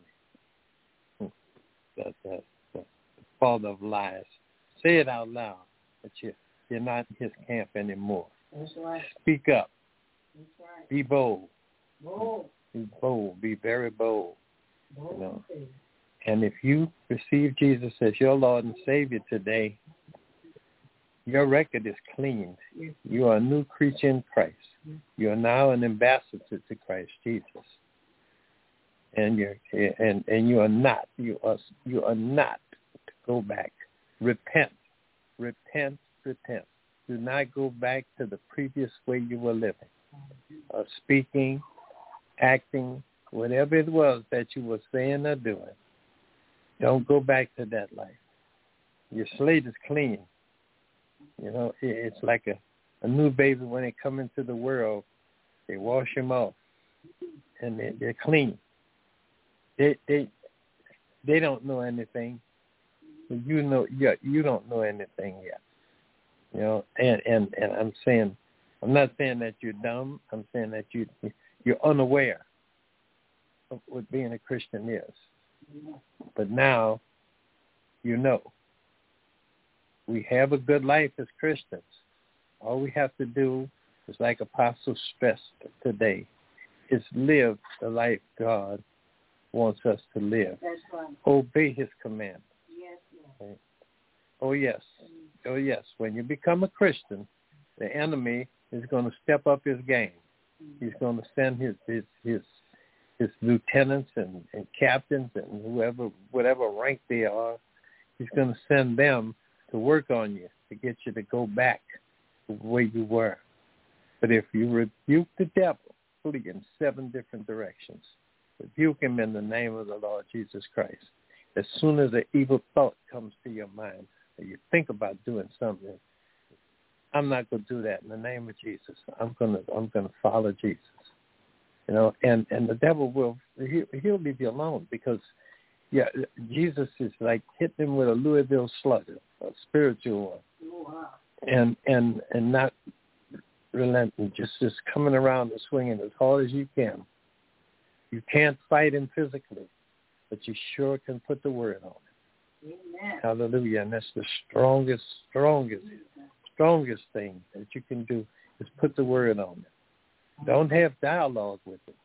the, the, the father of lies. Say it out loud that you, you're not in his camp anymore. That's right. Speak up. That's right. Be bold. Bold. Be bold. Be very bold. Bold. You know. And if you receive Jesus as your Lord and Savior today, your record is cleaned. Yes. You are a new creature in Christ. Yes. You are now an ambassador to Christ Jesus. And you're and, and you are not, you are you are not to go back. Repent. Repent, repent. Do not go back to the previous way you were living. Uh, speaking, acting, whatever it was that you were saying or doing. Don't go back to that life. Your slate is clean. You know, it's like a, a new baby when they come into the world. They wash them off, and they, they're clean. They they they don't know anything. You know, you you don't know anything yet. You know, and, and, and I'm saying, I'm not saying that you're dumb. I'm saying that you you're unaware of what being a Christian is. But now, you know. we have a good life as Christians. All we have to do is, like Apostle stressed today, is live the life God wants us to live. That's right. Obey his command. Yes, yes. Oh, yes. Oh, yes. When you become a Christian, the enemy is going to step up his game. He's going to send his his his, his lieutenants and, and captains and whoever, whatever rank they are. He's going to send them to work on you, to get you to go back to the way you were. But if you rebuke the devil, flee in seven different directions. Rebuke him in the name of the Lord Jesus Christ. As soon as an evil thought comes to your mind, or you think about doing something, I'm not going to do that in the name of Jesus. I'm going to I'm going to follow Jesus. You know, and, and the devil will he, he'll leave you alone because, yeah, Jesus is like hitting him with a Louisville slugger, a spiritual one, and and and not relenting, just just coming around and swinging as hard as you can. You can't fight him physically, but you sure can put the word on it. Amen. Hallelujah. And that's the strongest, strongest, strongest thing that you can do is put the word on it. Don't have dialogue with it.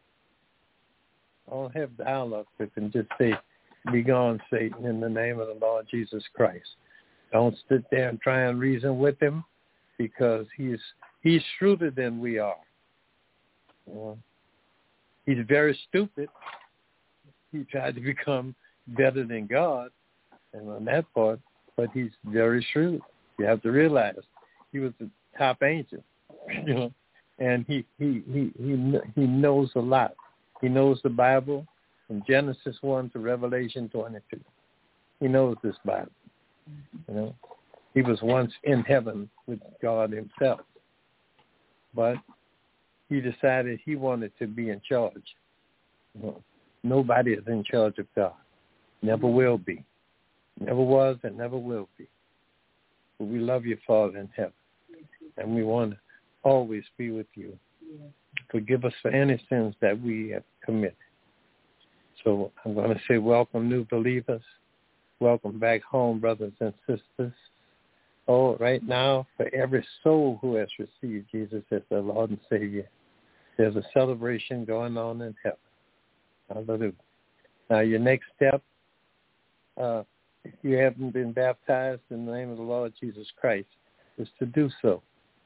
Don't have dialogue with him. Just say, be gone, Satan, in the name of the Lord Jesus Christ. Don't sit there and try and reason with him because he's he's shrewder than we are. You know? He's very stupid. He tried to become better than God, and on that part, but he's very shrewd. You have to realize he was the top angel, you know, and he he he he he knows a lot. He knows the Bible from Genesis one to Revelation twenty-two. He knows this Bible. You know, he was once in heaven with God himself, but he decided he wanted to be in charge. You know, nobody is in charge of God. Never will be. Never was and never will be. But we love you, Father in heaven, and we want to always be with you. Forgive us for any sins that we have committed. So I'm going to say welcome, new believers. Welcome back home, brothers and sisters. Oh, right now, for every soul who has received Jesus as their Lord and Savior, there's a celebration going on in heaven. Hallelujah. Now, your next step, uh, if you haven't been baptized in the name of the Lord Jesus Christ, is to do so.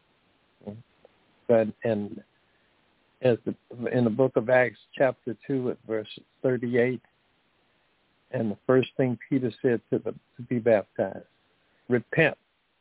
But and as the, in the book of Acts, chapter two, at verse thirty-eight, and the first thing Peter said to them to be baptized, repent.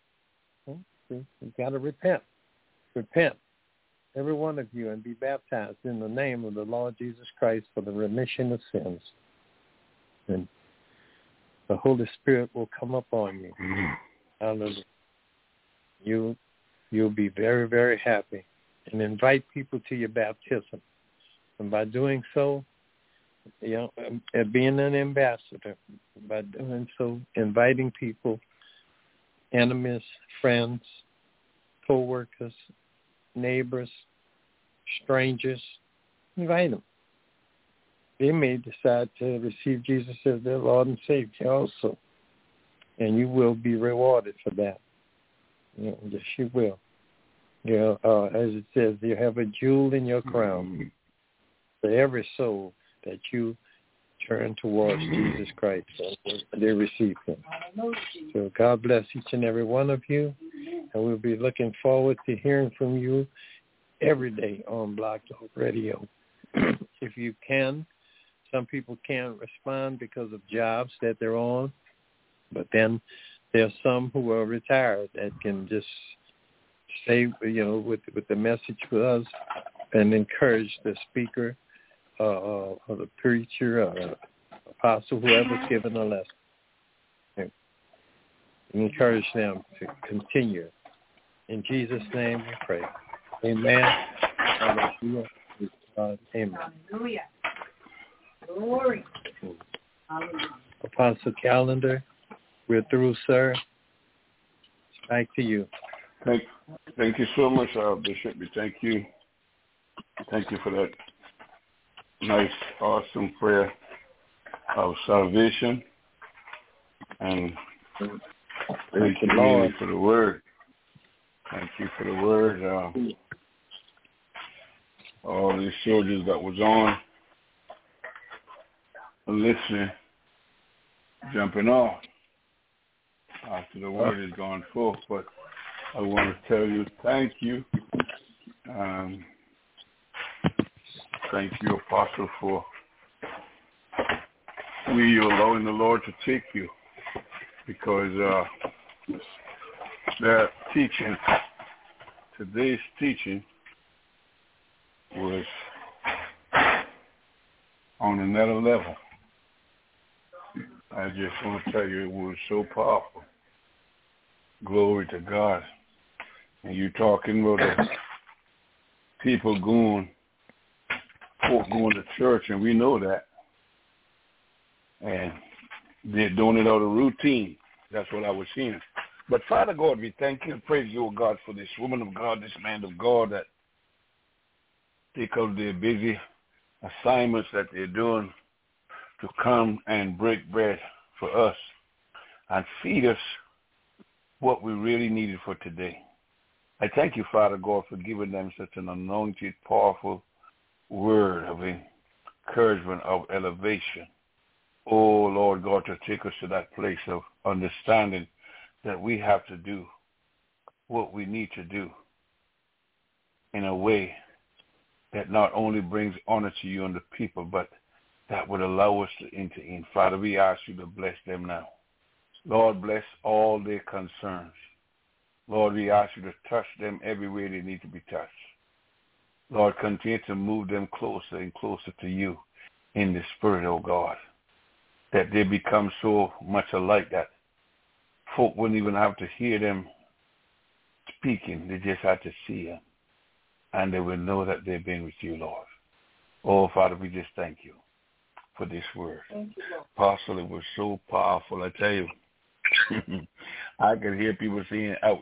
See, you've got to repent. Repent, every one of you, and be baptized in the name of the Lord Jesus Christ for the remission of sins. And the Holy Spirit will come upon you. Hallelujah. You, you'll be very, very happy. And invite people to your baptism. And by doing so, you know, being an ambassador, by doing so, inviting people, enemies, friends, co-workers, neighbors, strangers, invite them. They may decide to receive Jesus as their Lord and Savior also. And you will be rewarded for that. You know, yes, you will. You know, uh, as it says, you have a jewel in your crown mm-hmm. for every soul that you turn towards Jesus Christ. They receive him. So God bless each and every one of you. And we'll be looking forward to hearing from you every day on Blog Talk Radio. If you can, some people can't respond because of jobs that they're on. But then there's some who are retired that can just say, you know, with with the message for us and encourage the speaker uh, or the preacher or apostle, whoever's giving a lesson. And encourage them to continue. In Jesus' name we pray. Amen. Hallelujah. Amen. Hallelujah. Glory. Hallelujah. Apostle Calendar, we're through, sir. Back to you. Thank, thank you so much, uh, Bishop. We thank you. Thank you for that nice, awesome prayer of salvation. And Thank you, Lord, for the word. Thank you for the word. Uh, all these soldiers that was on, listening, jumping off after the word has gone forth. But I want to tell you thank you. Um, thank you, Apostle, for we allowing the Lord to take you, because uh, that teaching, today's teaching was on another level. I just want to tell you, it was so powerful. Glory to God. And you talking about the people going, folk going to church, and we know that. And they're doing it out of routine. That's what I was seeing. But Father God, we thank you and praise you, O God, for this woman of God, this man of God that take out their busy assignments that they're doing to come and break bread for us and feed us what we really needed for today. I thank you, Father God, for giving them such an anointed, powerful word of encouragement, of elevation. Oh, Lord God, to take us to that place of understanding that we have to do what we need to do in a way that not only brings honor to you and the people, but that would allow us to enter in. Father, we ask you to bless them now. Lord, bless all their concerns. Lord, we ask you to touch them everywhere they need to be touched. Lord, continue to move them closer and closer to you in the spirit, oh God, that they become so much alike that folk wouldn't even have to hear them speaking. They just have to see them, and they will know that they've been with you, Lord. Oh, Father, we just thank you for this word. Thank you, Lord. Apostle, it was so powerful. I tell you, I could hear people saying, ouch.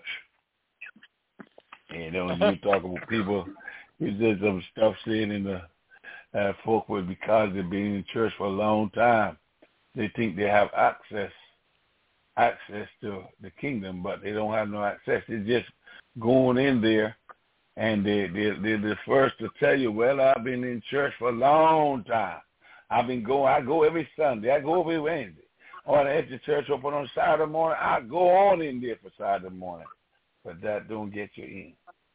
You know, when you talk about people, you did some stuff saying in the uh, folk were, because they've been in church for a long time, they think they have access access to the kingdom, but they don't have no access. They're just going in there, and they, they, they're the first to tell you, well, I've been in church for a long time. I've been going, I go every Sunday. I go every Wednesday. Or if the church open on Saturday morning, I go on in there for Saturday morning. But that don't get you in.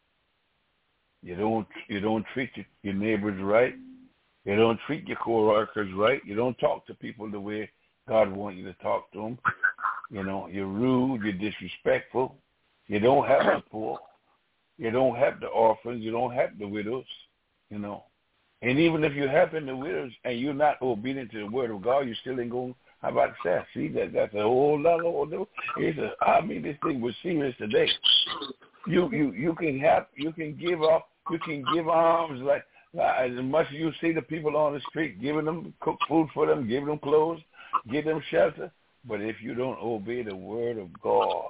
You don't you don't treat your, your neighbors right. You don't treat your co-workers right. You don't talk to people the way God wants you to talk to them. You know, you're rude. You're disrespectful. You don't help the poor. You don't help the orphans. You don't help the widows. You know. And even if you're helping the widows and you're not obedient to the word of God, you still ain't going to have access. See, that, that's a whole lot of, it's a, I mean, this thing was serious today. You you you can help, you can give up, you can give alms like, as much as you see the people on the street, giving them, cook food for them, giving them clothes, give them shelter. But if you don't obey the word of God,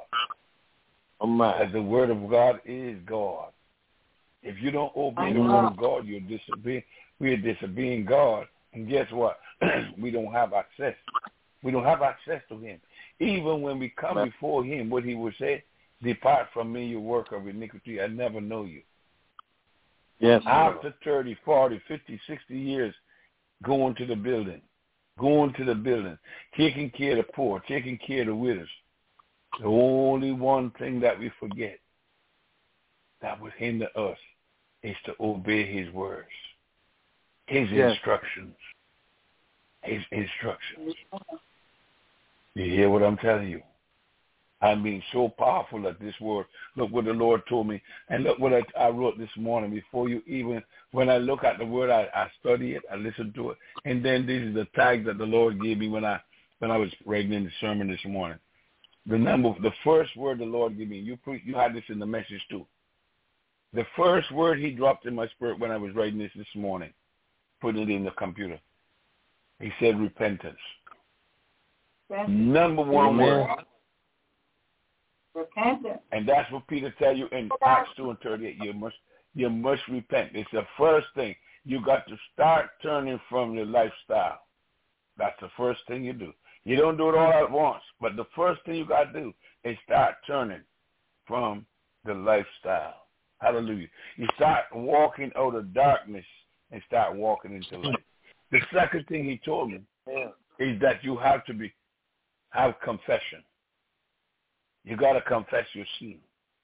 as the word of God is God, if you don't obey the word of God, you're disobeying. We're disobeying God, and guess what? We don't have access. We don't have access to Him. Even when we come before Him, what He will say, "Depart from me, you worker of iniquity. I never know you." Yes. After thirty, forty, fifty, sixty years, going to the building, going to the building, taking care of the poor, taking care of the widows. The only one thing that we forget that would hinder us is to obey His words, His yes. instructions, His instructions. You hear what I'm telling you? I mean, so powerful that this word, look what the Lord told me, and look what I, I wrote this morning before you even, when I look at the word, I, I study it, I listen to it, and then this is the tag that the Lord gave me when I when I was writing in the sermon this morning. The number, the first word the Lord gave me, you pre, you had this in the message too. The first word He dropped in my spirit when I was writing this this morning, putting it in the computer, He said repentance. Repentance. Number one Amen. Word. Repentance. And that's what Peter tell you in Acts two and thirty-eight. You must you must repent. It's the first thing. You got to start turning from your lifestyle. That's the first thing you do. You don't do it all at once, but the first thing you got to do and start turning from the lifestyle. Hallelujah. You start walking out of darkness and start walking into light. The second thing he told me yeah. is that you have to be have confession. You got to confess your sin.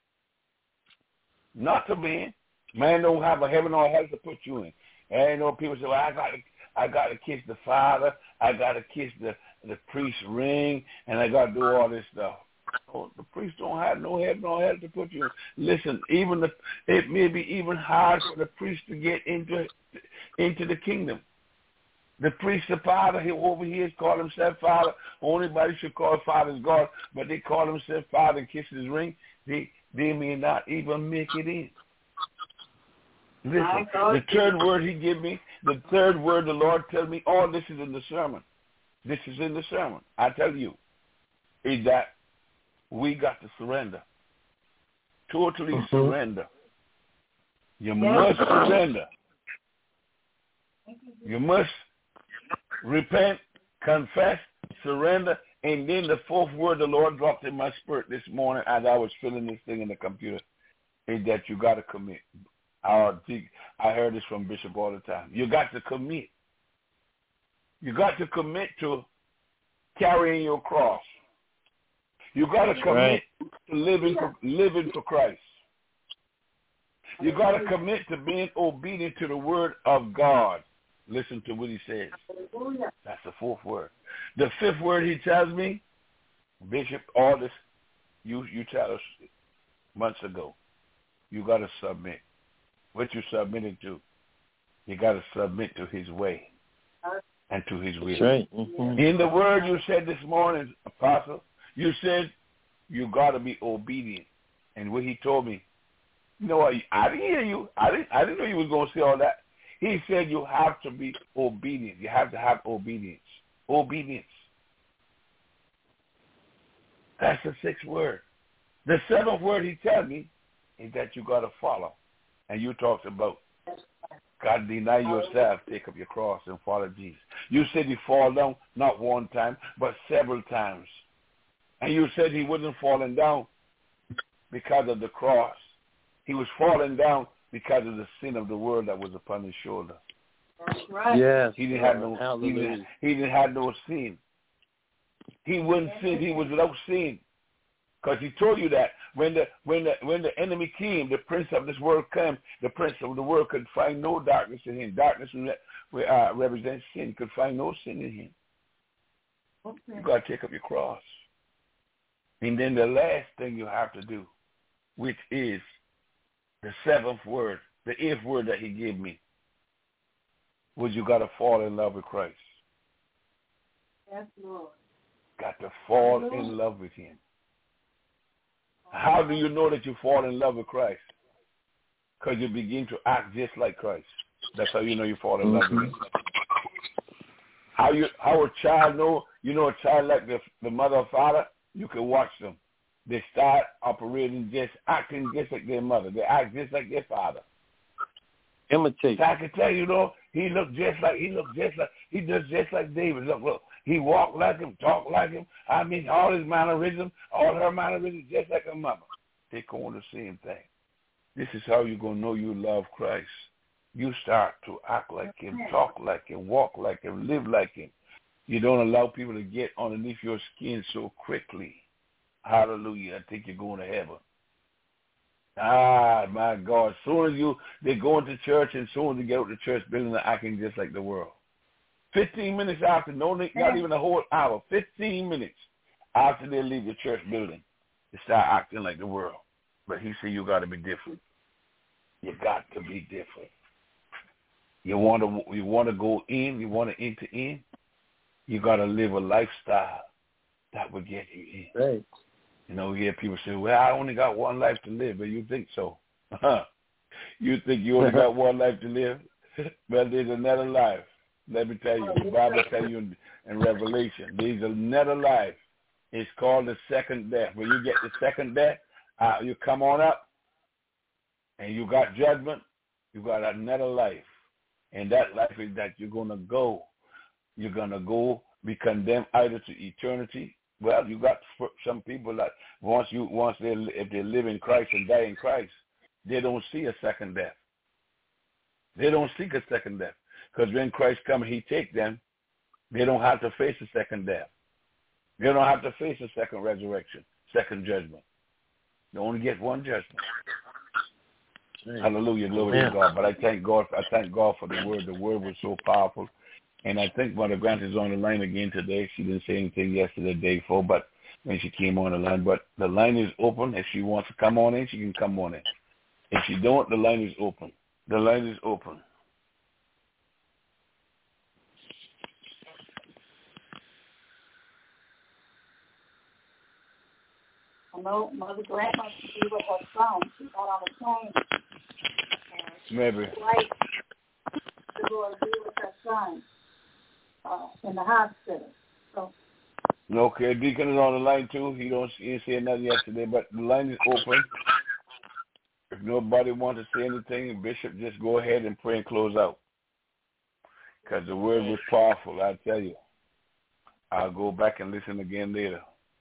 Not to man. Man don't have a heaven or hell to put you in. And you know people say, well, I got to, I got to kiss the Father. I got to kiss the, the priest's ring, and I got to do all this stuff. Oh, the priest don't have no heaven no hell to put you in. Listen, even the, it may be even hard for the priest to get into into the kingdom. The priest, the Father, he over here call himself Father. Only nobody should call Father God, but they call himself Father and kiss his ring. They they may not even make it in. Listen, the third word he gave me, the third word the Lord tell me, all this is in the sermon. This is in the sermon. I tell you, is that we got to surrender. Totally mm-hmm. surrender. You must surrender. You must repent, confess, surrender, and then the fourth word the Lord dropped in my spirit this morning as I was filling this thing in the computer is that you got to commit. I heard this from Bishop all the time. You got to commit. You got to commit to carrying your cross. You got to commit right. to living for, living for Christ. You got to commit to being obedient to the word of God. Listen to what he says. That's the fourth word. The fifth word he tells me, Bishop, all this, you, you tell us months ago, you got to submit. What you submitting to, you got to submit to his way and to his will. That's right. Mm-hmm. In the word you said this morning, Apostle, you said you got to be obedient. And what he told me, you know what, I didn't hear you. I didn't, I didn't know you was going to say all that. He said you have to be obedient. You have to have obedience. Obedience. That's the sixth word. The seventh word he tells me is that you got to follow. And you talked about God, deny yourself, take up your cross, and follow Jesus. You said he fall down not one time, but several times. And you said he wasn't falling down because of the cross. He was falling down because of the sin of the world that was upon his shoulder. That's right. Yes. He didn't have no. He didn't, he didn't have no sin. He wouldn't sin. He was without sin. Because he told you that when the when the when the enemy came, the prince of this world came, the prince of the world could find no darkness in him. Darkness uh, represents sin. Could find no sin in him. Okay. You got to take up your cross. And then the last thing you have to do, which is the seventh word, the eighth word that he gave me, was you got to fall in love with Christ. Yes, Lord. Got to fall Lord. in love with him. How do you know that you fall in love with Christ? Because you begin to act just like Christ. That's how you know you fall in love with him. How you how a child know, you know a child like the, the mother or father, you can watch them. They start operating just, acting just like their mother. They act just like their father. Imitate. So I can tell you, you know, he looked just like, he looked just like, he does just like David. Look, look. He walked like him, talked like him. I mean, all his mannerisms, all her mannerisms, just like her mother. They on the same thing. This is how you're going to know you love Christ. You start to act like him, talk like him, walk like him, live like him. You don't allow people to get underneath your skin so quickly. Hallelujah. I think you're going to heaven. Ah, my God. As soon as you, they go into church, and as soon as they get out the church building, they're acting just like the world. Fifteen minutes after, no, not even a whole hour, fifteen minutes after they leave the church building, they start acting like the world. But he said you got to be different. You got to be different. You want to, you want to go in, you want to enter in, you got to live a lifestyle that will get you in. Right. You know, you hear people say, well, I only got one life to live, but you think so. Huh? You think you only got one life to live? But there's another life. Let me tell you, the Bible tells you in, in Revelation, there's another life. It's called the second death. When you get the second death, uh, you come on up, and you got judgment, you got another life. And that life is that you're going to go. You're going to go be condemned either to eternity, well, you got some people that once you once they if they live in Christ and die in Christ, they don't see a second death. They don't seek a second death because when Christ comes, He take them. They don't have to face a second death. They don't have to face a second resurrection, second judgment. They only get one judgment. Right. Hallelujah, glory to God. But I thank God. I thank God for the word. The word was so powerful. And I think Mother Grant is on the line again today. She didn't say anything yesterday, day before, but when she came on the line. But the line is open. If she wants to come on in, she can come on in. If she don't, the line is open. The line is open. I know Mother Grant wants to be with her son. She got on a plane. Maybe. Like to go and be with her son uh, in the hospital. So. Okay, Deacon is on the line too. He don't he didn't say nothing yesterday, but the line is open. If nobody wants to say anything, Bishop, just go ahead and pray and close out. Because the word was powerful, I tell you. I'll go back and listen again later.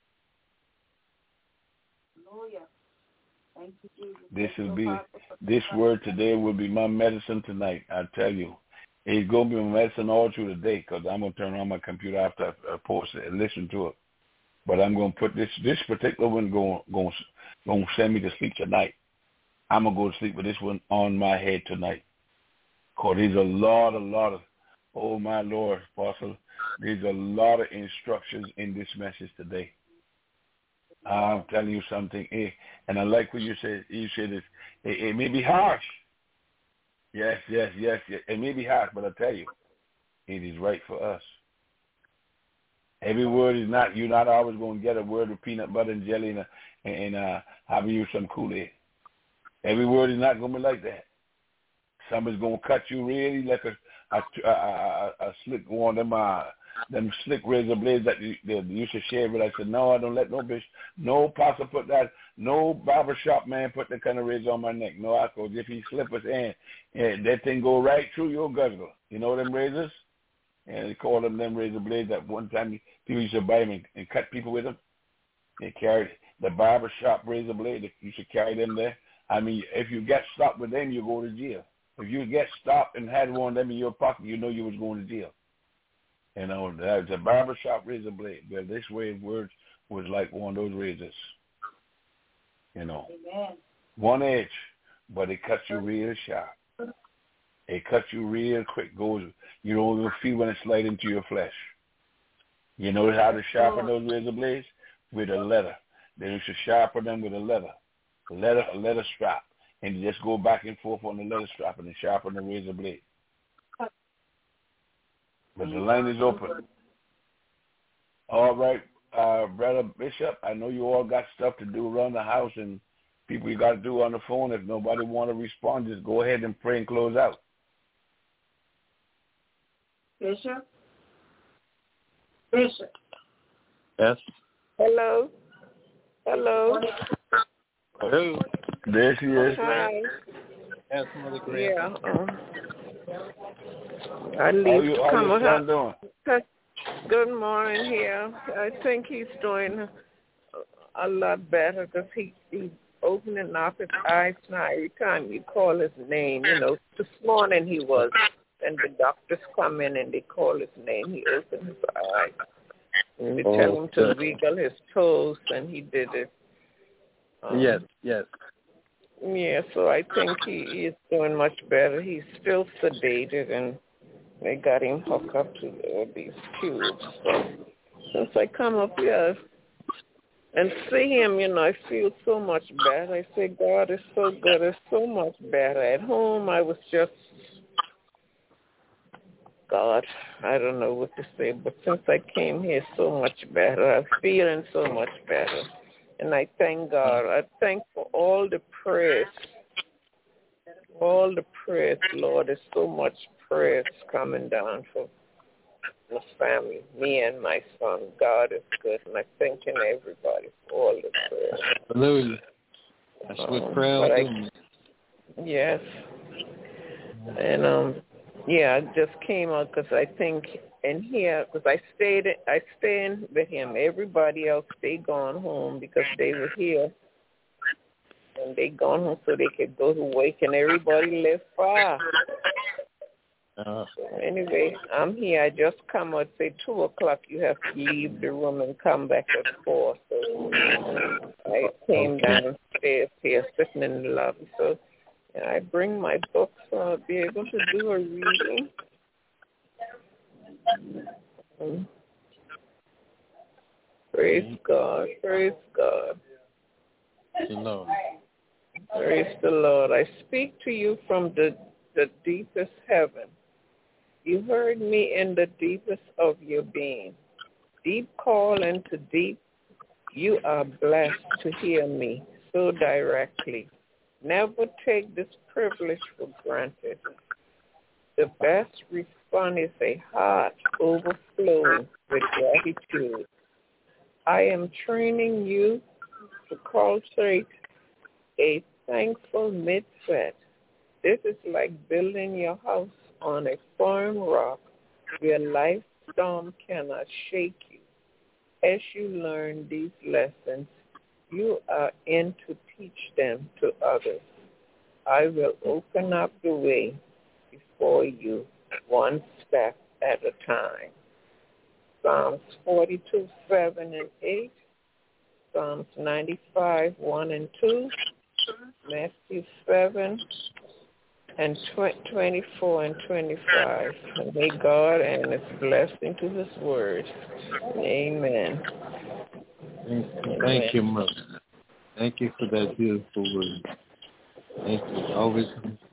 Hallelujah. Thank you, Jesus. This will be this word today will be my medicine tonight. I tell you, it's gonna be my medicine all through the day because I'm gonna turn on my computer after I post it and listen to it. But I'm gonna put this this particular one going going going to send me to sleep tonight. I'm gonna go to sleep with this one on my head tonight. Cause there's a lot, a lot of oh my Lord, Apostle, there's a lot of instructions in this message today. I'm telling you something, eh, and I like what you said. You said it, it, it may be harsh. Yes, yes, yes, yes. It may be harsh, but I tell you, it is right for us. Every word is not, you're not always going to get a word with peanut butter and jelly and, uh, and uh, having you some Kool-Aid. Every word is not going to be like that. Some is going to cut you really like a a, a, a, a slick one of them, uh, them slick razor blades that you, they used to shave with. I said, no, I don't let no bitch, no pastor put that, no barbershop man put that kind of razor on my neck. No, I go, if he slip his hand, and that thing go right through your guzzle. You know them razors? And they call them them razor blades that one time people used to buy them and, and cut people with them. They carried the barbershop razor blade. They used to carry them there. I mean, if you get stopped with them, you go to jail. If you get stopped and had one of them in your pocket, you know you was going to jail. You know, that's a barbershop razor blade. Well, this way of words was like one of those razors. You know, Amen. One edge, but it cuts you real sharp. It cuts you real quick. Goes, you don't even feel when it slides into your flesh. You know how to sharpen those razor blades? With a leather. They used to sharpen them with a leather. A leather, a leather strap. And you just go back and forth on the leather strap and sharpen the razor blade. But the line is open. All right, uh, Brother Bishop, I know you all got stuff to do around the house and people you got to do on the phone. If nobody want to respond, just go ahead and pray and close out. Bishop? Bishop? Yes? Hello? Hello? Hello? There she is. Hi. Yes, Mother Grant. Yeah. Um, I How leave you, to how come your son up. doing? Good morning here. I think he's doing a lot better because he, he's opening up his eyes now every time you call his name. You know, this morning he was, and the doctors come in and they call his name. He opened his eyes. And they Oh, tell him to good. wiggle his toes, and he did it. Um, Yes, yes. Yeah, so I think he is doing much better. He's still sedated, and they got him hooked up to all these tubes. So since I come up here and see him, you know, I feel so much better. I say, God is so good. It's so much better. At home, I was just, God, I don't know what to say. But since I came here, it's so much better. I'm feeling so much better. And I thank God. I thank for all the prayers. All the prayers, Lord. There's so much prayers coming down for the family, me and my son. God is good. And I thank everybody for all the prayers. Hallelujah. That's what Um, prayer but I, doing. Yes. And, um, yeah, I just came out because I think and here, because I stayed, I stayed with him. Everybody else, they gone home because they were here. And they gone home so they could go to work, and everybody left far. Uh, So anyway, I'm here. I just come out, say two o'clock, you have to leave the room and come back at four. So I came Okay. downstairs here, sitting in the lobby. So yeah, I bring my books, so I'll be able to do a reading. Um, praise God, praise God. you know. Praise the Lord. I speak to you from the, the deepest heaven. You heard me in the deepest of your being. Deep call into deep. You are blessed to hear me so directly. Never take this privilege for granted. The best response is a heart overflowing with gratitude. I am training you to cultivate a thankful mindset. This is like building your house on a firm rock where life's storm cannot shake you. As you learn these lessons, you are in to teach them to others. I will open up the way before you, one step at a time. Psalms forty-two, seven and eight, Psalms ninety-five, one and two, Matthew seven, and twenty-four and twenty-five. And may God add His blessing to His word. Amen. Thank you, Thank you, Mother. Thank you for that beautiful word. Thank you. Always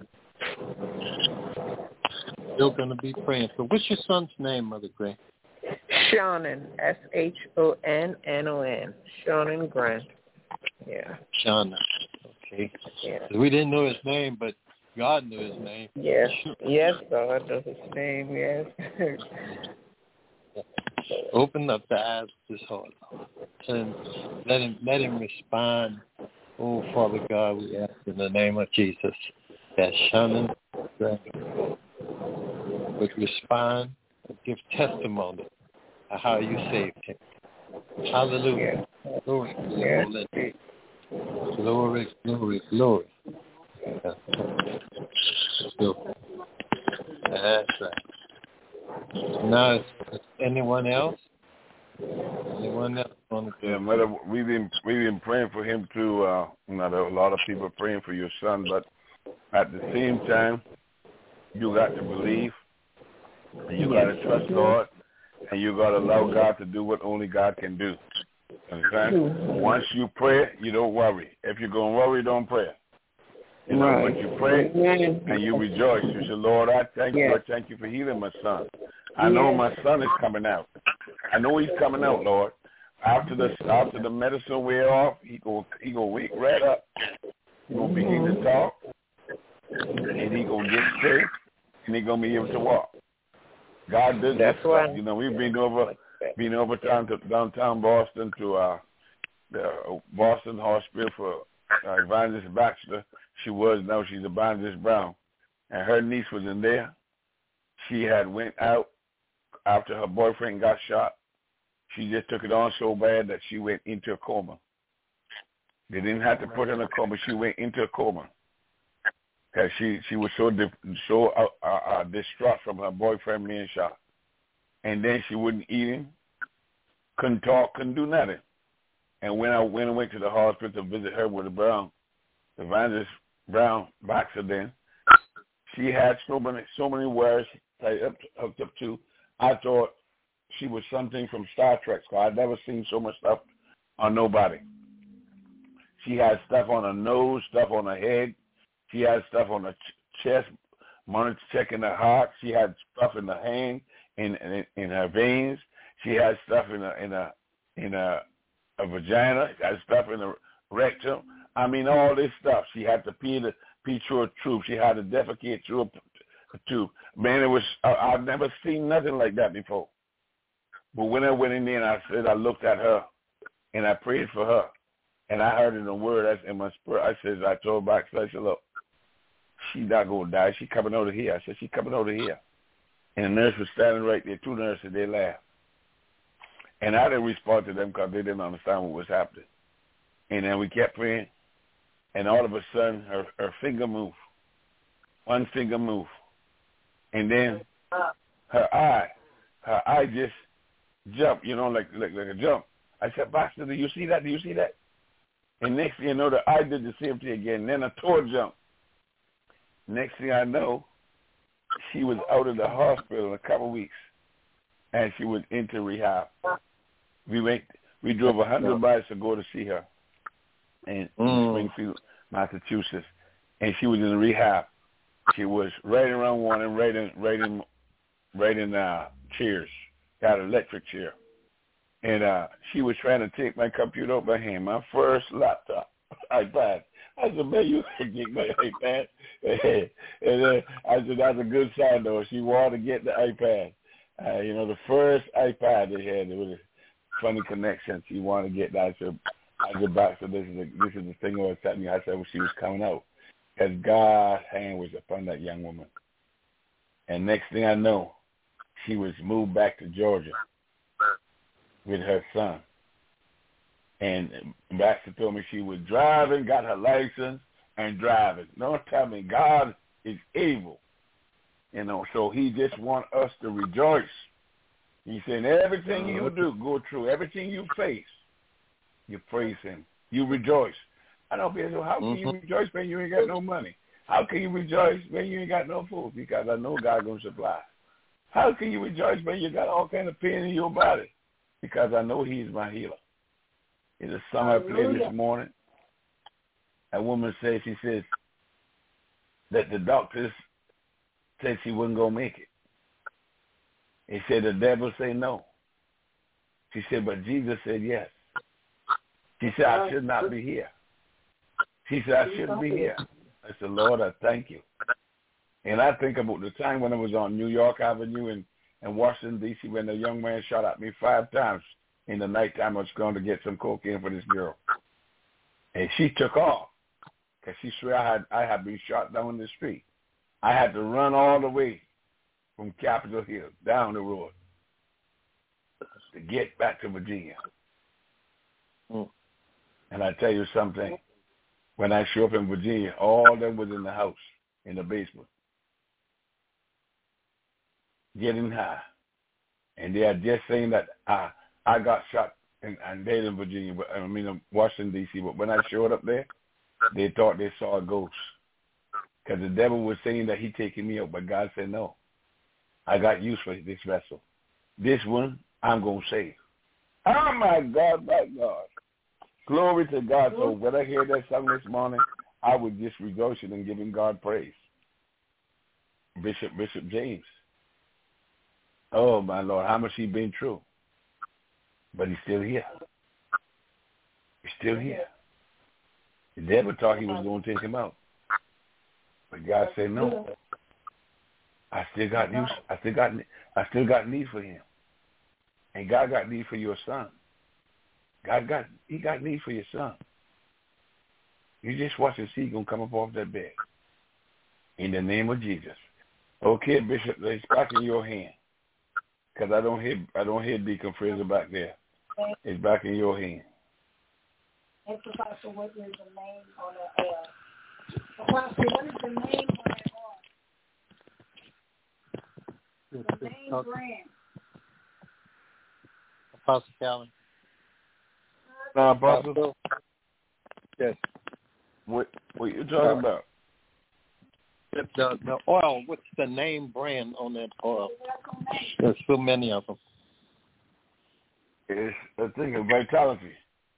still going to be praying. So what's your son's name, Mother Gray? Shannon, S H O N N O N, Shannon Grant. Yeah. Shannon. Okay. Yeah. We didn't know his name, but God knew his name. Yes. Yes, God knows his name, yes. Open up the eyes of his heart and let him let him respond. Oh, Father God, we ask in the name of Jesus that Shannon would respond and give testimony of how you saved him. Hallelujah. Yes. Glory, Yes. glory, glory, glory. That's right. Now, is anyone else? Anyone else want to? Yeah, Mother, we've been we've been praying for him too. Uh, you know, there are a lot of people praying for your son, but at the same time, you got to believe, and you got to trust God, and you got to allow God to do what only God can do. Understand? Once you pray, you don't worry. If you're gonna worry, don't pray. You know, Right. but you pray and you rejoice. You say, Lord, I thank you. I thank you for healing my son. I know my son is coming out. I know he's coming out, Lord. After the after the medicine wear off, he go he go wake right up. He gonna begin to talk, and he gonna get straight, and he gonna be able to walk. God does this stuff. You know, we've been over been over down to downtown Boston to uh the Boston Hospital for uh, Evangelist Baxter. She was, now she's Evangelist Brown. And her niece was in there. She had went out after her boyfriend got shot. She just took it on so bad that she went into a coma. They didn't have to put her in a coma. She went into a coma. Because she, she was so di- so uh, uh, uh, distraught from her boyfriend being shot. And then she wouldn't eat him, couldn't talk, couldn't do nothing. And when I went and went to the hospital to visit her with the Brown, Evangelist Brown Baxter, then she had so many so many words like up hooked up to. I thought she was something from Star Trek. So I'd never seen so much stuff on nobody. She had stuff on her nose, stuff on her head. She had stuff on her ch- chest, monitors checking her heart. She had stuff in her hand, in in, in her veins. She had stuff in her in her in her, her vagina. She had stuff in her rectum. I mean, all this stuff. She had to pee the pee through a tube. She had to defecate through a, a tube. Man, it was I, I've never seen nothing like that before. But when I went in there and I said, I looked at her and I prayed for her, and I heard in the word that's in my spirit. I said, I told Baxter, I said, look, she's not gonna die. She's coming over here. I said, she's coming over here. And the nurse was standing right there, two nurses, they laughed. And I didn't respond to them because they didn't understand what was happening. And then we kept praying, and all of a sudden, her, her finger moved. One finger moved. And then her eye, her eye just jumped, you know, like, like, like a jump. I said, Pastor, do you see that? Do you see that? And next thing you know, the eye did the same thing again. And then a toe jumped. Next thing I know, she was out of the hospital in a couple of weeks, and she was into rehab. We went, we drove a hundred miles to go to see her in, in Mm. Springfield, Massachusetts, and she was in rehab. She was riding around one and riding, riding, riding uh, chairs, got an electric chair, and uh, she was trying to take my computer out my hand, my first laptop, iPad. I said, man, you can get my iPad. And then I said, that's a good sign, though. She wanted to get the iPad. Uh, you know, the first iPad they had, it was a funny connection. She wanted to get that. I said, I said back, so this is, a, this is the thing I was telling you. I said, well, she was coming out. Because God's hand was upon that young woman. And next thing I know, she was moved back to Georgia with her son. And Baxter told me she was driving, got her license, and driving. Don't tell me God is able. You know, so he just wants us to rejoice. He said, everything you do, go through, everything you face, you praise him. You rejoice. I don't know, so how can you rejoice when you ain't got no money? How can you rejoice when you ain't got no food? Because I know God going to supply. How can you rejoice when you got all kind of pain in your body? Because I know he's my healer. In the song I played this morning, a woman said, she says that the doctors said she wasn't going to make it. He said the devil said no. She said, but Jesus said yes. She said, I should not be here. She said, I shouldn't be here. I said, Lord, I thank you. And I think about the time when I was on New York Avenue in, in Washington, D C, when a young man shot at me five times. In the nighttime, I was going to get some cocaine for this girl. And she took off because she swear I had, I had been shot down the street. I had to run all the way from Capitol Hill down the road to get back to Virginia. Mm. And I tell you something, when I show up in Virginia, all that was in the house, in the basement, getting high. And they are just saying that I, I got shot in, in Dayton, Virginia, but I mean in Washington, D C, but when I showed up there, they thought they saw a ghost. Because the devil was saying that he taking me out, but God said, no, I got use for this vessel. This one, I'm going to save. Oh, my God, my God. Glory to God. So when I hear that song this morning, I was just rejoicing and giving God praise. Bishop, Bishop James. Oh, my Lord, how much he been through. But he's still here. He's still here. The devil thought he was going to take him out. But God said, no. I still got use. I still got. I still got need for him. And God got need for your son. God got. He got need for your son. You just watch and see he's gonna come up off that bed. In the name of Jesus. Okay, Bishop, it's back in your hand. Because I don't hear. I don't hear Deacon Fraser back there. It's back in your hand. And Apostle, what is the name on the uh, Apostle, what is the name on that arm? The name brand. Apostle Calvin. Uh, Apostle? Yes. What what you talking about? The, the oil, what's the name brand on that oil? There's so many of them. It's a thing of Vitality.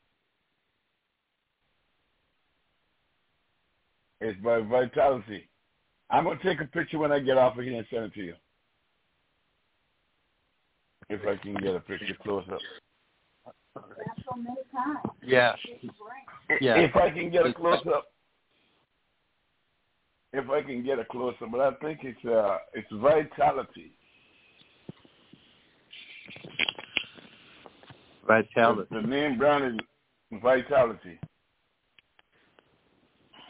It's by Vitality. I'm going to take a picture when I get off of here and send it to you. If I can get a picture close up. Yeah. Yeah. If I can get a close up. If I can get a close up, but I think it's uh it's Vitality. Vitality. The, the name brand is Vitality.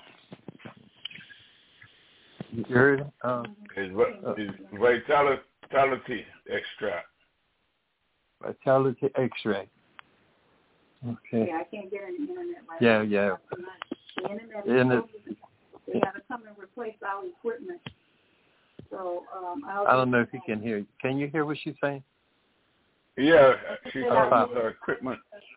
You heard? Uh, it's, it's Vitality. Vitality extract. Vitality extract. Okay. Yeah, I can't get on the internet right Yeah, now. yeah. The internet And is it, they got to come and replace our equipment. So um, I'll I don't know if you can hear. Can you hear what she's saying? Yeah, she's talking about her equipment.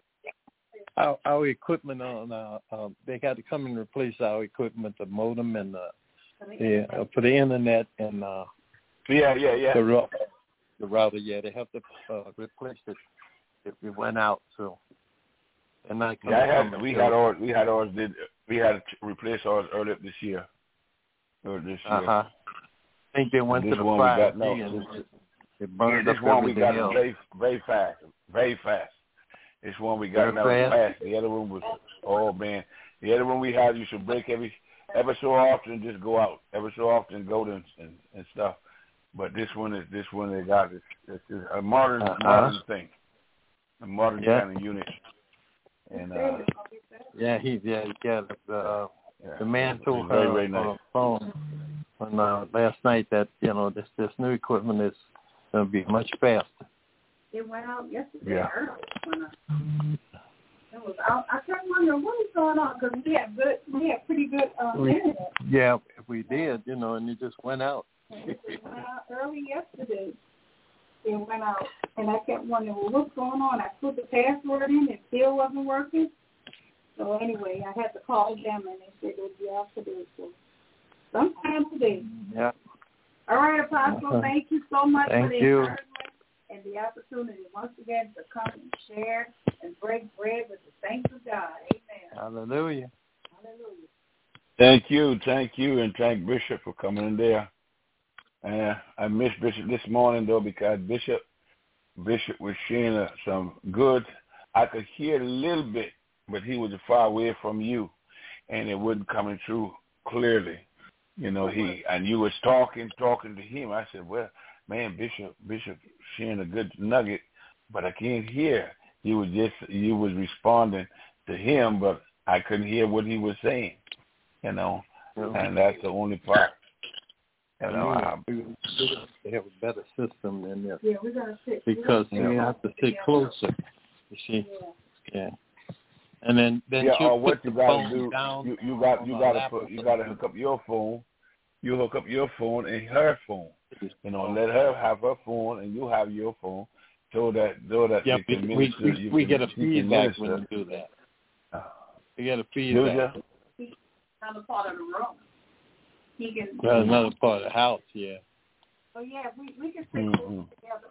Our, our equipment on, uh, uh, they got to come and replace our equipment, the modem and the, the uh, for the internet and uh, yeah, yeah, yeah. the router. The router, yeah, they have to uh, replace it if we went out. So, and I yeah, I had, we had ours. We had ours. Did we had to replace ours earlier this year? Or this year. Uh huh. I think they went this to the one five we got, G no, and this, it burned yeah, up this one we everything got else. very, very fast, very fast. This one we got Very now fast. fast. The other one was, oh man, the other one we had, you should break every, ever so often, just go out, ever so often go to and, and, and stuff. But this one is, this one they got is, is a modern, uh-huh. modern thing, a modern yeah. kind of unit. And uh, yeah, he, yeah, yeah. The, uh, yeah, the man it's told very, her very on nice. the phone on, uh, last night that you know this this new equipment is going to be much faster. It went out yesterday Yeah. early. When I, it was out. I kept wondering what was going on because we had good, we had pretty good um, internet. Yeah, if we did, you know, and it just went out. It went out early yesterday. It went out, and I kept wondering, well, what's going on? I put the password in, it still wasn't working. So anyway, I had to call them, and they said it would be out today. So sometime today. Yeah. All right, Apostle. Uh-huh. Thank you so much Thank for the you. encouragement and the opportunity once again to come and share and break bread with the saints of God. Amen. Hallelujah. Hallelujah. Thank you, thank you, and thank Bishop for coming in there. Uh, I missed Bishop this morning though because Bishop Bishop was sharing uh, some good. I could hear a little bit, but he was far away from you, and it wasn't coming through clearly. You know, he and you was talking, talking to him. I said, well, man, Bishop, Bishop sharing a good nugget, but I can't hear. You was just, you was responding to him, but I couldn't hear what he was saying. You know, Yeah. and that's the only part. You know, I, they have a better system than this. Yeah, we're gonna sit Because we're you have to sit closer. You see, yeah. yeah. And then then yeah, you or put what you the gotta phone do, down. you, you got you on gotta the put lap you of gotta the- hook up your phone. You hook up your phone and her phone. You know, let her have her phone and you have your phone, so that so that Yeah, you can we minister. we, you we can, get a you can feedback when minister. you do that. Uh, We get a do feedback. you? Another part of the room. He can. Well, another part of the house, yeah. Oh yeah, we we can sit Mm-hmm. together.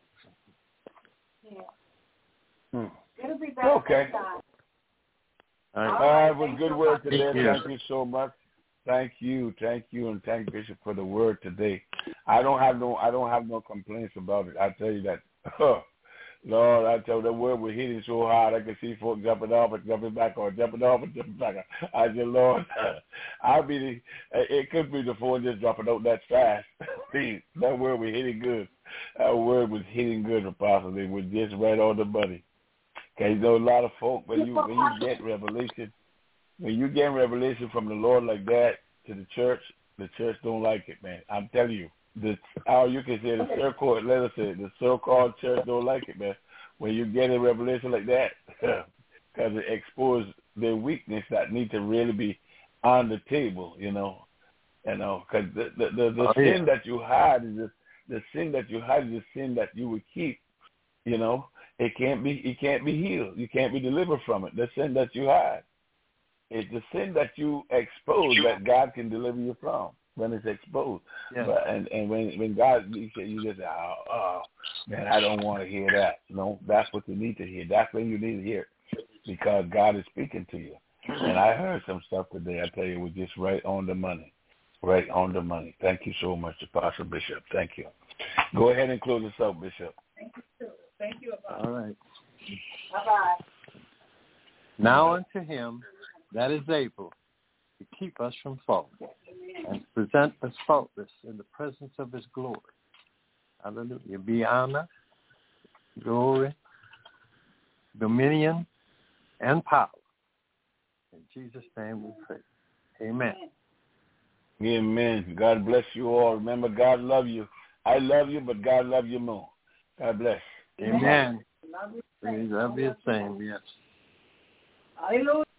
Yeah. Hmm. It'll be better Okay. next time. All right. All right, it was good word Thank today. you. Thank you so much. Thank you, thank you, and thank Bishop for the word today. I don't have no, I don't have no complaints about it. I tell you that, Lord, I tell you the word was hitting so hard I could see folks jumping off and jumping back, or jumping off and jumping back. I said, Lord, I be, it could be the phone just dropping out that fast. See, that word was hitting good. That word was hitting good, Apostle. It was just right on the money. Because you know, a lot of folk, when you when you get revelation, when you get revelation from the Lord like that to the church, the church don't like it, man. I'm telling you. The how you can say the so-called, let us say the so-called church don't like it, man. When you get a revelation like that, because it exposes their weakness that need to really be on the table, you know, you know, because the the, the, the oh, sin yeah. that you hide is the, the sin that you hide is the sin that you would keep, you know. It can't be it can't be healed. You can't be delivered from it. The sin that you hide. It's the sin that you expose that God can deliver you from when it's exposed. Yeah. But and, and when when God you say you just say, oh, oh man, I don't want to hear that. No, that's what you need to hear. That's when you need to hear it, because God is speaking to you. And I heard some stuff today. I tell you, it was just right on the money, right on the money. Thank you so much, Apostle Bishop. Thank you. Go ahead and close us out, Bishop. Thank you. Thank you, Apostle. All right. Bye bye. Now unto him that is able to keep us from falling and present us faultless in the presence of his glory. Hallelujah. Be honor, glory, dominion, and power. In Jesus' name we pray. Amen. Amen. God bless you all. Remember, God love you. I love you, but God love you more. God bless. Amen. We love you the same, yes. Hallelujah.